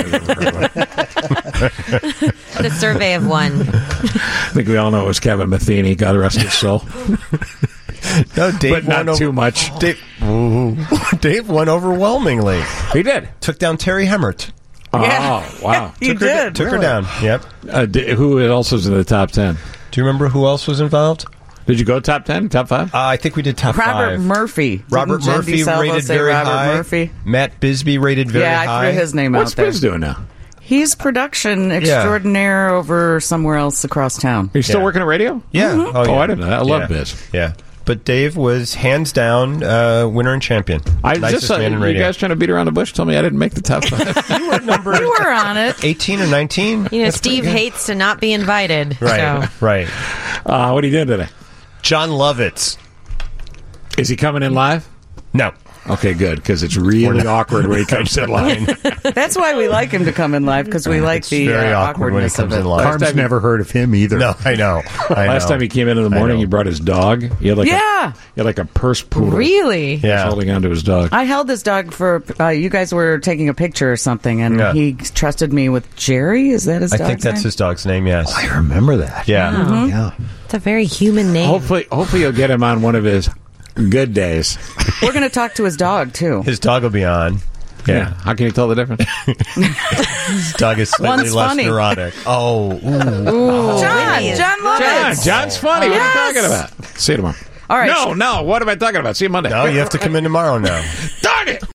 The survey of one. I think we all know it was Kevin Matheny. God rest his soul. No, Dave But not won over, too much. Dave, Ooh. Dave won overwhelmingly. He did. Took down Terry Hemmert. Yeah. Oh, wow. You took her, did. Took really. her down. Yep. Uh, d- who else was in the top ten? Do you remember who else was involved? Did you go top ten, top five? Uh, I think we did top Robert five. Murphy. Robert Didn't Jen Murphy DeSalvo rated say very Robert high. Murphy? Matt Bisbee rated very yeah, high. I threw his name What's out there. Biz doing now? He's production extraordinaire over somewhere else across town. Are you still Yeah. working at radio? Yeah. Mhm. Oh, Oh, yeah. I didn't know that. I love yeah. Biz. Yeah. But Dave was hands down uh, winner and champion. I Nicest just saw man in you radio. guys trying to beat around the bush. Told me I didn't make the top five. You were number You were on it. eighteen or nineteen. You know, Steve hates to not be invited. Right. So. Right. uh, what are you doing today? John Lovitz. Is he coming in live? No. Okay, good, because it's really awkward when he comes in live. That's why we like him to come in live, because we like It's the very uh, awkward when he awkwardness comes of it. in live. Carm's never heard of him either. No, I know. I Last know. time he came in in the I morning, know. he brought his dog. He had like Yeah. a, he had like a purse poodle. Really? He was Yeah. holding onto his dog. I held this dog for, uh, you guys were taking a picture or something, and Yeah. he trusted me with Jerry. Is that his I dog's think that's name? his dog's name, yes. I remember that. Yeah. Mhm. Yeah. It's a very human name. Hopefully, hopefully you'll get him on one of his good days. We're going to talk to his dog, too. His dog will be on. Yeah. How can you tell the difference? His dog is slightly One's less funny. neurotic. Oh. Ooh. Ooh. John, Winnie is- John John, Lovitz. John's funny. What are Yes. you talking about? See you tomorrow. All right. No, no. What am I talking about? See you Monday. No, you have to come in tomorrow now. Darn it!